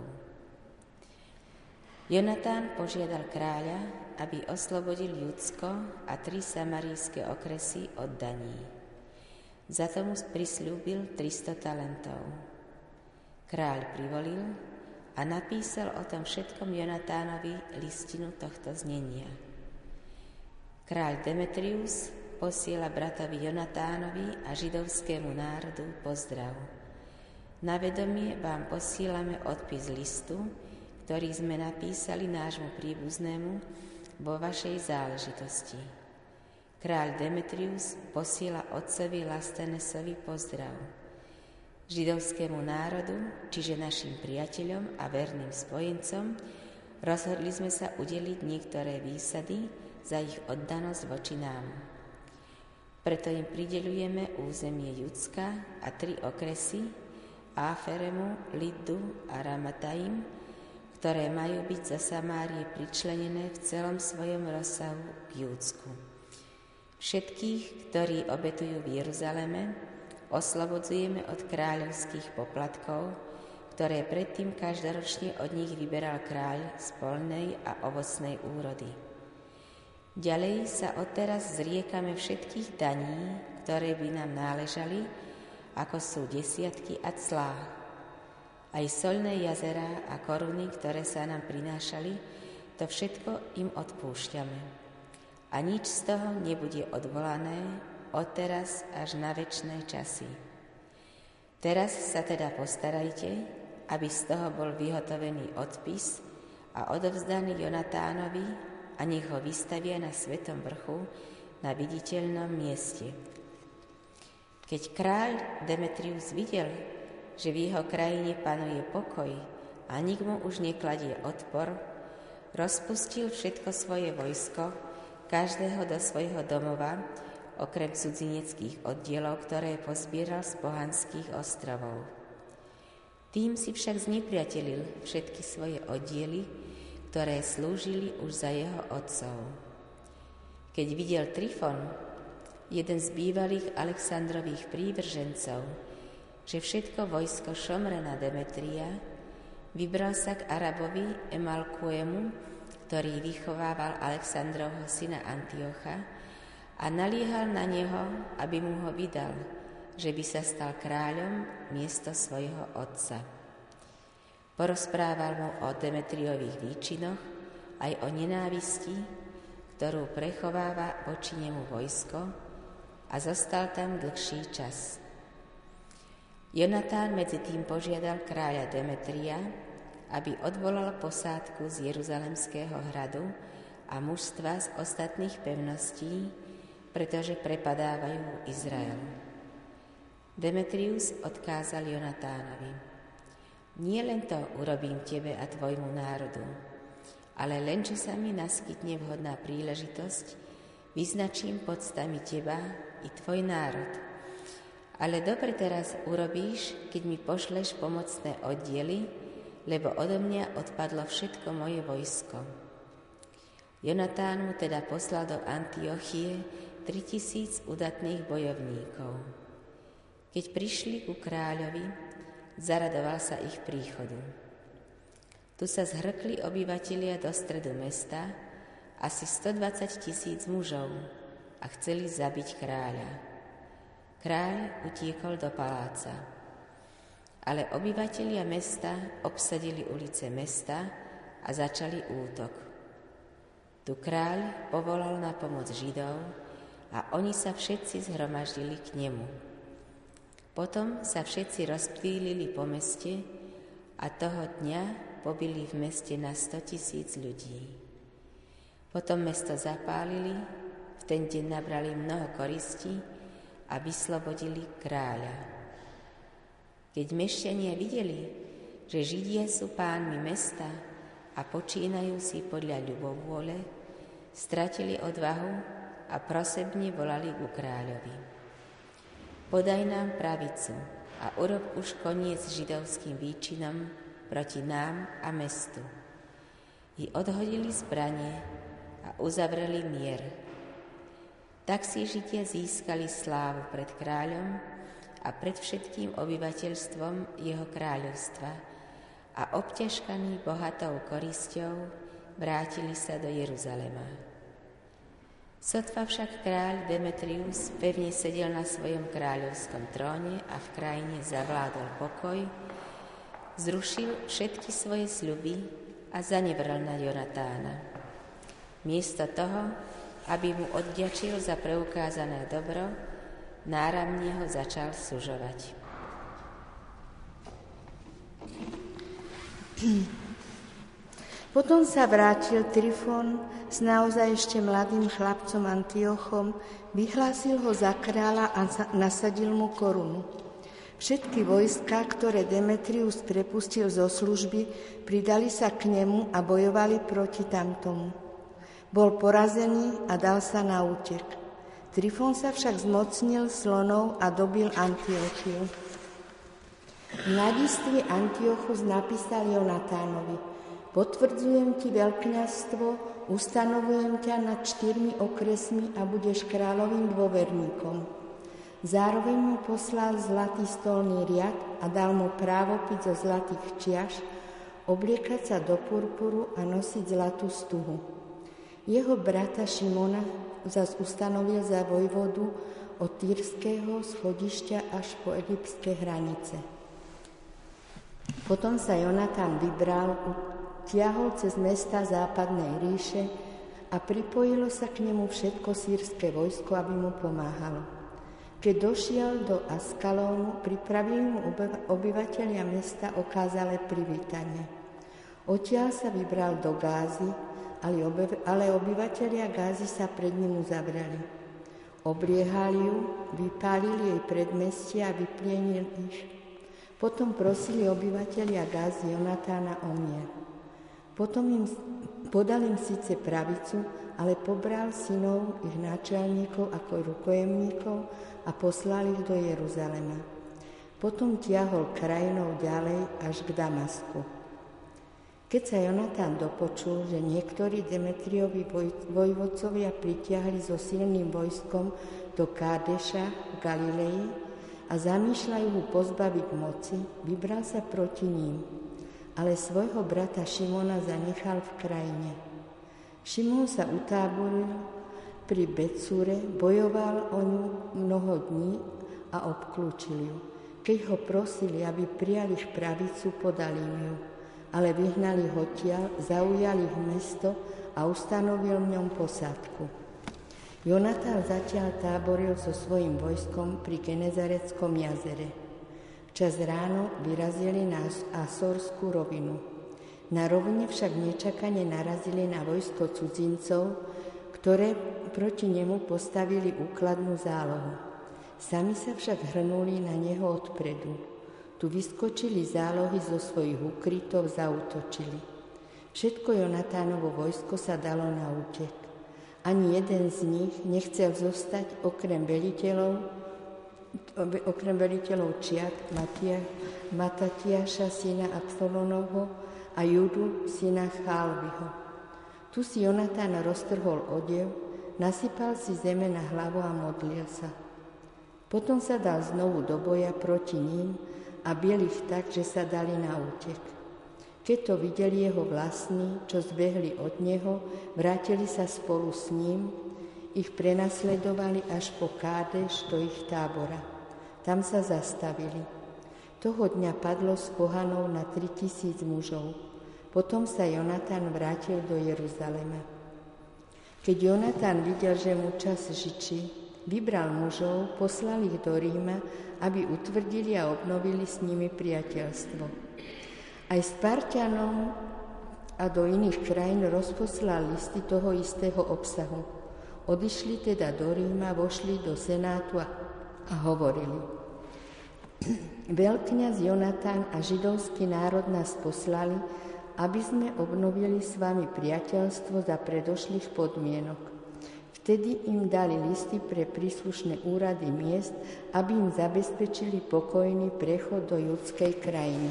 Jonatán požiadal kráľa, aby oslobodil Judsko a 3 samarijské okresy od daní. Za to mu prisľúbil 300 talentov. Kráľ privolil a napísal o tom všetkom Jonatánovi listinu tohto znenia. Kráľ Demetrius posiela bratovi Jonatánovi a židovskému národu pozdrav. Na vedomie vám posílame odpis listu, ktorý sme napísali nášmu príbuznému vo vašej záležitosti. Kráľ Demetrius posiela otcovi Lastenesovi pozdrav. Židovskému národu, čiže našim priateľom a verným spojencom, rozhodli sme sa udeliť niektoré výsady za ich oddanosť voči nám. Preto im prideľujeme územie Judska a 3 okresy, Áferemu, Liddu a Ramataim, ktoré majú byť za Samárie pričlenené v celom svojom rozsahu k Júdsku. Všetkých, ktorí obetujú v Jeruzaleme, oslobodzujeme od kráľovských poplatkov, ktoré predtým každoročne od nich vyberal kráľ z poľnej a ovocnej úrody. Ďalej sa odteraz zriekame všetkých daní, ktoré by nám náležali, ako sú desiatky a clá. Aj soľné jazerá a koruny, ktoré sa nám prinášali, to všetko im odpúšťame. A nič z toho nebude odvolané odteraz až na večné časy. Teraz sa teda postarajte, aby z toho bol vyhotovený odpis a odovzdaný Jonatánovi a nech ho vystavia na Svetom vrchu na viditeľnom mieste. Keď kráľ Demetrius videl, že v jeho krajine panuje pokoj a nik mu už nekladie odpor, rozpustil všetko svoje vojsko, každého do svojho domova, okrem cudzineckých oddielov, ktoré pozbieral z pohanských ostrovov. Tým si však znepriatelil všetky svoje oddiely, ktoré slúžili už za jeho otcov. Keď videl Trifon, jeden z bývalých Alexandrových prívržencov, že všetko vojsko šomre na Demetria, vybral sa k Arabovi Emalkuemu, ktorý vychovával Alexandrovho syna Antiocha, a naliehal na neho, aby mu ho vydal, že by sa stal kráľom miesto svojho otca. Porozprával mu o Demetriových výčinoch aj o nenávisti, ktorú prechováva voči nemu vojsko, a zostal tam dlhší čas. Jonatán medzi tým požiadal kráľa Demetria, aby odvolal posádku z Jeruzalemského hradu a mužstva z ostatných pevností, pretože prepadávajú Izrael. Demetrius odkázal Jonatánovi: Nie len to urobím tebe a tvojmu národu, ale len, že sa mi naskytne vhodná príležitosť, vyznačím podstami teba i tvoj národ. Ale dobre teraz urobíš, keď mi pošleš pomocné oddiely, lebo odo mňa odpadlo všetko moje vojsko. Jonatán mu teda poslal do Antiochie 3000 udatných bojovníkov. Keď prišli ku kráľovi, zaradoval sa ich príchodu. Tu sa zhrkli obyvatelia do stredu mesta, asi 120 000 mužov, a chceli zabiť kráľa. Kráľ utiekol do paláca. Ale obyvatelia mesta obsadili ulice mesta a začali útok. Tu kráľ povolal na pomoc Židov a oni sa všetci zhromaždili k nemu. Potom sa všetci rozptýlili po meste a toho dňa pobili v meste na 100 000 ľudí. Potom mesto zapálili, v ten deň nabrali mnoho koristí a vyslobodili kráľa. Keď mešťania videli, že Židia sú pánmi mesta a počínajú si podľa ľubovôle, stratili odvahu a prosebne volali ku kráľovi: Podaj nám pravicu a urob už koniec židovským výčinom proti nám a mestu. I odhodili zbranie a uzavreli mier. Tak si Židia získali slávu pred kráľom a pred všetkým obyvateľstvom jeho kráľovstva a obťažkaní bohatou korisťou vrátili sa do Jeruzalema. Sotva však kráľ Demetrius pevne sedel na svojom kráľovskom tróne a v krajine zavládol pokoj, zrušil všetky svoje sľuby a zanevrel na Jonatána. Miesto toho, aby mu odďačil za preukázané dobro, náramne ho začal sužovať. Potom sa vrátil Trifon s naozaj ešte mladým chlapcom Antiochom, vyhlásil ho za kráľa a nasadil mu korunu. Všetky vojská, ktoré Demetrius prepustil zo služby, pridali sa k nemu a bojovali proti tamtomu. Bol porazený a dal sa na útek. Trifon sa však zmocnil slonov a dobil Antiochiu. V mladistve Antiochus napísal Jonatánovi: Potvrdzujem ti veľkňazstvo, ustanovujem ťa nad 4 okresmi a budeš kráľovým dôverníkom. Zároveň mu poslal zlatý stolný riad a dal mu právopis zo zlatých čiaš, obliekať sa do purpuru a nosiť zlatú stuhu. Jeho brata Šimona zas ustanovil za vojvodu od Týrskeho schodišťa až po egyptské hranice. Potom sa Jonatan vybral, utiahol cez mesta západnej ríše a pripojilo sa k nemu všetko sýrske vojsko, aby mu pomáhalo. Keď došiel do Askalónu, pripravili mu obyvatelia mesta okázalé privítanie. Odtiaľ sa vybral do Gázy, ale obyvatelia Gázy sa pred ním uzavreli. Obliehali ju, vypálili jej predmestie a vyplienili ich. Potom prosili obyvatelia Gázy Jonatána o mier. Potom podal im síce pravicu, ale pobral synov ich náčelníkov ako rukojemníkov a poslal ich do Jeruzalema. Potom tiahol krajinou ďalej až k Damasku. Keď sa Jonatán dopočul, že niektorí Demetriovi vojvodcovia pritiahli so silným vojskom do Kádeša v Galilei a zamýšľajú ho pozbaviť moci, vybral sa proti ním, ale svojho brata Šimona zanechal v krajine. Šimon sa utáboril pri Betsúre, bojoval o ňu mnoho dní a obklúčil ju. Keď ho prosili, aby prijali ich pravicu, podali im ju, ale vyhnali ho odtiaľ, zaujali ich mesto a ustanovil v ňom posádku. Jonatán zatiaľ táboril so svojím vojskom pri Genezareckom jazere. Včas ráno vyrazili na Asorskú rovinu. Na rovine však nečakane narazili na vojsko cudzincov, ktoré proti nemu postavili úkladnú zálohu. Sami sa však hrnuli na neho odpredu. Tu vyskočili zálohy zo svojich ukrytov, zaútočili. Všetko Jonatánovo vojsko sa dalo na útek. Ani jeden z nich nechcel zostať okrem veliteľov čiat Matatiaša, syna Absalonovho a Judu, syna Chálvyho. Tu si Jonatán roztrhol odev, nasypal si zeme na hlavu a modlil sa. Potom sa dal znovu do boja proti ním a bil ich tak, že sa dali na útek. Keď to videli jeho vlastní, čo zbehli od neho, vrátili sa spolu s ním, ich prenasledovali až po Kádeš do ich tábora. Tam sa zastavili. Toho dňa padlo z pohanov na 3000 mužov. Potom sa Jonatán vrátil do Jeruzalema. Keď Jonatán videl, že mu čas žičí, vybral mužov, poslal ich do Ríma, aby utvrdili a obnovili s nimi priateľstvo. Aj Spartanom a do iných krajín rozposlal listy toho istého obsahu. Odišli teda do Ríma, vošli do Senátu a hovorili: Veľkňaz Jonatán a židovský národ nás poslali, aby sme obnovili s vami priateľstvo za predošlých podmienok. Vtedy im dali listy pre príslušné úrady miest, aby im zabezpečili pokojný prechod do judskej krajiny.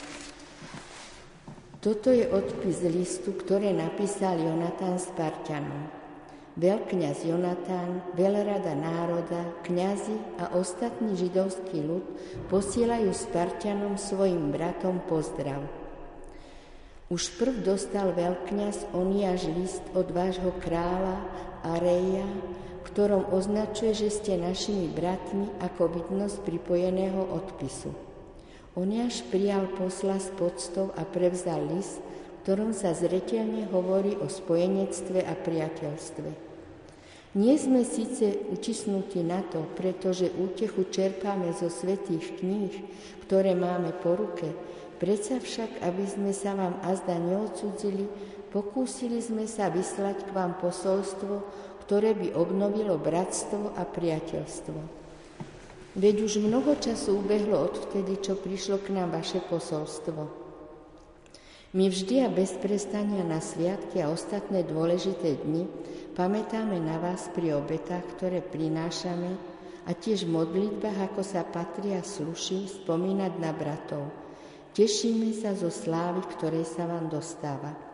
Toto je odpis listu, ktoré napísal Jonatán Spartanom. Veľkňaz Jonatán, veľrada národa, kňazi a ostatný židovský ľud posielajú Spartanom svojim bratom pozdrav. Už prv dostal veľkňaz Oniáš list od vášho kráľa Areja, v ktorom označuje, že ste našimi bratmi, ako vidno z pripojeného odpisu. Oniáš prijal posla s poctou a prevzal list, v ktorom sa zreteľne hovorí o spojenectve a priateľstve. Nie sme síce utisnutí na to, pretože útechu čerpáme zo svätých kníh, ktoré máme po ruke, predsa však, aby sme sa vám azda neodcudzili, pokúsili sme sa vyslať k vám posolstvo, ktoré by obnovilo bratstvo a priateľstvo. Veď už mnoho času ubehlo odvtedy, čo prišlo k nám vaše posolstvo. My vždy a bez prestania na sviatky a ostatné dôležité dni pamätáme na vás pri obetách, ktoré prinášame, a tiež v modlitbách, ako sa patrí a sluší, spomínať na bratov. Tešíme sa zo slávy, ktorej sa vám dostáva.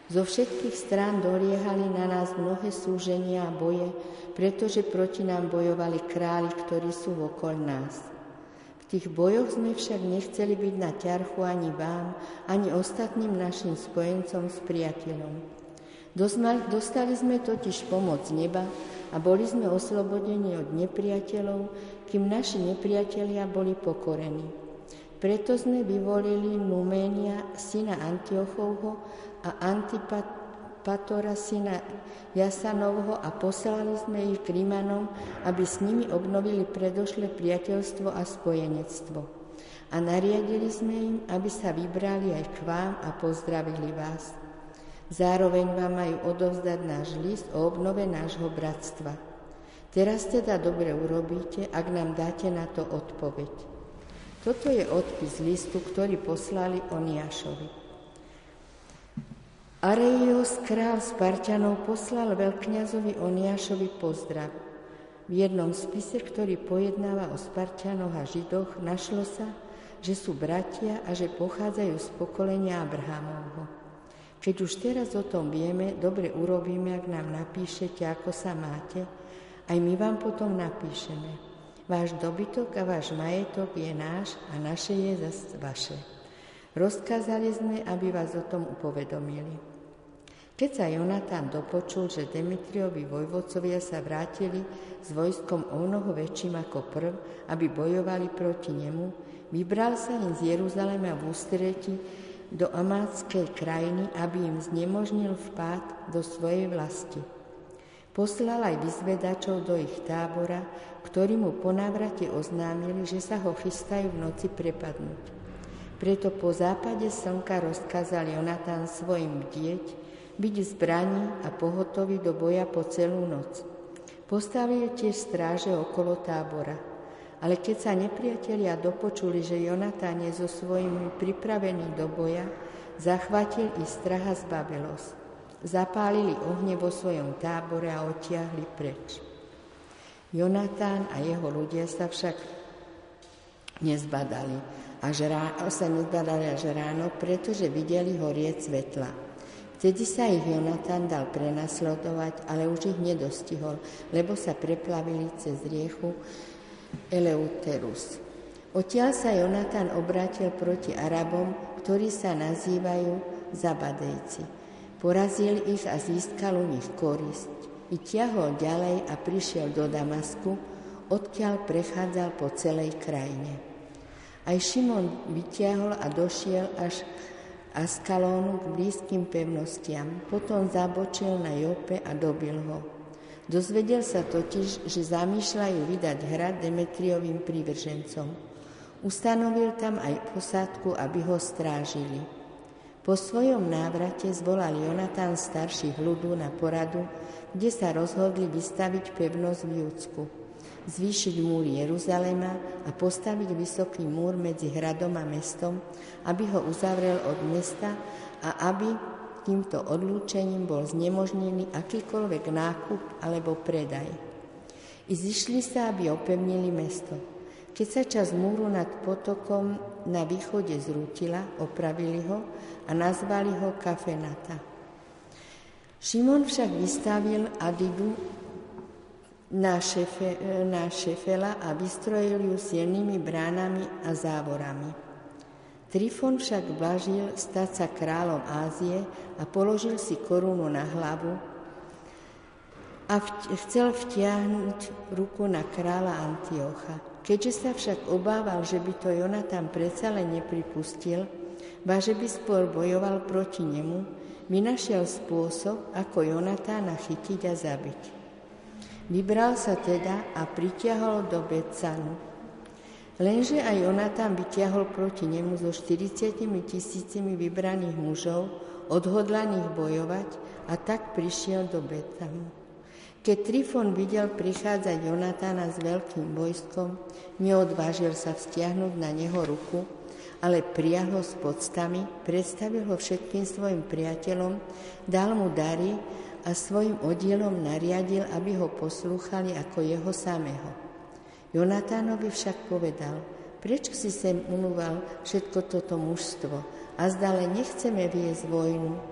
Zo všetkých strán doliehali na nás mnohé súženia a boje, pretože proti nám bojovali králi, ktorí sú okolo nás. V tých bojoch sme však nechceli byť na ťarchu ani vám, ani ostatným našim spojencom s priateľom. Dostali sme totiž pomoc neba a boli sme oslobodení od nepriateľov, kým naši nepriatelia boli pokorení. Preto sme vyvolili Numénia, syna Antiochovho, a Antipatora, syna Jasanovho, a poslali sme ich k Rímanom, aby s nimi obnovili predošlé priateľstvo a spojenectvo. A nariadili sme im, aby sa vybrali aj k vám a pozdravili vás. Zároveň vám majú odovzdať náš list o obnove nášho bratstva. Teraz teda dobre urobíte, ak nám dáte na to odpoveď. Toto je odpis listu, ktorý poslali Oniášovi. Areios, král Sparťanov, poslal veľkňazovi Oniášovi pozdrav. V jednom spise, ktorý pojednáva o Sparťanoch a Židoch, našlo sa, že sú bratia a že pochádzajú z pokolenia Abrahamovho. Keď už teraz o tom vieme, dobre urobíme, ak nám napíšete, ako sa máte, aj my vám potom napíšeme. Váš dobytok a váš majetok je náš a naše je zas vaše. Rozkázali sme, aby vás o tom upovedomili. Keď sa Jonatán dopočul, že Demetriovi vojvodcovia sa vrátili s vojskom omnoho väčším ako prv, aby bojovali proti nemu, vybral sa im z Jeruzalema v ústretí do Amátskej krajiny, aby im znemožnil vpád do svojej vlasti. Poslal aj vyzvedačov do ich tábora, ktorí mu po návrate oznámili, že sa ho chystajú v noci prepadnúť. Preto po západe slnka rozkázal Jonatán svojim bdieť, byť v zbraní a pohotový do boja po celú noc. Postavil tiež stráže okolo tábora. Ale keď sa nepriatelia dopočuli, že Jonatán je so svojimi pripravený do boja, zachvatil ich strach a zbavelos. Zapálili ohne vo svojom tábore a odtiahli preč. Jonatán a jeho ľudia sa však nezbadali až ráno, pretože videli horieť svetla. Vtedy sa ich Jonatán dal prenasledovať, ale už ich nedostihol, lebo sa preplavili cez riechu Eleuterus. Odtiaľ sa Jonatán obrátil proti Arabom, ktorí sa nazývajú Zabadejci. Porazil ich a získal u nich korisť. I ťahol ďalej a prišiel do Damasku, odkiaľ prechádzal po celej krajine. Aj Šimon vytiahol a došiel až Askalónu k blízkym pevnostiam, potom zabočil na Jope a dobil ho. Dozvedel sa totiž, že zamýšľajú vydať hrad Demetriovým prívržencom. Ustanovil tam aj posádku, aby ho strážili. Po svojom návrate zvolal Jonatán starších ľudu na poradu, kde sa rozhodli vystaviť pevnosť v Júdsku, zvýšiť múr Jeruzalema a postaviť vysoký múr medzi hradom a mestom, aby ho uzavrel od mesta a aby týmto odlúčením bol znemožnený akýkoľvek nákup alebo predaj. I zišli sa, aby opevnili mesto. Keď sa časť múru nad potokom na východe zrútila, opravili ho a nazvali ho Kafenata. Šimon však vystavil Adidu na Šefela a vystrojil ju silnými bránami a závorami. Trifon však blažil stať sa kráľom Ázie a položil si korunu na hlavu a chcel vtiahnuť ruku na kráľa Antiocha. Keďže sa však obával, že by to Jonatán predsa len nepripustil, ba že by skôr bojoval proti nemu, vynašiel spôsob, ako Jonatána chytiť a zabiť. Vybral sa teda a pritiahol do Betsanu. Lenže aj Jonatán vytiahol proti nemu so 40 000 vybraných mužov, odhodlaných bojovať, a tak prišiel do Betsanu. Keď Trifon videl prichádzať Jonatána s veľkým vojskom, neodvážil sa vzťahnuť na neho ruku, ale prijal ho s poctami, predstavil ho všetkým svojim priateľom, dal mu dary a svojim oddielom nariadil, aby ho poslúchali ako jeho samého. Jonatánovi však povedal: prečo si sem unúval všetko toto mužstvo a zdále nechceme viesť vojnu?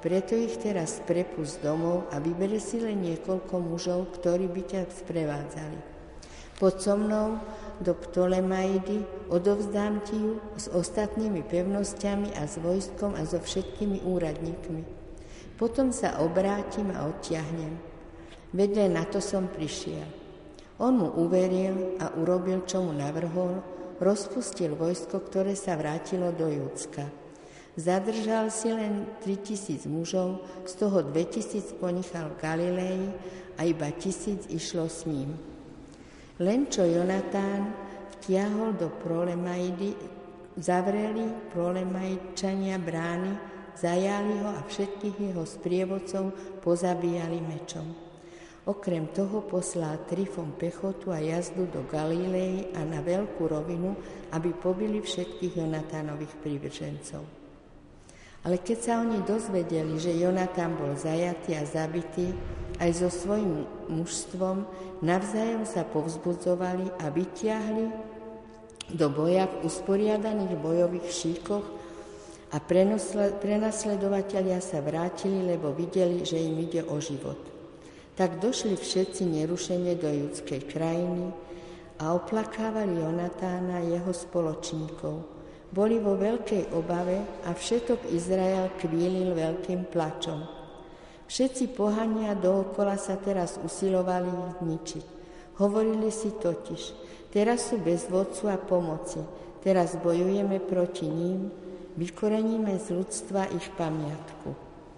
Preto ich teraz prepust domov a vybere si len niekoľko mužov, ktorí by ťa sprevádzali. Poď so mnou do Ptolemaidy, odovzdám ti ju s ostatnými pevnosťami a s vojskom a so všetkými úradníkmi. Potom sa obrátim a odtiahnem. Veď len na to som prišiel. On mu uveril a urobil, čo mu navrhol, rozpustil vojsko, ktoré sa vrátilo do Judska. Zadržal si len 3000 mužov, z toho 2000 ponechal v Galilei a iba 1000 išlo s ním. Len čo Jonatán vtiahol do Ptolemaidy, zavreli Ptolemaidčania brány, zajali ho a všetkých jeho sprievodcov pozabíjali mečom. Okrem toho poslal Trifon pechotu a jazdu do Galilei a na veľkú rovinu, aby pobili všetkých Jonatánových prívržencov. Ale keď sa oni dozvedeli, že Jonatán bol zajatý a zabitý, aj so svojím mužstvom, navzájom sa povzbudzovali a vytiahli do boja v usporiadaných bojových šíkoch a prenasledovatelia sa vrátili, lebo videli, že im ide o život. Tak došli všetci nerušene do judskej krajiny a oplakávali Jonatána a jeho spoločníkov. Boli vo veľkej obave a všetok Izrael kvílil veľkým plačom. Všetci pohania dookola sa teraz usilovali ich zničiť. Hovorili si totiž, teraz sú bez vodcu a pomoci, teraz bojujeme proti ním, vykoreníme z ľudstva ich pamiatku.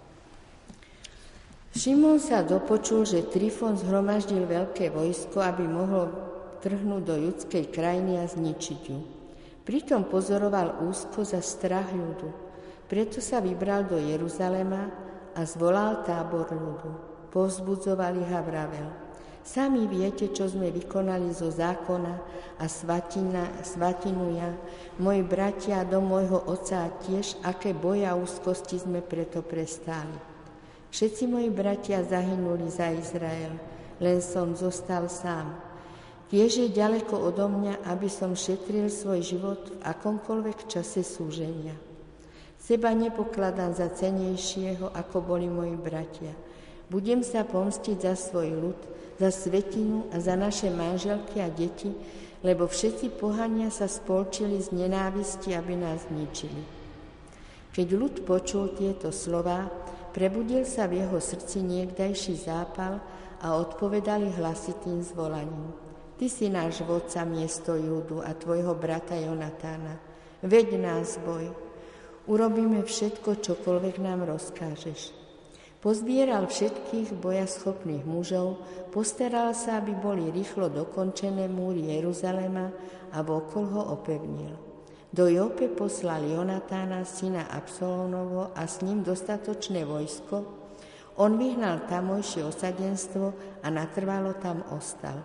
Šimon sa dopočul, že Trifon zhromaždil veľké vojsko, aby mohol trhnúť do judskej krajiny a zničiť ju. Pritom pozoroval úzko za strach ľudu. Preto sa vybral do Jeruzalema a zvolal tábor ľudu. Povzbudzoval ich a vravel: Sami viete, čo sme vykonali zo zákona a svatinu ja, moji bratia do môjho otca a tiež, aké boja a úzkosti sme preto prestáli. Všetci moji bratia zahynuli za Izrael, len som zostal sám. Tiež je ďaleko odo mňa, aby som šetril svoj život v akomkoľvek čase súženia. Seba nepokladám za cenejšieho, ako boli moji bratia. Budem sa pomstiť za svoj ľud, za svätyňu a za naše manželky a deti, lebo všetci pohania sa spolčili z nenávisti, aby nás zničili. Keď ľud počul tieto slová, prebudil sa v jeho srdci niekdajší zápal a odpovedali hlasitým zvolaním: Ty si náš vodca miesto Júdu a tvojho brata Jonatána. Veď nás boj. Urobíme všetko, čokoľvek nám rozkážeš. Pozbieral všetkých bojaschopných mužov, postaral sa, aby boli rýchlo dokončené múry Jeruzalema a vokol ho opevnil. Do Jope poslal Jonatána, syna Absalómovho, a s ním dostatočné vojsko. On vyhnal tamojšie osadenstvo a natrvalo tam ostal.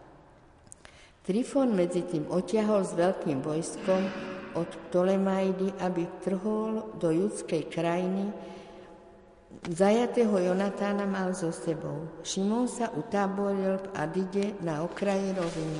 Trifon medzi tým otiahol s veľkým vojskom od Ptolemaidy, aby trhol do judskej krajiny. Zajatého Jonatána mal so sebou. Šimon sa utáboril v Adide na okraji roviny.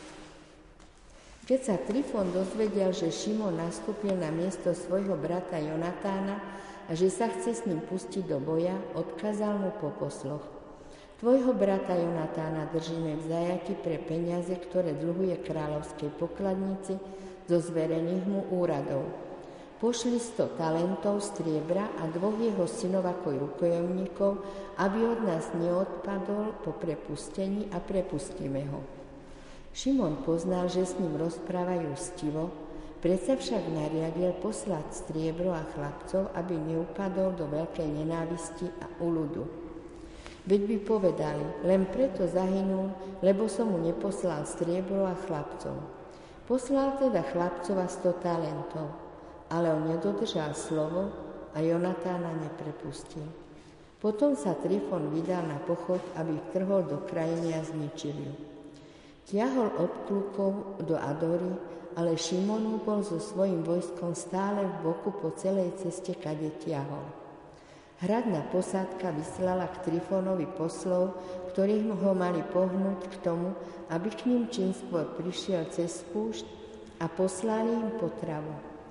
Keď sa Trifon dozvedel, že Šimon nastúpil na miesto svojho brata Jonatána a že sa chce s ním pustiť do boja, odkázal mu po posloch: Tvojho brata Jonatána držíme v zajati pre peniaze, ktoré dlhuje kráľovskej pokladnici zo zverených mu úradov. Pošli 100 talentov striebra a 2 jeho synov ako rukojemníkov, aby od nás neodpadol po prepustení, a prepustíme ho. Šimon poznal, že s ním rozprávajú stivo, predsa však nariadil poslať striebro a chlapcov, aby neupadol do veľkej nenávisti a u ľudu. Veď by povedali, len preto zahynul, lebo som mu neposlal striebro a chlapcov. Poslal teda chlapcov a 100 talentov, ale on nedodržal slovo a Jonatána neprepustil. Potom sa Trifon vydal na pochod, aby vtrhol do krajiny a zničil ju. Tiahol obklukov do Adory, ale Šimon bol so svojím vojskom stále v boku po celej ceste, kade tiahol. Hradná posádka vyslala k Trifonovi poslov, ktorých ho mali pohnúť k tomu, aby k ním čím skôr prišiel cez púšť, a poslali im potravu.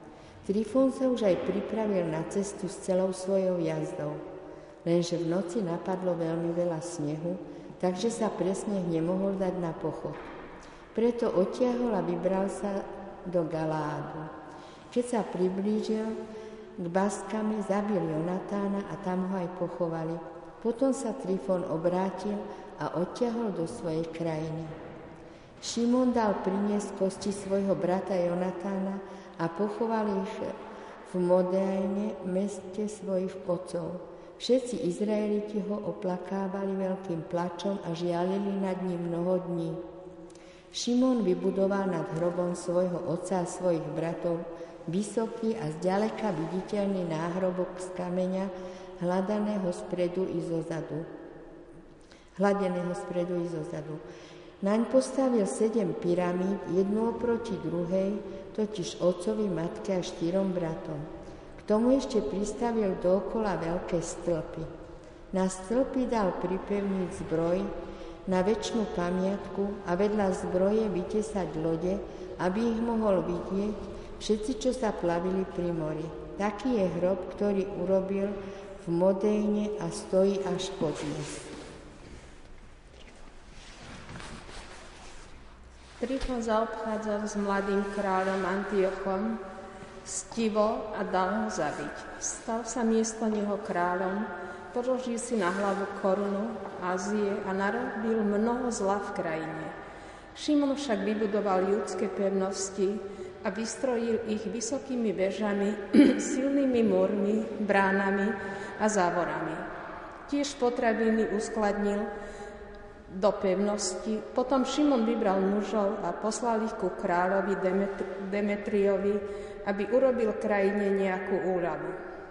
Trifón sa už aj pripravil na cestu s celou svojou jazdou, lenže v noci napadlo veľmi veľa snehu, takže sa pre sneh nemohol dať na pochod. Preto odtiahol a vybral sa do Galádu. Keď sa priblížil k Baskame, zabil Jonatána a tam ho aj pochovali. Potom sa Trifón obrátil a odtiahol do svojej krajiny. Šimon dal priniesť kosti svojho brata Jonatána a pochoval ich v Modéne, meste svojich otcov. Všetci Izraeliti ho oplakávali veľkým plačom a žialili nad ním mnoho dní. Šimon vybudoval nad hrobom svojho otca a svojich bratov vysoký a zďaleka viditeľný náhrobok z kameňa, hladeného spredu i zozadu. Naň postavil 7 pyramíd, jednu oproti druhej, totiž otcovi, matke a 4 bratom. K tomu ešte pristavil dookola veľké stĺpy. Na stĺpy dal pripevniť zbroj na večnú pamiatku a vedľa zbroje vytesať lode, aby ich mohol vidieť všetci, čo sa plavili pri mori. Taký je hrob, ktorý urobil v Modéne a stojí až podnes. Trifón zaobchádzal s mladým kráľom Antiochom stivo a dal ho zabiť. Stal sa miesto neho kráľom, položil si na hlavu korunu Ázie a narobil mnoho zla v krajine. Šimon však vybudoval judské pevnosti a vystrojil ich vysokými vežami, silnými múrmi, bránami a závorami. Tiež potraviny uskladnil do pevnosti. Potom Šimon vybral mužov a poslal ich ku kráľovi Demetriovi, aby urobil krajine nejakú úľavu.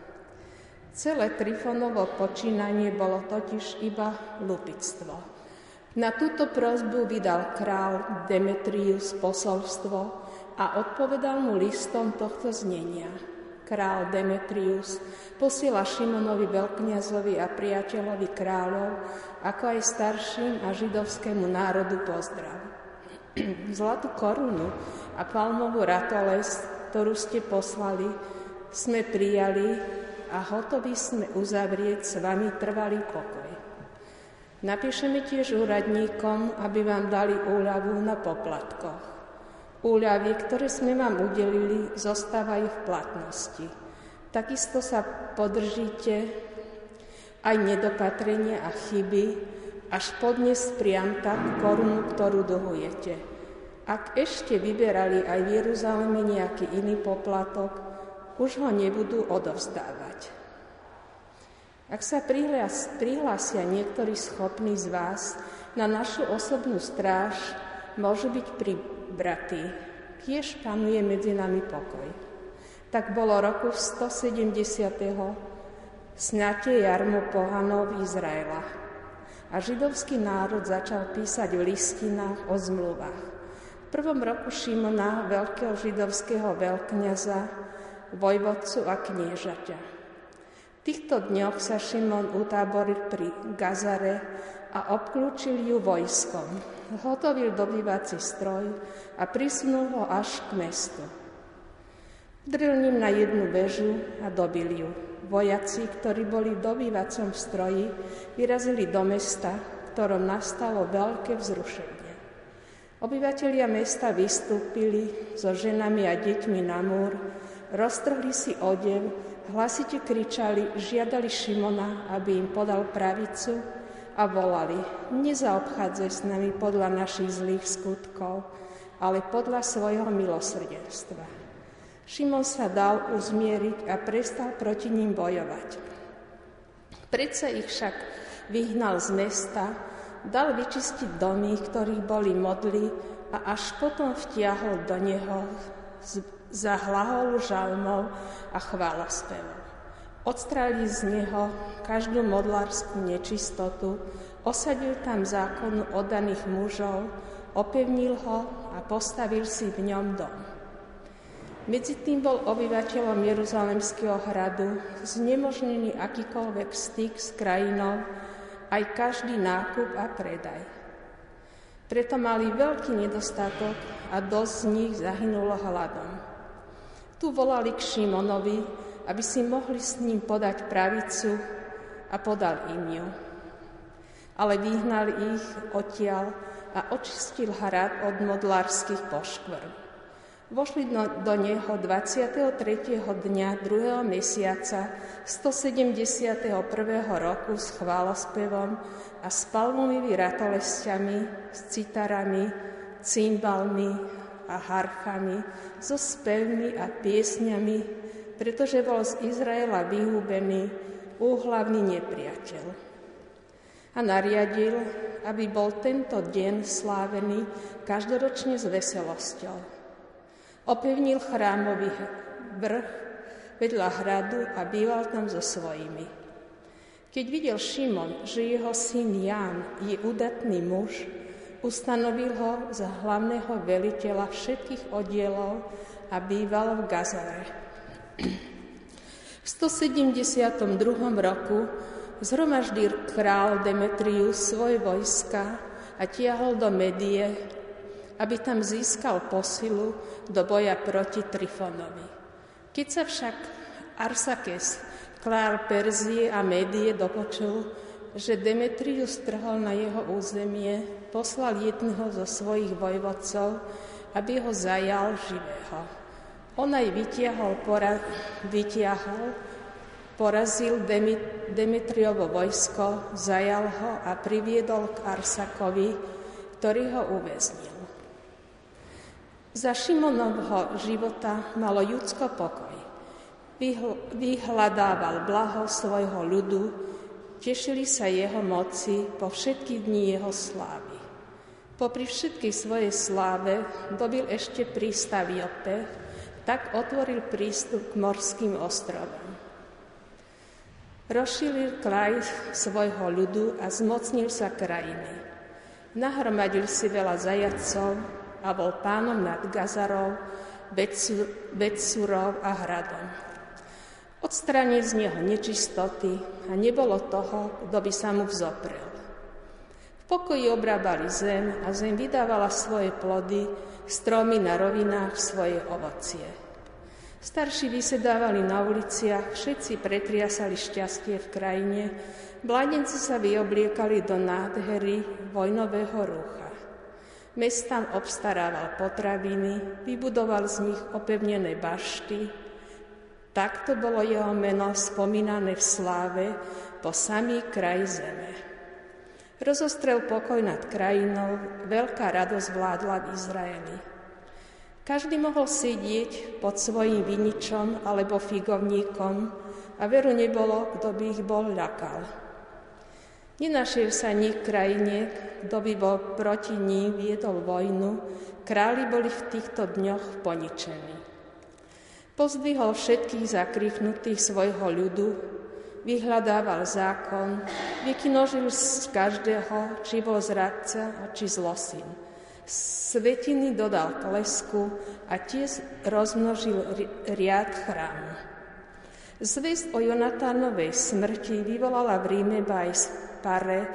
Celé Trifónovo počínanie bolo totiž iba lupictvo. Na túto prosbu vydal kráľ Demetrius posolstvo a odpovedal mu listom tohto znenia. Král Demetrius posiela Šimonovi veľkňazovi a priateľovi kráľov, ako aj starším a židovskému národu pozdrav. Zlatú korunu a palmovú ratoles, ktorú ste poslali, sme prijali a hotoví sme uzavrieť s vami trvalý pokoj. Napíšeme tiež úradníkom, aby vám dali úľavu na poplatkoch. Úľavy, ktoré sme vám udelili, zostávajú v platnosti. Takisto sa podržíte aj nedopatrenia a chyby, až podnes priam tak korunu, ktorú dlhujete. Ak ešte vyberali aj v Jeruzaleme nejaký iný poplatok, už ho nebudú odovzdávať. Ak sa prihlásia niektorí schopní z vás na našu osobnú stráž, môžu byť pribratí. Tiež panuje medzi nami pokoj. Tak bolo roku 170. sňatie jarmu pohanov Izraela. A židovský národ začal písať v listinách o zmluvách. V prvom roku Šimona, veľkého židovského veľkňaza, vojvodcu a kniežaťa. V týchto dňoch sa Šimon utáboril pri Gazare a obklúčil ju vojskom. Hotovil dobývací stroj a prisunul ho až k mestu. Dril ním na jednu väžu a dobil ju. Vojaci, ktorí boli v dobývacom stroji, vyrazili do mesta, v ktorom nastalo veľké vzrušenie. Obyvatelia mesta vystúpili so ženami a deťmi na múr, roztrhli si odev, hlasite kričali, žiadali Šimona, aby im podal pravicu a volali: nezaobchádzaj s nami podľa našich zlých skutkov, ale podľa svojho milosrdenstva. Šimon sa dal uzmieriť a prestal proti ním bojovať. Predsa ich však vyhnal z mesta, dal vyčistiť domy, ktorých boli modly, a až potom vtiahol do neho za hlaholu žalmov a chválospevov. Odstrálil z neho každú modlárskú nečistotu, osadil tam zákonu oddaných mužov, opevnil ho a postavil si v ňom dom. Medzi tým bol obyvateľom Jeruzalemského hradu znemožnený akýkoľvek styk s krajinou, aj každý nákup a predaj. Preto mali veľký nedostatok a dosť z nich zahynulo hladom. Tu volali k Šimonovi, aby si mohli s ním podať pravicu, a podal im ju. Ale vyhnal ich odtiaľ a očistil hrad od modlárskych poškvrn. Vošli do neho 23. dňa 2. mesiaca 171. roku s chválospevom a s palmovými ratolesťami, s citarami, cymbalmi a harfami, so spevmi a piesňami, pretože bol z Izraela vyhúbený úhlavný nepriateľ. A nariadil, aby bol tento deň slávený každoročne s veselosťou. Opevnil chrámový vrch vedľa hradu a býval tam so svojimi. Keď videl Šimon, že jeho syn Ján je udatný muž, ustanovil ho za hlavného veliteľa všetkých oddielov a býval v Gazore. V 172. roku zhromaždil král Demetrius svoje vojska a tiahol do Medie, aby tam získal posilu do boja proti Trifonovi. Keď sa však Arsakes, král Perzie a Médie, dopočul, že Demetrius trhol na jeho územie, poslal jedného zo svojich vojvodcov, aby ho zajal živého. On aj porazil Demetriovo vojsko, zajal ho a priviedol k Arsakovi, ktorý ho uväznil. Za Šimonovho života malo Judsko pokoj. Vyhľadával blaho svojho ľudu, tešili sa jeho moci po všetky dni jeho slávy. Popri všetkej svojej sláve dobil ešte prístav Jope, tak otvoril prístup k morským ostrovom. Rozšíril kraj svojho ľudu a zmocnil sa krajiny. Nahromadil si veľa zajatcov a bol pánom nad Gazarou, Betsurov a hradom. Odstránil z neho nečistoty a nebolo toho, kto by sa mu vzoprel. V pokoji obrábali zem a zem vydávala svoje plody, stromy na rovinách svoje ovocie. Starší vysedávali na uliciach, všetci pretriasali šťastie v krajine, mládenci sa vyobliekali do nádhery vojnového rúcha. Mestám obstarával potraviny, vybudoval z nich opevnené bašty. Takto bolo jeho meno spomínané v sláve po samý kraj zeme. Rozostrel pokoj nad krajinou, veľká radosť vládla v Izraeli. Každý mohol sedieť pod svojím viničom alebo figovníkom a veru nebolo, kto by ich bol ľakal. Nenašiel sa nik krajine, kto by bol proti ním viedol vojnu, králi boli v týchto dňoch poničení. Pozdvihol všetkých zakrýchnutých svojho ľudu, vyhľadával zákon, vykinožil z každého, či bol zradca, či zlosin. Svetiny dodal klesku a tiež rozmnožil riad chrámu. Zvesť o Jonatánovej smrti vyvolala v Ríme báj Pare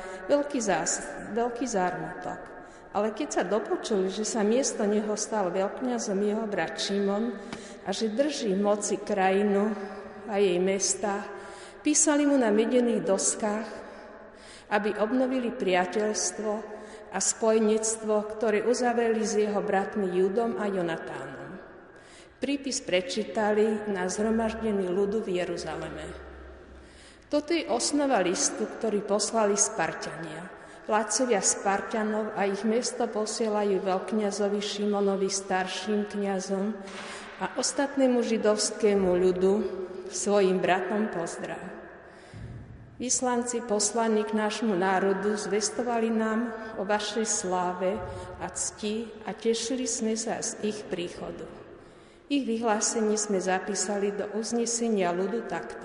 veľký zármutok. Ale keď sa dopočuli, že sa miesto neho stal veľkňazom jeho brat Šimon a že drží moci krajinu a jej mesta, písali mu na medených doskách, aby obnovili priateľstvo a spojenectvo, ktoré uzavreli s jeho bratmi Judom a Jonatánom. Prípis prečítali na zhromaždení ľudu v Jeruzaleme. Toto je osnova listu, ktorý poslali Sparťania. Vládcovia Sparťanov a ich mesto posielajú veľkňazovi Šimonovi, starším kňazom a ostatnému židovskému ľudu, svojim bratom pozdrav. Vyslanci poslaní k nášmu národu zvestovali nám o vašej sláve a cti a tešili sme sa z ich príchodu. Ich vyhlásenie sme zapísali do uznesenia ľudu takto.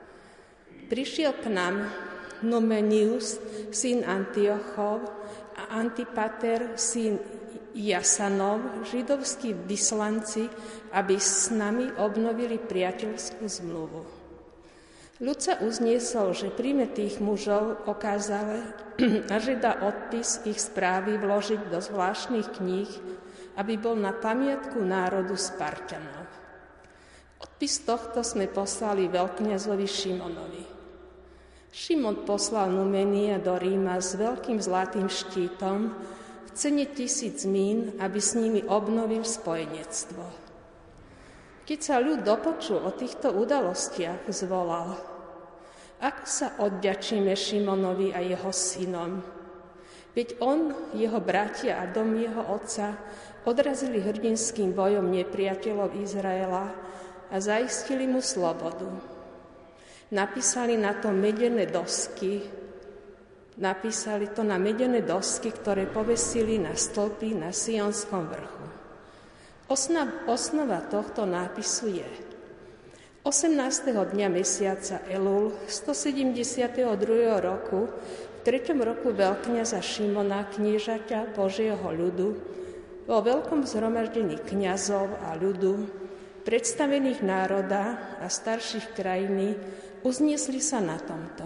Prišiel k nám Numenius, syn Antiochov, a Antipater, syn Jasanov, židovskí vyslanci, aby s nami obnovili priateľskú zmluvu. Ľud sa uzniesol, že príjme tých mužov okázale a že dá odpis ich správy vložiť do zvláštnych kníh, aby bol na pamiatku národu Sparťanov. Opis tohto sme poslali veľkňazovi Šimonovi. Šimon poslal Numenia do Ríma s veľkým zlatým štítom v cene 1000 mín, aby s nimi obnovil spojenectvo. Keď sa ľud dopočul o týchto udalostiach, zvolal: Ako sa odďačíme Šimonovi a jeho synom? Veď on, jeho bratia a dom jeho otca odrazili hrdinským bojom nepriateľov Izraela a zaistili mu slobodu. Napísali to na medené dosky, ktoré povesili na stĺpy na Sionskom vrchu. Osnova tohto nápisu je: 18. dňa mesiaca Elul 172. roku v 3. roku veľkňaza Šimona, kniežaťa Božieho ľudu, vo veľkom zhromaždení kňazov a ľudu, predstavených národa a starších krajiny, uzniesli sa na tomto.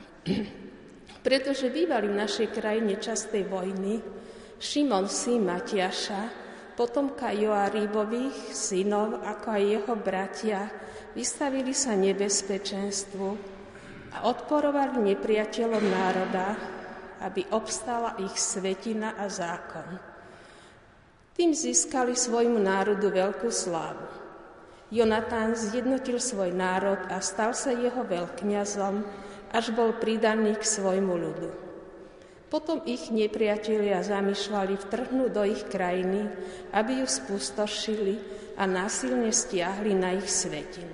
Pretože bývali v našej krajine častej vojny, Šimon, syn Matiaša, potomka Joaribových synov, ako aj jeho bratia, vystavili sa nebezpečenstvu a odporovali nepriateľom národa, aby obstala ich svetina a zákon. Tým získali svojmu národu veľkú slávu. Jonatán zjednotil svoj národ a stal sa jeho veľkňazom, až bol pridaný k svojmu ľudu. Potom ich nepriatelia zamýšľali vtrhnúť do ich krajiny, aby ju spustošili a násilne stiahli na ich svetinu.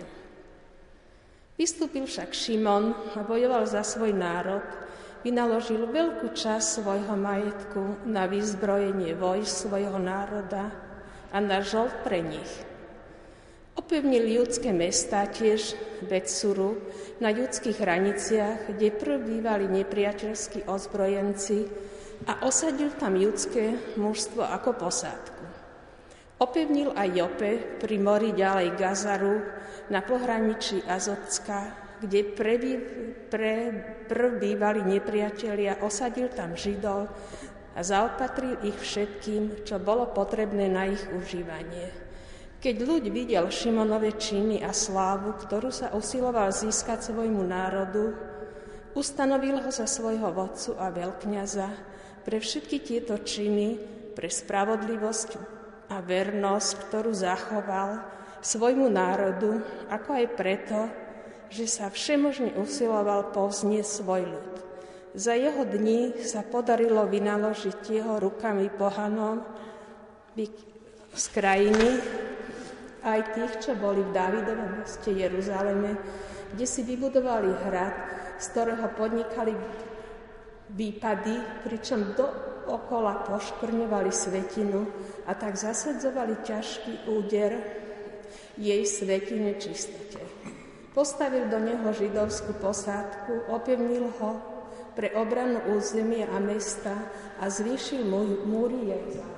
Vystúpil však Šimon a bojoval za svoj národ, vynaložil veľkú časť svojho majetku na vyzbrojenie vojsk svojho národa a na žold pre nich. Opevnil judské mestá, tiež Betsuru, na judských hraniciach, kde prv bývali nepriateľskí ozbrojenci, a osadil tam judské mužstvo ako posádku. Opevnil aj Jope pri mori ďalej Gazaru na pohraničí Azotska, kde prv bývali nepriatelia, osadil tam Židov a zaopatril ich všetkým, čo bolo potrebné na ich užívanie. Keď ľud videl Šimonove činy a slávu, ktorú sa usiloval získať svojmu národu, ustanovil ho za svojho vodcu a veľkňaza pre všetky tieto činy, pre spravodlivosť a vernosť, ktorú zachoval svojmu národu, ako aj preto, že sa všemožne usiloval povznieť svoj ľud. Za jeho dní sa podarilo vynaložiť jeho rukami pohanom z krajiny, aj tých, čo boli v Dávidovom meste Jeruzaleme, kde si vybudovali hrad, z ktorého podnikali výpady, pričom dookola poškvrňovali svetinu a tak zasadzovali ťažký úder jej svetine čistote. Postavil do neho židovskú posádku, opevnil ho pre obranu územia a mesta a zvýšil múry Jeruzalema.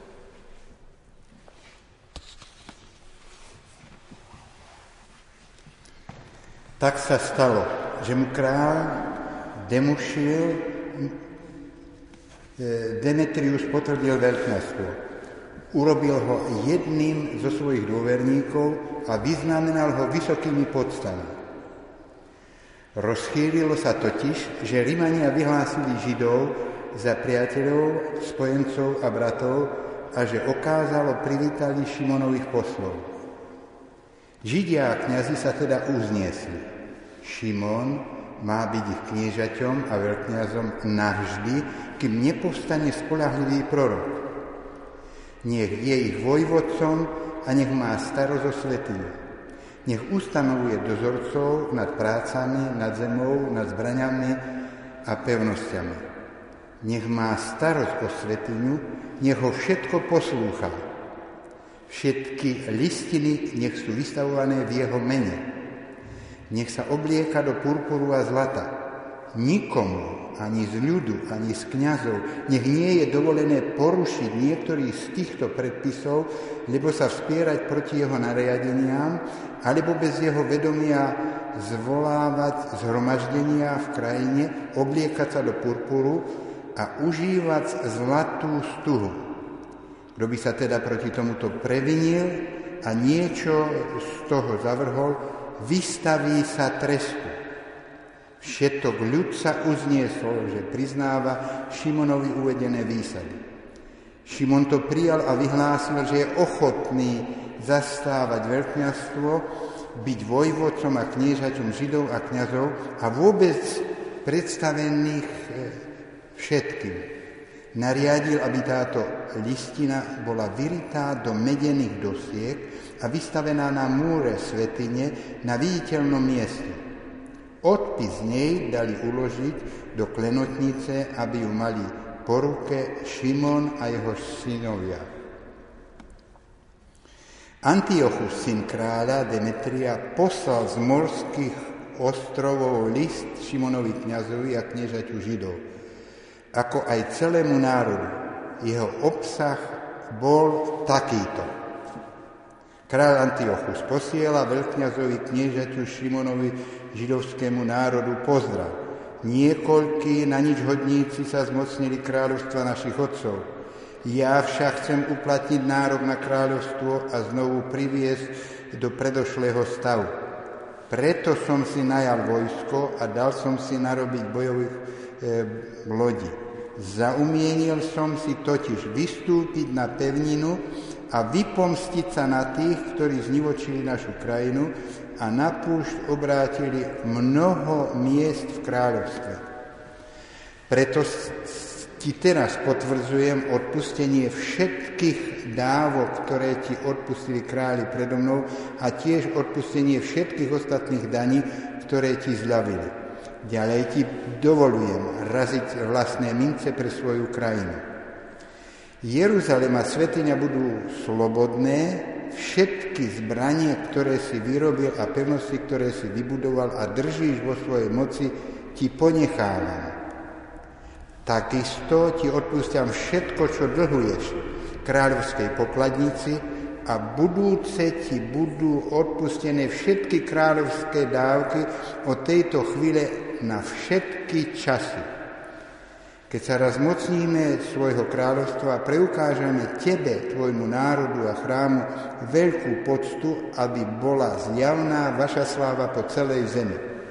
Tak sa stalo, že mu kráľ Demetrius potvrdil veľkňazstvo. Urobil ho jedným zo svojich dôverníkov a vyznamenal ho vysokými podstami. Rozchýlilo sa totiž, že Rimania vyhlásili Židov za priateľov, spojencov a bratov a že okázalo privítali Šimonových poslov. Židia a kňazi sa teda uzniesli. Šimon má byť ich kniežaťom a veľkňazom navždy, kým nepovstane spoľahlivý prorok. Nech je ich vojvodcom a nech má starosť o svätyňu. Nech ustanovuje dozorcov nad prácami, nad zemou, nad zbraňami a pevnosťami. Nech má starosť o svätyňu, nech ho všetko poslúcha. Všetky listiny nech sú vystavované v jeho mene. Nech sa oblieka do purpuru a zlata. Nikomu, ani z ľudu, ani z kňazov, nech nie je dovolené porušiť niektorý z týchto predpisov, lebo sa vspierať proti jeho nariadeniam, alebo bez jeho vedomia zvolávať zhromaždenia v krajine, obliekať sa do purpuru a užívať zlatú stuhu. Kto by sa teda proti tomuto previnil, a niečo z toho zavrhol, vystaví sa trestu. Všetok ľud sa uzniesol, že priznáva Šimonovi uvedené výsady. Šimon to prijal a vyhlásil, že je ochotný zastávať veľkňazstvo, byť vojvodcom a kniežaťom Židov a kňazov a vôbec predstavených všetkým. Nariadil, aby táto listina bola vyritá do medených dosiek a vystavená na múre svätyne na viditeľnom mieste. Odpis nej dali uložiť do klenotnice, aby ju mali po ruke Šimon a jeho synovia. Antiochus, syn kráľa Demetria, poslal z morských ostrovov list Šimonovi kňazovi a kniežaťu Židov, ako aj celému národu. Jeho obsah bol takýto. Kráľ Antiochus posiela veľkňazovi kniežaťu Šimonovi židovskému národu pozdrav. Niekoľkí na nič hodníci sa zmocnili kráľovstva našich otcov. Ja však chcem uplatniť nárok na kráľovstvo a znovu priviesť do predošlého stavu. Preto som si najal vojsko a dal som si narobiť bojových lodí. Zaumienil som si totiž vystúpiť na pevninu a vypomstiť sa na tých, ktorí znivočili našu krajinu a na púšť obrátili mnoho miest v kráľovstve. Preto ti teraz potvrdzujem odpustenie všetkých dávok, ktoré ti odpustili králi predo mnou a tiež odpustenie všetkých ostatných daní, ktoré ti zľavili. Ďalej ti dovolujem raziť vlastné mince pre svoju krajinu. Jeruzalém a svätyňa budú slobodné, všetky zbranie, ktoré si vyrobil a pevnosti, ktoré si vybudoval a držíš vo svojej moci, ti ponechávam. Takisto ti odpúšťam všetko, čo dlhuješ kráľovskej pokladnici a budúce ti budú odpustené všetky kráľovské dávky od tejto chvíle na všetky časy. Keď sa raz mocníme svojho kráľovstva a preukážeme tebe, tvojmu národu a chrámu veľkú poctu, aby bola zjavná vaša sláva po celej zemi.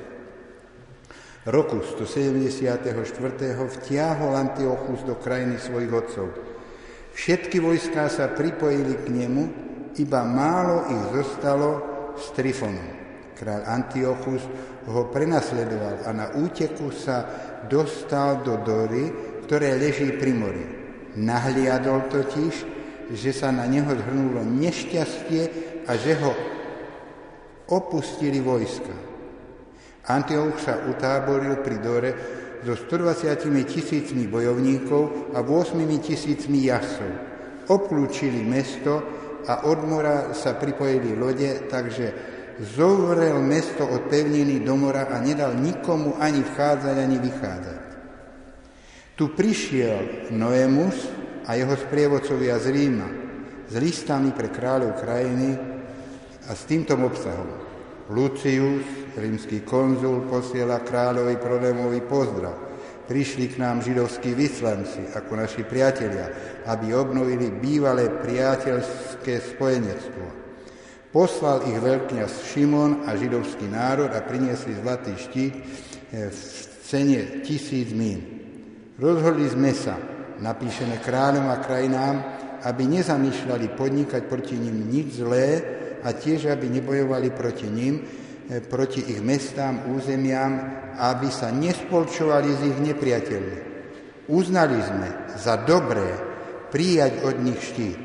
Roku 174. vtiahol Antiochus do krajiny svojich otcov. Všetky vojská sa pripojili k nemu, iba málo ich zostalo s Trifonom. Kráľ Antiochus ho prenasledoval a na úteku sa dostal do Dory, ktoré leží pri mori. Nahliadol totiž, že sa na neho zhrnulo nešťastie a že ho opustili vojska. Antiochus sa utáboril pri Dore so 120 000 bojovníkov a 8 000 jazdcov. Obklúčili mesto a od mora sa pripojili lode, takže zovrel mesto od pevniny do mora a nedal nikomu ani vchádzať, ani vychádzať. Tu prišiel Noemus a jeho sprievodcovia z Ríma s listami pre kráľov krajiny a s týmto obsahom. Lucius, rímsky konzul, posiela kráľovi Ptolémovi pozdrav. Prišli k nám židovskí vyslanci, ako naši priatelia, aby obnovili bývalé priateľské spojenectvo. Poslal ich veľkňaz Šimon a židovský národ a priniesli zlatý štít v cene 1000 mín. Rozhodli sme sa, napíšené kráľom a krajinám, aby nezamýšľali podnikať proti nim nič zlé a tiež, aby nebojovali proti nim, proti ich mestám, územiam, aby sa nespolčovali s ich nepriateľmi. Uznali sme za dobré prijať od nich štít.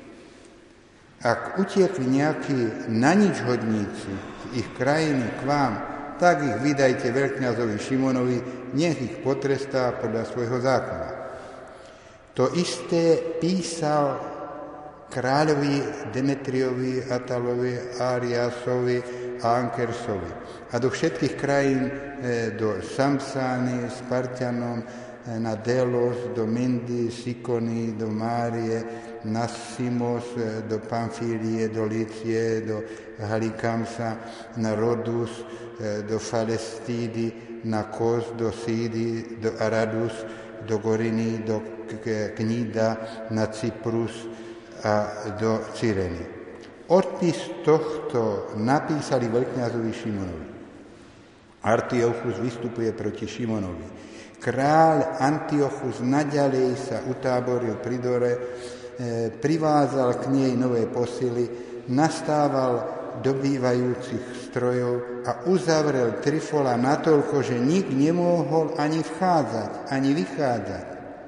Ak utiekli nejakí naničhodníci z ich krajiny k vám, tak ich vydajte veľkňazovi Šimonovi, nech ich potrestá podľa svojho zákona. To isté písal kráľovi Demetriovi, Atalovi, Ariasovi a Ankersovi a do všetkých krajín, do Samsány, Spartianom, na Delos, do Mindy, Sikony, do Márie, na Simos, do Pamfílie, do Lície, do Halikamsa, na Rodus, do Falestídy, na Kos, do Sídy, do Aradus, do Goriny, do Knída, na Cyprus a do Cyreny. Odpis tohto napísali veľkňazovi Šimonovi. Antiochus vystupuje proti Šimonovi. Kráľ Antiochus naďalej sa utáboril pri Dore, privázal k nej nové posily, nastával dobývajúcich strojov a uzavrel Trifola natoľko, že nik nemohol ani vchádzať, ani vychádzať.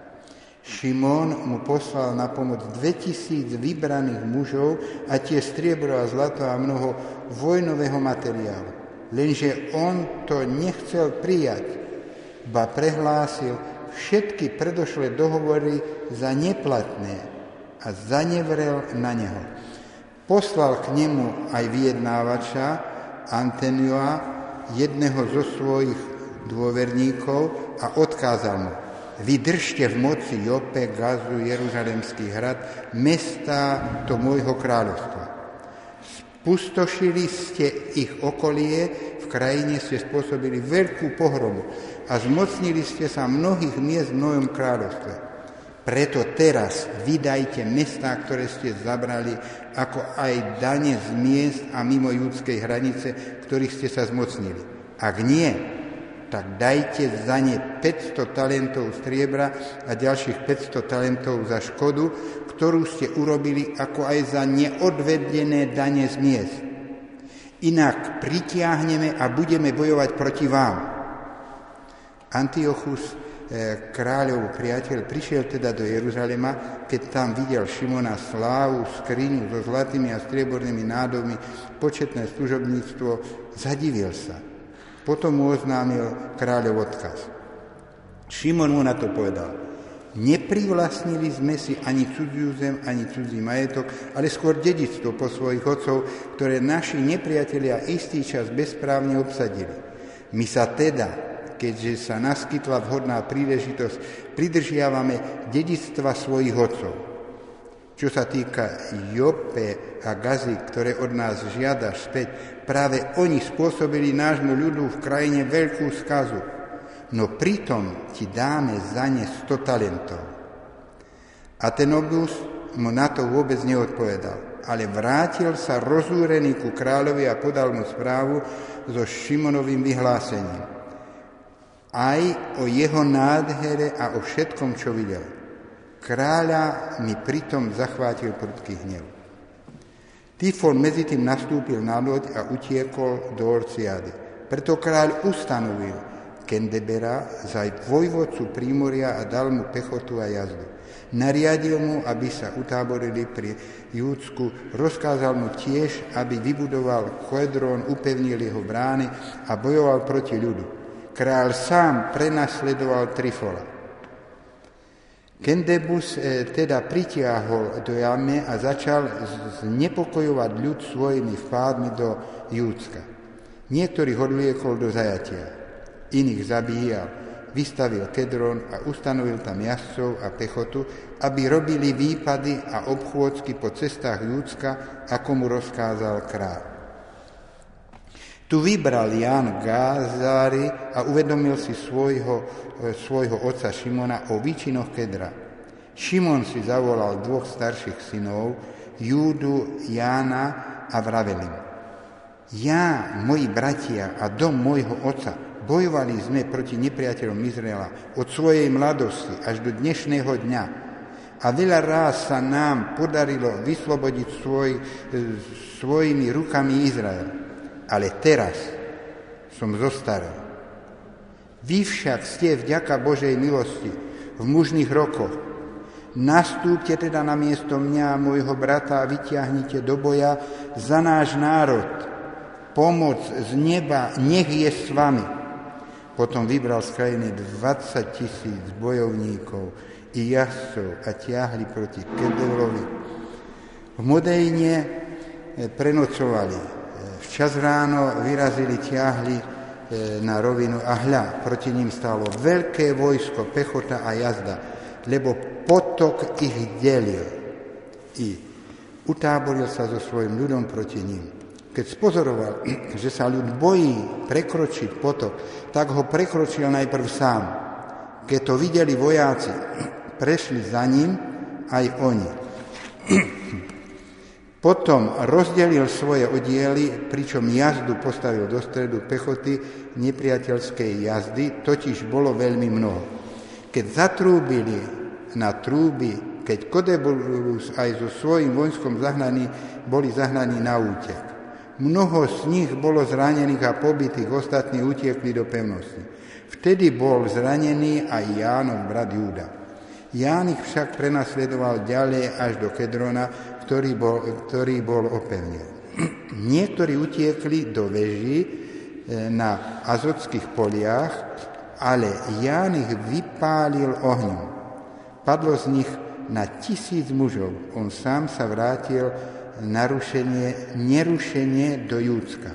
Šimon mu poslal na pomoc 2000 vybraných mužov a tie striebro a zlato a mnoho vojnového materiálu. Lenže on to nechcel prijať, ba prehlásil všetky predošlé dohovory za neplatné a zanevrel na neho. Poslal k nemu aj vyjednávača Antenioa, jedného zo svojich dôverníkov, a odkázal mu: vydržte v moci Jope, Gazu, Jeruzalemský hrad, mesta to môjho kráľovstva. Spustošili ste ich okolie, v krajine ste spôsobili veľkú pohromu a zmocnili ste sa mnohých miest v mojom kráľovstve. Preto teraz vydajte mestá, ktoré ste zabrali, ako aj dane z miest a mimo judskej hranice, ktorých ste sa zmocnili. Ak nie, tak dajte za ne 500 talentov striebra a ďalších 500 talentov za škodu, ktorú ste urobili, ako aj za neodvedené dane z miest. Inak pritiahneme a budeme bojovať proti vám. Antiochus, kráľov priateľ, prišiel teda do Jeruzalema, keď tam videl Šimona slávu, skriňu so zlatými a striebornými nádobmi, početné služobníctvo, zadivil sa. Potom mu oznámil kráľov odkaz. Šimon mu na to povedal: neprivlastnili sme si ani cudziu zem, ani cudzí majetok, ale skôr dedičstvo po svojich otcov, ktoré naši nepriatelia istý čas bezprávne obsadili. My sa teda, keďže sa naskytla vhodná príležitosť, pridržiavame dedičstva svojich otcov. Čo sa týka Jope a Gazy, ktoré od nás žiadaš späť, práve oni spôsobili nášmu ľudu v krajine veľkú skazu, no pritom ti dáme za ne 100 talentov. Atenobus mu na to vôbec neodpovedal, ale vrátil sa rozúrený ku kráľovi a podal mu správu so Šimonovým vyhlásením. Aj o jeho nádhere a o všetkom, čo videl. Kráľa mi pritom zachvátil prudký hnev. Tyfon medzitým nastúpil na loď a utiekol do Orciády. Preto kráľ ustanovil Kendebera za vojvodcu Prímoria a dal mu pechotu a jazdu. Nariadil mu, aby sa utáborili pri Júdsku, rozkázal mu tiež, aby vybudoval Kedrón, upevnil jeho brány a bojoval proti ľudu. Kráľ sám prenasledoval Trifola. Kendebus teda pritiahol do jame a začal znepokojovať ľud svojimi vpádmi do Júdska. Niektorých odviekol do zajatia, iných zabíjal, vystavil Kedrón a ustanovil tam jazdcov a pechotu, aby robili výpady a obchôdzky po cestách Júdska, ako mu rozkázal kráľ. Tu vybral Ján Gázári a uvedomil si svojho otca Šimona o výčinoch Kedra. Šimon si zavolal 2 starších synov, Júdu, Jána a vravel im: ja, moji bratia a dom môjho otca, bojovali sme proti nepriateľom Izraela od svojej mladosti až do dnešného dňa. A veľa ráz sa nám podarilo vyslobodiť svojimi rukami Izrael. Ale teraz som zostarel. Vy však ste vďaka Božej milosti v mužných rokoch. Nastúpte teda na miesto mňa a môjho brata a vyťahnite do boja za náš národ. Pomoc z neba nech je s vami. Potom vybral z krajiny 20 000 bojovníkov i jazdcov a tiahli proti Kedelovi. V Modejne prenocovali. Včas ráno vyrazili, tiahli na rovinu a hľa, proti ním stálo veľké vojsko, pechota a jazda, lebo potok ich delil. I utáboril sa so svojím ľudom proti ním. Keď spozoroval, že sa ľud bojí prekročiť potok, tak ho prekročil najprv sám. Keď to videli vojáci, prešli za ním aj oni. Potom rozdelil svoje oddiely, pričom jazdu postavil do stredu pechoty nepriateľskej jazdy, totiž bolo veľmi mnoho. Keď zatrúbili na trúby, keď Kodebulus aj so svojím vojskom boli zahnaní na útek. Mnoho z nich bolo zranených a pobitých, ostatní utiekli do pevnosti. Vtedy bol zranený aj Jánov brat Júda. Ján ich však prenasledoval ďalej až do Kedrona, ktorý bol opevnený. Niektorí utiekli do veží na Azotských poliach, ale Ján ich vypálil ohňom. Padlo z nich na 1000 mužov. On sám sa vrátil nerušenie do Júdska.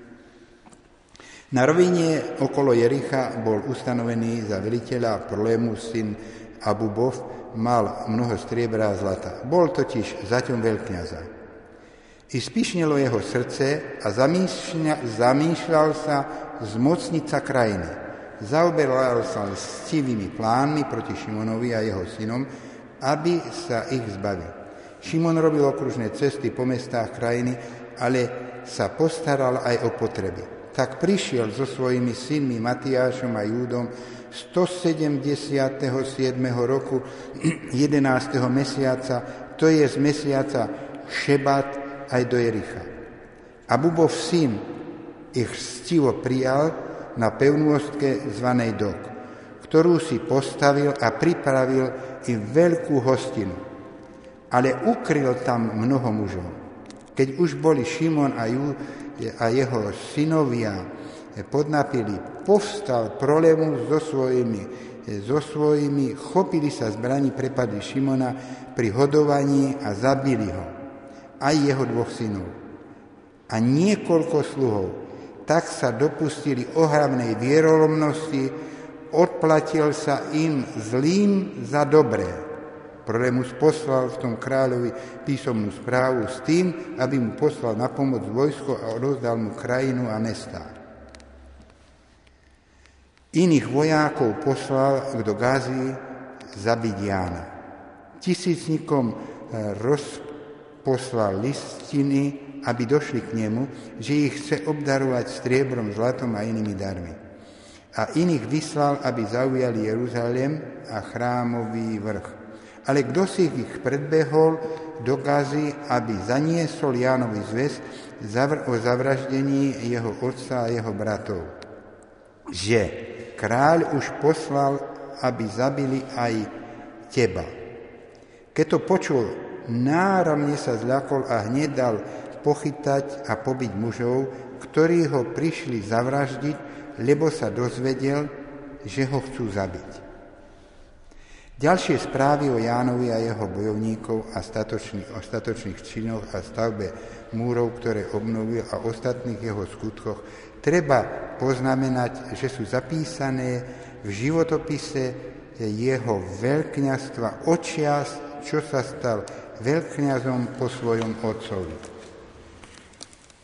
Na rovine okolo Jericha bol ustanovený za veliteľa Prolemus syn Abubov, mal mnoho striebra a zlata. Bol totiž zaťom veľkňaza. I spíšnilo jeho srdce a zamýšľal sa zmocniť sa krajiny. Zaoberal sa stivými plánmi proti Šimonovi a jeho synom, aby sa ich zbavil. Šimon robil okružné cesty po mestách krajiny, ale sa postaral aj o potreby. Tak prišiel so svojimi synmi Matiášom a Júdom 177. roku 11. mesiaca, to je z mesiaca Šebat, aj do Jericha. Abubov syn ich ctivo prijal na pevnostke zvanej Dok, ktorú si postavil a pripravil im veľkú hostinu. Ale ukryl tam mnoho mužov. Keď už boli Šimon a jeho synovia podnapili, povstal Prolemus so svojimi, chopili sa zbraní, prepadli Šimona pri hodovaní a zabili ho, aj jeho 2 synov a niekoľko sluhov. Tak sa dopustili ohavnej vierolomnosti, odplatil sa im zlým za dobré. Prolemus poslal v tom kráľovi písomnú správu s tým, aby mu poslal na pomoc vojsko a rozdal mu krajinu a mestá. Iných vojákov poslal do Gazy zabiť Jána. Tisícnikom rozposlal listiny, aby došli k nemu, že ich chce obdarovať striebrom, zlatom a inými darmi. A iných vyslal, aby zaujali Jeruzalém a chrámový vrch. Ale kto si ich predbehol do Gazy, aby zaniesol Jánovi zväz o zavraždení jeho otca a jeho bratov. Že kráľ už poslal, aby zabili aj teba. Keď to počul, náramne sa zľakol a hneď dal pochytať a pobiť mužov, ktorí ho prišli zavraždiť, lebo sa dozvedel, že ho chcú zabiť. Ďalšie správy o Jánovi a jeho bojovníkov a statočných činoch a stavbe múrov, ktoré obnovil, a ostatných jeho skutkoch treba poznamenať, že sú zapísané v životopise jeho veľkňazstva odčias, čo sa stal veľkňazom po svojom otcovi.